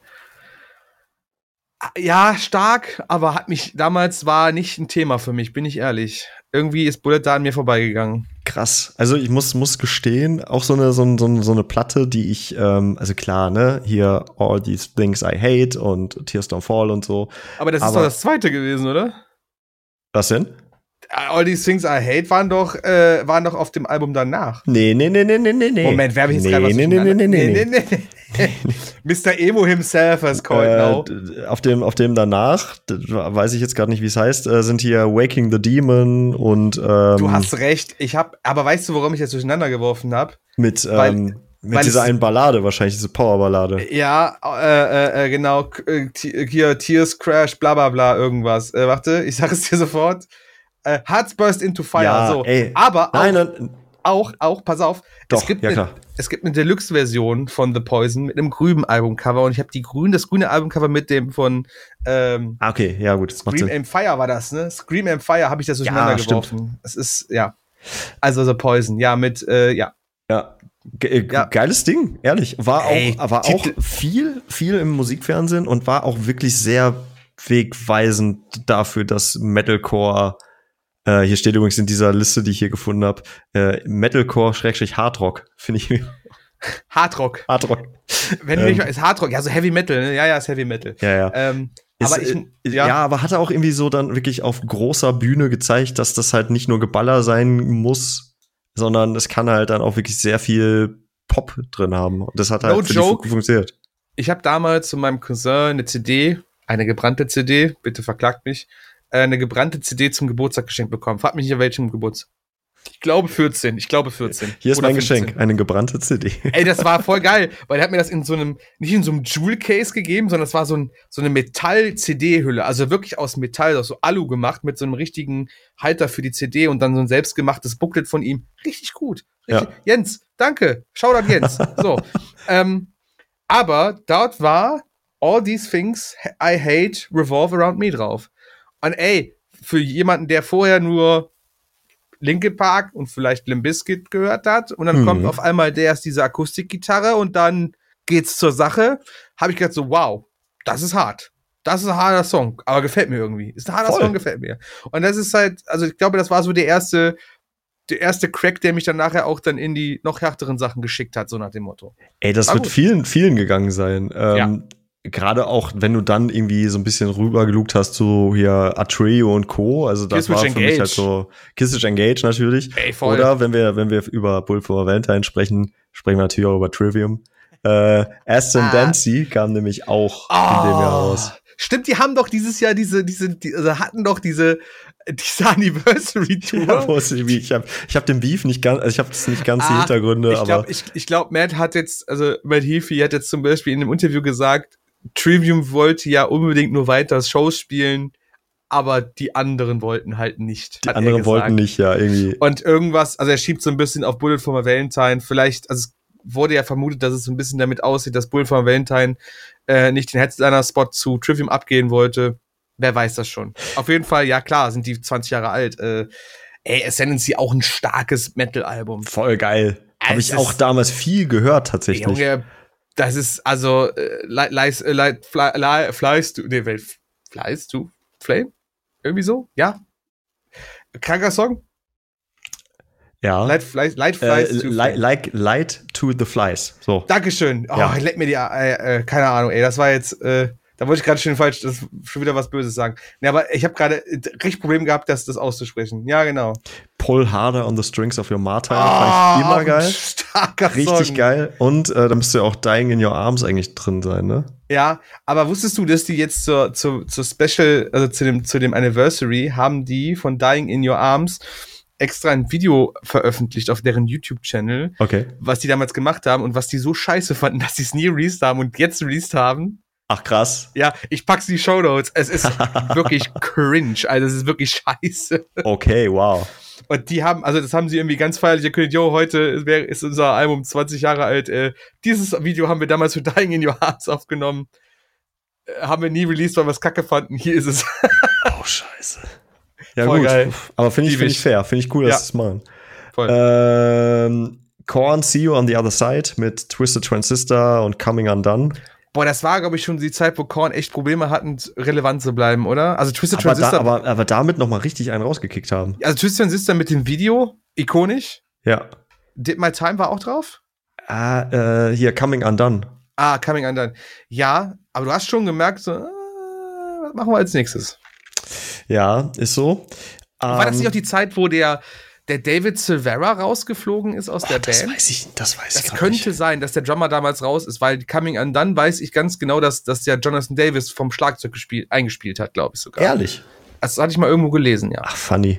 Ja, stark, aber hat mich damals war nicht ein Thema für mich, bin ich ehrlich. Irgendwie ist Bullet da an mir vorbeigegangen. Krass. Also ich muss muss gestehen, auch so eine so, eine, so eine Platte, die ich ähm, also klar, ne, hier All These Things I Hate und Tears Don't Fall und so. Aber das ist aber, doch das zweite gewesen, oder? Was denn? All These Things I Hate waren doch äh, waren doch auf dem Album danach. Nee, nee, nee, nee, nee, nee. Moment, wer habe ich jetzt nee, gerade was nee, nee, nee, nee, nee, nee, nee, nee. Mister Emo himself has called äh, now. Auf dem, auf dem danach, weiß ich jetzt gerade nicht, wie es heißt, äh, sind hier Waking the Demon und ähm, Du hast recht. Ich habe, aber weißt du, warum ich das durcheinander geworfen habe? Mit weil, ähm, mit dieser einen Ballade wahrscheinlich, diese Powerballade. Ja, äh, äh, genau. Hier Tears Crash, bla bla bla, irgendwas. Äh, warte, ich sag es dir sofort. Äh, Hearts Burst into Fire. Ja, so. ey. Aber auch, nein, nein. auch, auch, pass auf. Doch, es gibt ja eine, klar. Es gibt eine Deluxe-Version von The Poison mit einem grünen Albumcover und ich habe die grün, das grüne Albumcover mit dem von ähm, ah, okay, ja gut, das macht Scream Sinn. and Fire war das, ne? Scream and Fire habe ich das durcheinander Ja, geworfen. Es ist, ja. Also The Poison, ja, mit, äh, ja. Ja. Ge- ja. Geiles Ding, ehrlich. War Ey, auch, war auch viel, viel im Musikfernsehen und war auch wirklich sehr wegweisend dafür, dass Metalcore, äh, hier steht übrigens in dieser Liste, die ich hier gefunden habe, äh, Metalcore-Hardrock, finde ich. Hardrock. Hardrock. Wenn du nicht ähm, ist Hardrock, ja, so Heavy Metal, ne? Ja, ja, ist Heavy Metal. Ja, ja. Ähm, ist, aber ich, ja. ja, aber hat er auch irgendwie so dann wirklich auf großer Bühne gezeigt, dass das halt nicht nur Geballer sein muss, sondern es kann halt dann auch wirklich sehr viel Pop drin haben. Und das hat halt no für joke. die funktioniert. Ich habe damals zu meinem Cousin eine C D, eine gebrannte C D, bitte verklagt mich, äh, eine gebrannte C D zum Geburtstag geschenkt bekommen. Frag mich nicht, an welchem Geburtstag. Ich glaube vierzehn, ich glaube vierzehn. Hier ist Oder mein fünfzehn. Geschenk, eine gebrannte C D. Ey, das war voll geil, weil er hat mir das in so einem, nicht in so einem Jewel-Case gegeben, sondern es war so, ein, so eine Metall-C D-Hülle, also wirklich aus Metall, aus so Alu gemacht, mit so einem richtigen Halter für die C D und dann so ein selbstgemachtes Booklet von ihm. Richtig gut. Richtig. Ja. Jens, danke. Shoutout Jens. So. ähm, aber dort war All These Things I Hate Revolve Around Me drauf. Und ey, für jemanden, der vorher nur Linkin Park und vielleicht Limp Bizkit gehört hat und dann mhm. kommt auf einmal der ist diese Akustikgitarre und dann geht's zur Sache, habe ich gedacht so, wow, das ist hart. Das ist ein harter Song, aber gefällt mir irgendwie. Ist ein harter Voll. Song, gefällt mir. Und das ist halt, also ich glaube, das war so der erste der erste Crack, der mich dann nachher auch dann in die noch härteren Sachen geschickt hat, so nach dem Motto. Ey, das war wird gut. vielen, vielen gegangen sein. Ähm, ja. Gerade auch, wenn du dann irgendwie so ein bisschen rübergelugt hast zu hier Atreo und Co. Also das war für Engage. mich halt so Kissage Engage natürlich. Ey, voll. Oder wenn wir, wenn wir über Bullet for My Valentine sprechen, sprechen wir natürlich auch über Trivium. Äh, Ascendancy ah. kam nämlich auch oh. in dem Jahr raus. Stimmt, die haben doch dieses Jahr diese, diese, die, also hatten doch diese, diese Anniversary-Tour. Ja, ich habe ich hab den Beef nicht ganz, also ich habe das nicht ganz ah, die Hintergründe, ich glaub, aber. Ich, ich glaube, Matt hat jetzt, also Matt Heafy hat jetzt zum Beispiel in einem Interview gesagt, Trivium wollte ja unbedingt nur weiter Shows spielen, aber die anderen wollten halt nicht. Die anderen wollten nicht, ja, irgendwie. Und irgendwas, also er schiebt so ein bisschen auf Bullet for My Valentine, vielleicht, also es wurde ja vermutet, dass es so ein bisschen damit aussieht, dass Bullet for My Valentine äh, nicht den Headliner-Spot zu Trivium abgehen wollte. Wer weiß das schon. Auf jeden Fall, ja klar, sind die zwanzig Jahre alt. Äh, ey, Ascendancy auch ein starkes Metal-Album. Voll geil. Habe ich auch damals viel gehört, tatsächlich. Junge, das ist, also, äh, leist, äh, leist, fly, fly, flyst du, nee, flyst du, Flame? Irgendwie so? Ja. Kranker Song? Ja. Light, light, light Flies äh, to light, like Light to the Flies. So. Dankeschön. Oh, ja. leck mir die, äh, äh, keine Ahnung, ey, das war jetzt, äh, da wollte ich gerade schon falsch, das schon wieder was Böses sagen. Nee, aber ich habe gerade richtig Probleme gehabt, das, das auszusprechen. Ja, genau. Pull Harder on the Strings of Your Martyr. Oh, fand ich immer geil. Starker Richtig Song. geil. Und äh, da müsste ja auch Dying in Your Arms eigentlich drin sein, ne? Ja, aber wusstest du, dass die jetzt zur, zur, zur Special, also zu dem, zu dem Anniversary, haben die von Dying in Your Arms extra ein Video veröffentlicht auf deren YouTube-Channel, okay. was die damals gemacht haben und was die so scheiße fanden, dass sie es nie released haben und jetzt released haben. Ach, krass. Ja, ich pack's in die Shownotes. Es ist wirklich cringe. Also, es ist wirklich scheiße. Okay, wow. Und die haben, also, das haben sie irgendwie ganz feierlich erkündigt. Jo, heute ist unser Album zwanzig Jahre alt. Äh, dieses Video haben wir damals für Dying in Your Arms aufgenommen. Äh, haben wir nie released, weil wir es kacke fanden. Hier ist es. Oh, scheiße. Ja, voll gut. Geil. Aber finde ich, find ich fair. Finde ich cool, dass ja. sie es machen. Voll. Ähm, Korn, See You on the Other Side mit Twisted Transistor und Coming Undone. Boah, das war, glaube ich, schon die Zeit, wo Korn echt Probleme hatten, relevant zu bleiben, oder? Also Twisted aber Transistor. Da, aber, aber damit noch mal richtig einen rausgekickt haben. Also Twisted Transistor mit dem Video, ikonisch. Ja. Did My Time war auch drauf? Ah, äh, hier, Coming Undone. Ah, Coming Undone. Ja, aber du hast schon gemerkt, so, äh, was machen wir als nächstes? Ja, ist so. War ähm, das nicht auch die Zeit, wo der, der David Silvera rausgeflogen ist aus oh, der das Band? Weiß ich, das weiß ich Das gar könnte nicht. sein, dass der Drummer damals raus ist, weil Coming Undone weiß ich ganz genau, dass, dass der Jonathan Davis vom Schlagzeug gespielt, eingespielt hat, glaube ich sogar. Ehrlich? Das hatte ich mal irgendwo gelesen, ja. Ach, funny.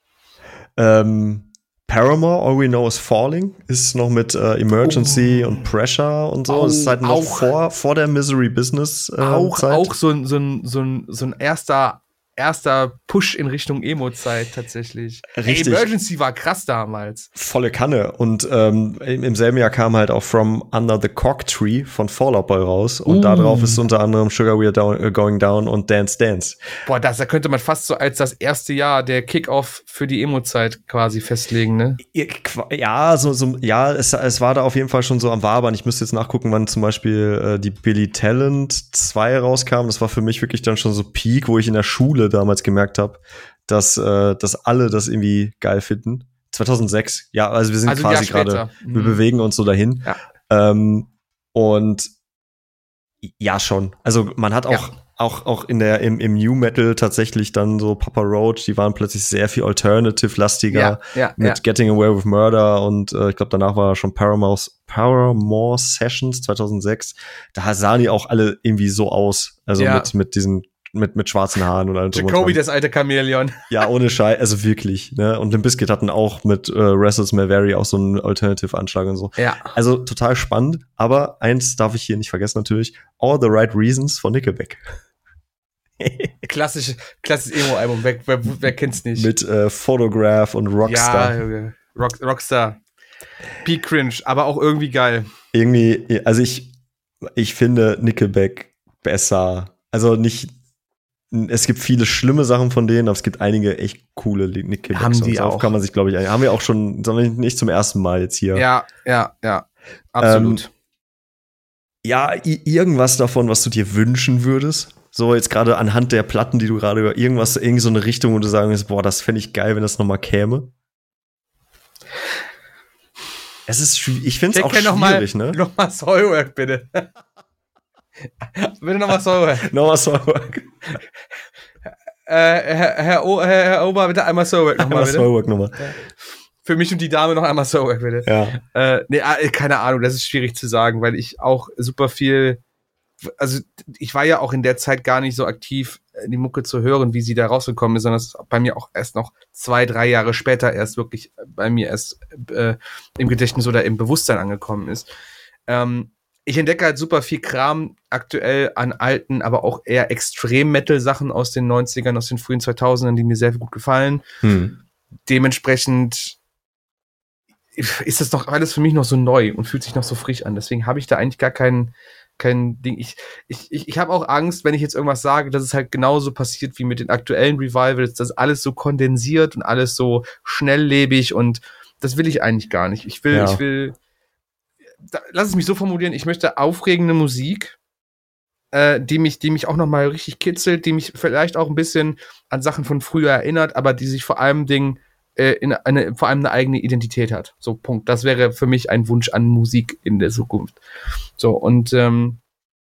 Ähm, Paramore, All We Know Is Falling, ist noch mit äh, Emergency oh. und Pressure und so. Oh, das ist halt noch auch, vor, vor der Misery Business äh, auch, Zeit. Auch so ein, so ein, so ein, so ein erster erster Push in Richtung Emo-Zeit tatsächlich. Richtig. Ey, Emergency war krass damals. Volle Kanne. Und ähm, im, im selben Jahr kam halt auch From Under the Cork Tree von Fall Out Boy raus. Und uh. da drauf ist unter anderem Sugar We Are down, uh, Going Down und Dance Dance. Boah, das da könnte man fast so als das erste Jahr der Kick-Off für die Emo-Zeit quasi festlegen, ne? Ja, so, so ja, es, es war da auf jeden Fall schon so am Wabern. Ich müsste jetzt nachgucken, wann zum Beispiel äh, die Billy Talent zwei rauskam. Das war für mich wirklich dann schon so Peak, wo ich in der Schule damals gemerkt habe, dass, äh, dass alle das irgendwie geil finden. zweitausendsechs, ja, also wir sind also quasi gerade, mhm. wir bewegen uns so dahin. Ja. Ähm, und ja, schon. Also man hat auch, ja. auch, auch in der, im, im New Metal tatsächlich dann so Papa Roach, die waren plötzlich sehr viel Alternative-lastiger ja, ja, mit ja. Getting Away with Murder und äh, ich glaube, danach war schon Paramore, Paramore Sessions zweitausendsechs. Da sahen die auch alle irgendwie so aus. Also ja. mit, mit diesen mit, mit schwarzen Haaren und allem. Jacoby, das alte Chamäleon. Ja, ohne Scheiß, also wirklich, ne? Und Limp Bizkit hatten auch mit äh, Restless May Vary auch so einen Alternative-Anschlag und so. Ja. Also total spannend, aber eins darf ich hier nicht vergessen natürlich, All the Right Reasons von Nickelback. Klassisch, klassisches Emo-Album, wer, wer, wer kennt's nicht? Mit äh, Photograph und Rockstar. Ja, Rock, Rockstar. Peak Cringe, aber auch irgendwie geil. Irgendwie, also ich, ich finde Nickelback besser, also nicht es gibt viele schlimme Sachen von denen, aber es gibt einige echt coole Nickelback-Songs. Haben die auch. Kann man sich, glaube ich, haben wir auch schon, sondern nicht zum ersten Mal jetzt hier. Ja, ja, ja, absolut. Ähm, ja, i- irgendwas davon, was du dir wünschen würdest. So jetzt gerade anhand der Platten, die du gerade über irgendwas, irgendwie so eine Richtung, wo du sagen willst, boah, das fände ich geil, wenn das noch mal käme. Es ist, schw- ich finde es auch schwierig, noch mal, ne? Noch mal Soilwork, bitte. Bitte noch mal Soilwork. Nochmal Soilwork. Äh, Herr, Herr, o, Herr, Herr Ober, bitte einmal Soilwork nochmal, bitte. Soilwork nochmal. Für mich und die Dame noch einmal Soilwork, bitte. Ja. Äh, nee, keine Ahnung, das ist schwierig zu sagen, weil ich auch super viel, also ich war ja auch in der Zeit gar nicht so aktiv, die Mucke zu hören, wie sie da rausgekommen ist, sondern es ist bei mir auch erst noch zwei, drei Jahre später erst wirklich bei mir erst äh, im Gedächtnis oder im Bewusstsein angekommen ist. Ähm, ich entdecke halt super viel Kram aktuell an alten, aber auch eher Extrem-Metal-Sachen aus den neunzigern, aus den frühen zweitausendern, die mir sehr gut gefallen. Hm. Dementsprechend ist das doch alles für mich noch so neu und fühlt sich noch so frisch an. Deswegen habe ich da eigentlich gar kein, kein Ding. Ich, ich, ich, ich habe auch Angst, wenn ich jetzt irgendwas sage, dass es halt genauso passiert wie mit den aktuellen Revivals, dass alles so kondensiert und alles so schnelllebig und das will ich eigentlich gar nicht. Ich will, Ja. ich will, da, lass es mich so formulieren, ich möchte aufregende Musik, äh, die mich, die mich auch nochmal richtig kitzelt, die mich vielleicht auch ein bisschen an Sachen von früher erinnert, aber die sich vor allem Dingen äh, in eine, vor allem eine eigene Identität hat. So, Punkt. Das wäre für mich ein Wunsch an Musik in der Zukunft. So, und ähm,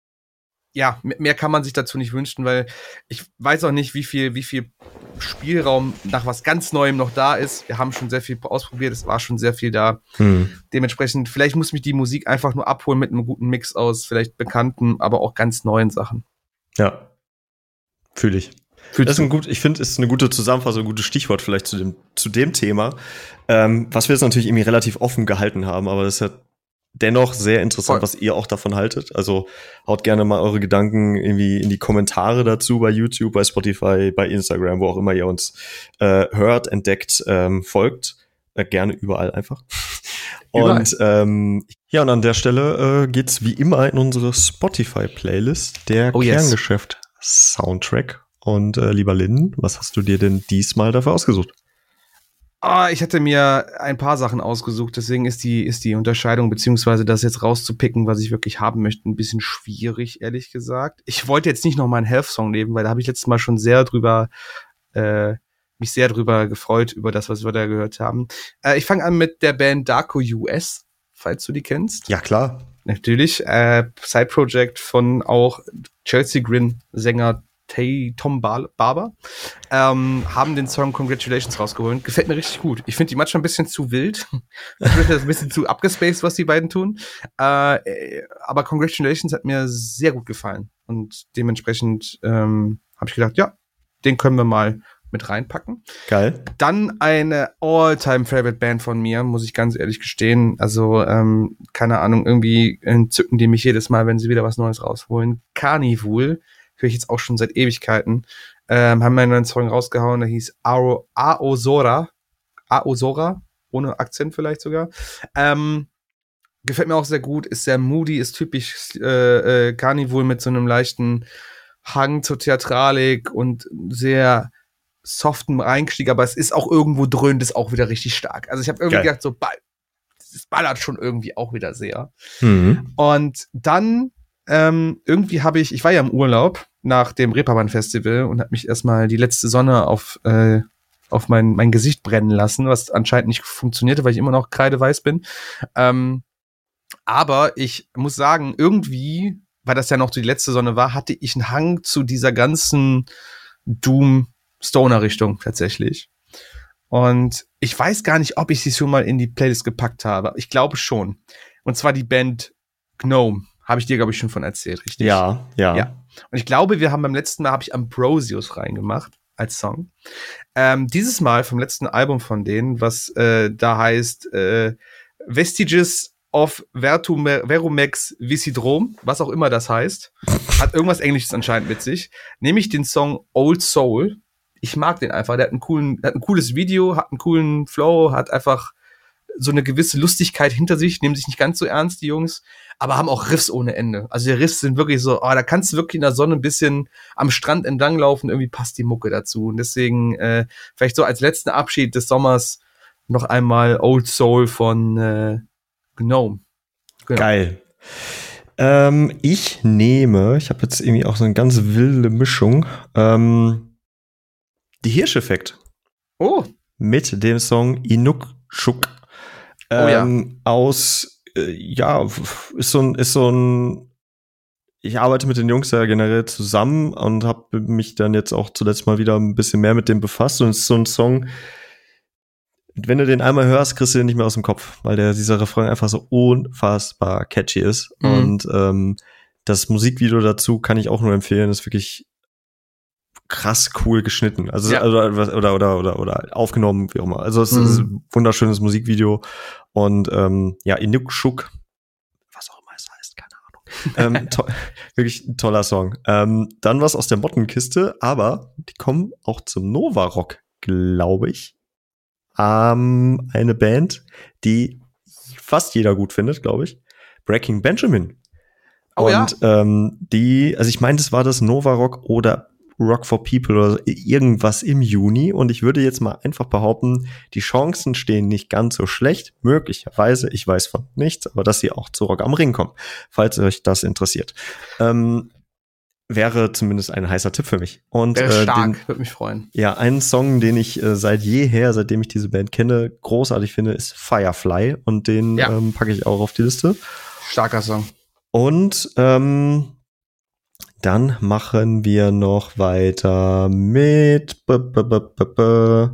ja, mehr kann man sich dazu nicht wünschen, weil ich weiß auch nicht, wie viel, wie viel Spielraum nach was ganz Neuem noch da ist. Wir haben schon sehr viel ausprobiert, es war schon sehr viel da. Hm. Dementsprechend, vielleicht muss mich die Musik einfach nur abholen mit einem guten Mix aus vielleicht bekannten, aber auch ganz neuen Sachen. Ja, fühle ich. Fühlst das ist ein gut, ich finde, ist eine gute Zusammenfassung, ein gutes Stichwort vielleicht zu dem, zu dem Thema, ähm, was wir jetzt natürlich irgendwie relativ offen gehalten haben, aber das ist ja dennoch sehr interessant, Voll. Was ihr auch davon haltet. Also haut gerne mal eure Gedanken irgendwie in die Kommentare dazu bei YouTube, bei Spotify, bei Instagram, wo auch immer ihr uns äh, hört, entdeckt, ähm, folgt. Äh, gerne überall einfach. Überall. Und ähm, ja, und an der Stelle äh, geht's wie immer in unsere Spotify-Playlist, der oh, Kerngeschäft-Soundtrack. Yes. Und äh, lieber Lynn, was hast du dir denn diesmal dafür ausgesucht? Ah, ich hatte mir ein paar Sachen ausgesucht, deswegen ist die, ist die Unterscheidung, beziehungsweise das jetzt rauszupicken, was ich wirklich haben möchte, ein bisschen schwierig, ehrlich gesagt. Ich wollte jetzt nicht noch mal einen Health-Song nehmen, weil da habe ich letztes Mal schon sehr drüber, äh, mich sehr drüber gefreut, über das, was wir da gehört haben. Äh, ich fange an mit der Band Darko U S, falls du die kennst. Ja, klar. Natürlich, äh, Side-Project von auch Chelsea Grin, Sänger Tay Tom Bar- Barber, ähm, haben den Song Congratulations rausgeholt. Gefällt mir richtig gut. Ich finde die manchmal ein bisschen zu wild. Ich finde das ein bisschen zu abgespaced, was die beiden tun. Äh, aber Congratulations hat mir sehr gut gefallen. Und dementsprechend ähm, habe ich gedacht, ja, den können wir mal mit reinpacken. Geil. Dann eine All-Time-Favorite-Band von mir, muss ich ganz ehrlich gestehen. Also, ähm, keine Ahnung, irgendwie entzücken die mich jedes Mal, wenn sie wieder was Neues rausholen. Carnival. Höre ich jetzt auch schon seit Ewigkeiten, ähm, haben einen neuen Song rausgehauen, der hieß Ao- Aozora, Aozora, ohne Akzent vielleicht sogar. Ähm, gefällt mir auch sehr gut, ist sehr moody, ist typisch äh, äh, Carnival mit so einem leichten Hang zur Theatralik und sehr soften Einstieg, aber es ist auch irgendwo dröhnt es auch wieder richtig stark. Also ich habe irgendwie Geil. gedacht, so, es ballert schon irgendwie auch wieder sehr. Mhm. Und dann Ähm, irgendwie habe ich, ich war ja im Urlaub nach dem Reeperbahn-Festival und habe mich erstmal die letzte Sonne auf, äh, auf mein, mein Gesicht brennen lassen, was anscheinend nicht funktionierte, weil ich immer noch kreideweiß bin. Ähm, aber ich muss sagen, irgendwie, weil das ja noch die letzte Sonne war, hatte ich einen Hang zu dieser ganzen Doom-Stoner-Richtung tatsächlich. Und ich weiß gar nicht, ob ich sie schon mal in die Playlist gepackt habe. Ich glaube schon. Und zwar die Band Gnome. Habe ich dir, glaube ich, schon von erzählt, richtig? Ja, ja, ja. Und ich glaube, wir haben beim letzten Mal, habe ich Ambrosius reingemacht als Song. Ähm, dieses Mal vom letzten Album von denen, was äh, da heißt äh, Vestiges of Vertume- Verumex Visidrom, was auch immer das heißt, hat irgendwas Englisches anscheinend mit sich, nehme ich den Song Old Soul. Ich mag den einfach, der hat, einen coolen, der hat ein cooles Video, hat einen coolen Flow, hat einfach so eine gewisse Lustigkeit hinter sich, nehmen sich nicht ganz so ernst, die Jungs, aber haben auch Riffs ohne Ende. Also die Riffs sind wirklich so, oh, da kannst du wirklich in der Sonne ein bisschen am Strand entlang laufen, irgendwie passt die Mucke dazu. Und deswegen äh, vielleicht so als letzten Abschied des Sommers noch einmal Old Soul von äh, Gnome. Genau. Geil. Ähm, ich nehme, ich habe jetzt irgendwie auch so eine ganz wilde Mischung, ähm, die Hirscheffekt. Oh. Mit dem Song Inukshuk. Ähm, oh ja. Aus, äh, ja, ist so ein, ist so ein, ich arbeite mit den Jungs ja generell zusammen und habe mich dann jetzt auch zuletzt mal wieder ein bisschen mehr mit dem befasst und es ist so ein Song, wenn du den einmal hörst, kriegst du den nicht mehr aus dem Kopf, weil der, dieser Refrain einfach so unfassbar catchy ist. Mhm. Und ähm, das Musikvideo dazu kann ich auch nur empfehlen, ist wirklich krass cool geschnitten. Also ja. oder, oder oder oder oder aufgenommen, wie auch immer. Also es mhm. ist ein wunderschönes Musikvideo. Und ähm, ja, Inukshuk, was auch immer es heißt, keine Ahnung. ähm, to- wirklich ein toller Song. Ähm, dann was aus der Mottenkiste, aber die kommen auch zum Nova Rock, glaube ich. Ähm, eine Band, die fast jeder gut findet, glaube ich. Breaking Benjamin. Oh, und ja? ähm, die, also ich meine, das war das Nova Rock oder Rock for People oder irgendwas im Juni. Und ich würde jetzt mal einfach behaupten, die Chancen stehen nicht ganz so schlecht. Möglicherweise, ich weiß von nichts, aber dass sie auch zu Rock am Ring kommen, falls euch das interessiert. Ähm, wäre zumindest ein heißer Tipp für mich. Und, wäre stark, äh, würde mich freuen. Ja, einen Song, den ich äh, seit jeher, seitdem ich diese Band kenne, großartig finde, ist Firefly. Und den ja. ähm, packe ich auch auf die Liste. Starker Song. Und ähm, dann machen wir noch weiter mit b -b -b -b -b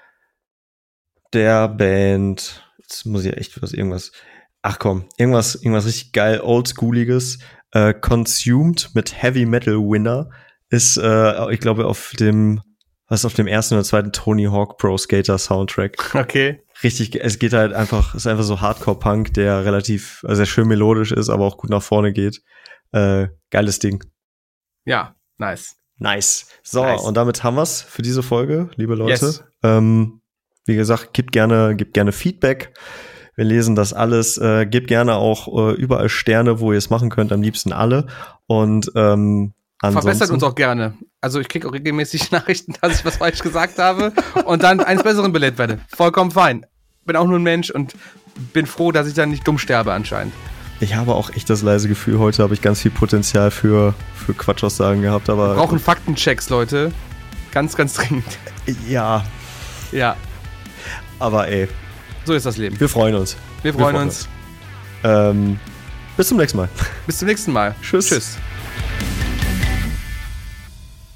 der Band. Jetzt muss ich echt was irgendwas. Ach komm, irgendwas, irgendwas richtig geil, oldschooliges. Äh, Consumed mit Heavy Metal Winner ist, äh, ich glaube, auf dem, was auf dem ersten oder zweiten Tony Hawk Pro Skater Soundtrack. Okay. Richtig, es geht halt einfach, ist einfach so Hardcore-Punk, der relativ, also sehr schön melodisch ist, aber auch gut nach vorne geht. Äh, geiles Ding. Ja, nice. Nice. So, nice. Und damit haben wir's für diese Folge, liebe Leute. Yes. Ähm, wie gesagt, gebt gerne, gebt gerne Feedback. Wir lesen das alles. Äh, gebt gerne auch äh, überall Sterne, wo ihr es machen könnt, am liebsten alle. Und ähm, ansonsten verbessert uns auch gerne. Also ich kriege auch regelmäßig Nachrichten, dass ich was falsch gesagt habe und dann eines Besseren belehrt werde. Vollkommen fein. Bin auch nur ein Mensch und bin froh, dass ich dann nicht dumm sterbe anscheinend. Ich habe auch echt das leise Gefühl, heute habe ich ganz viel Potenzial für, für Quatschaussagen gehabt. Aber wir brauchen Faktenchecks, Leute. Ganz, ganz dringend. Ja. Ja. Aber ey. So ist das Leben. Wir freuen uns. Wir freuen, wir freuen uns. uns. Ähm, bis zum nächsten Mal. Bis zum nächsten Mal. Tschüss. Tschüss.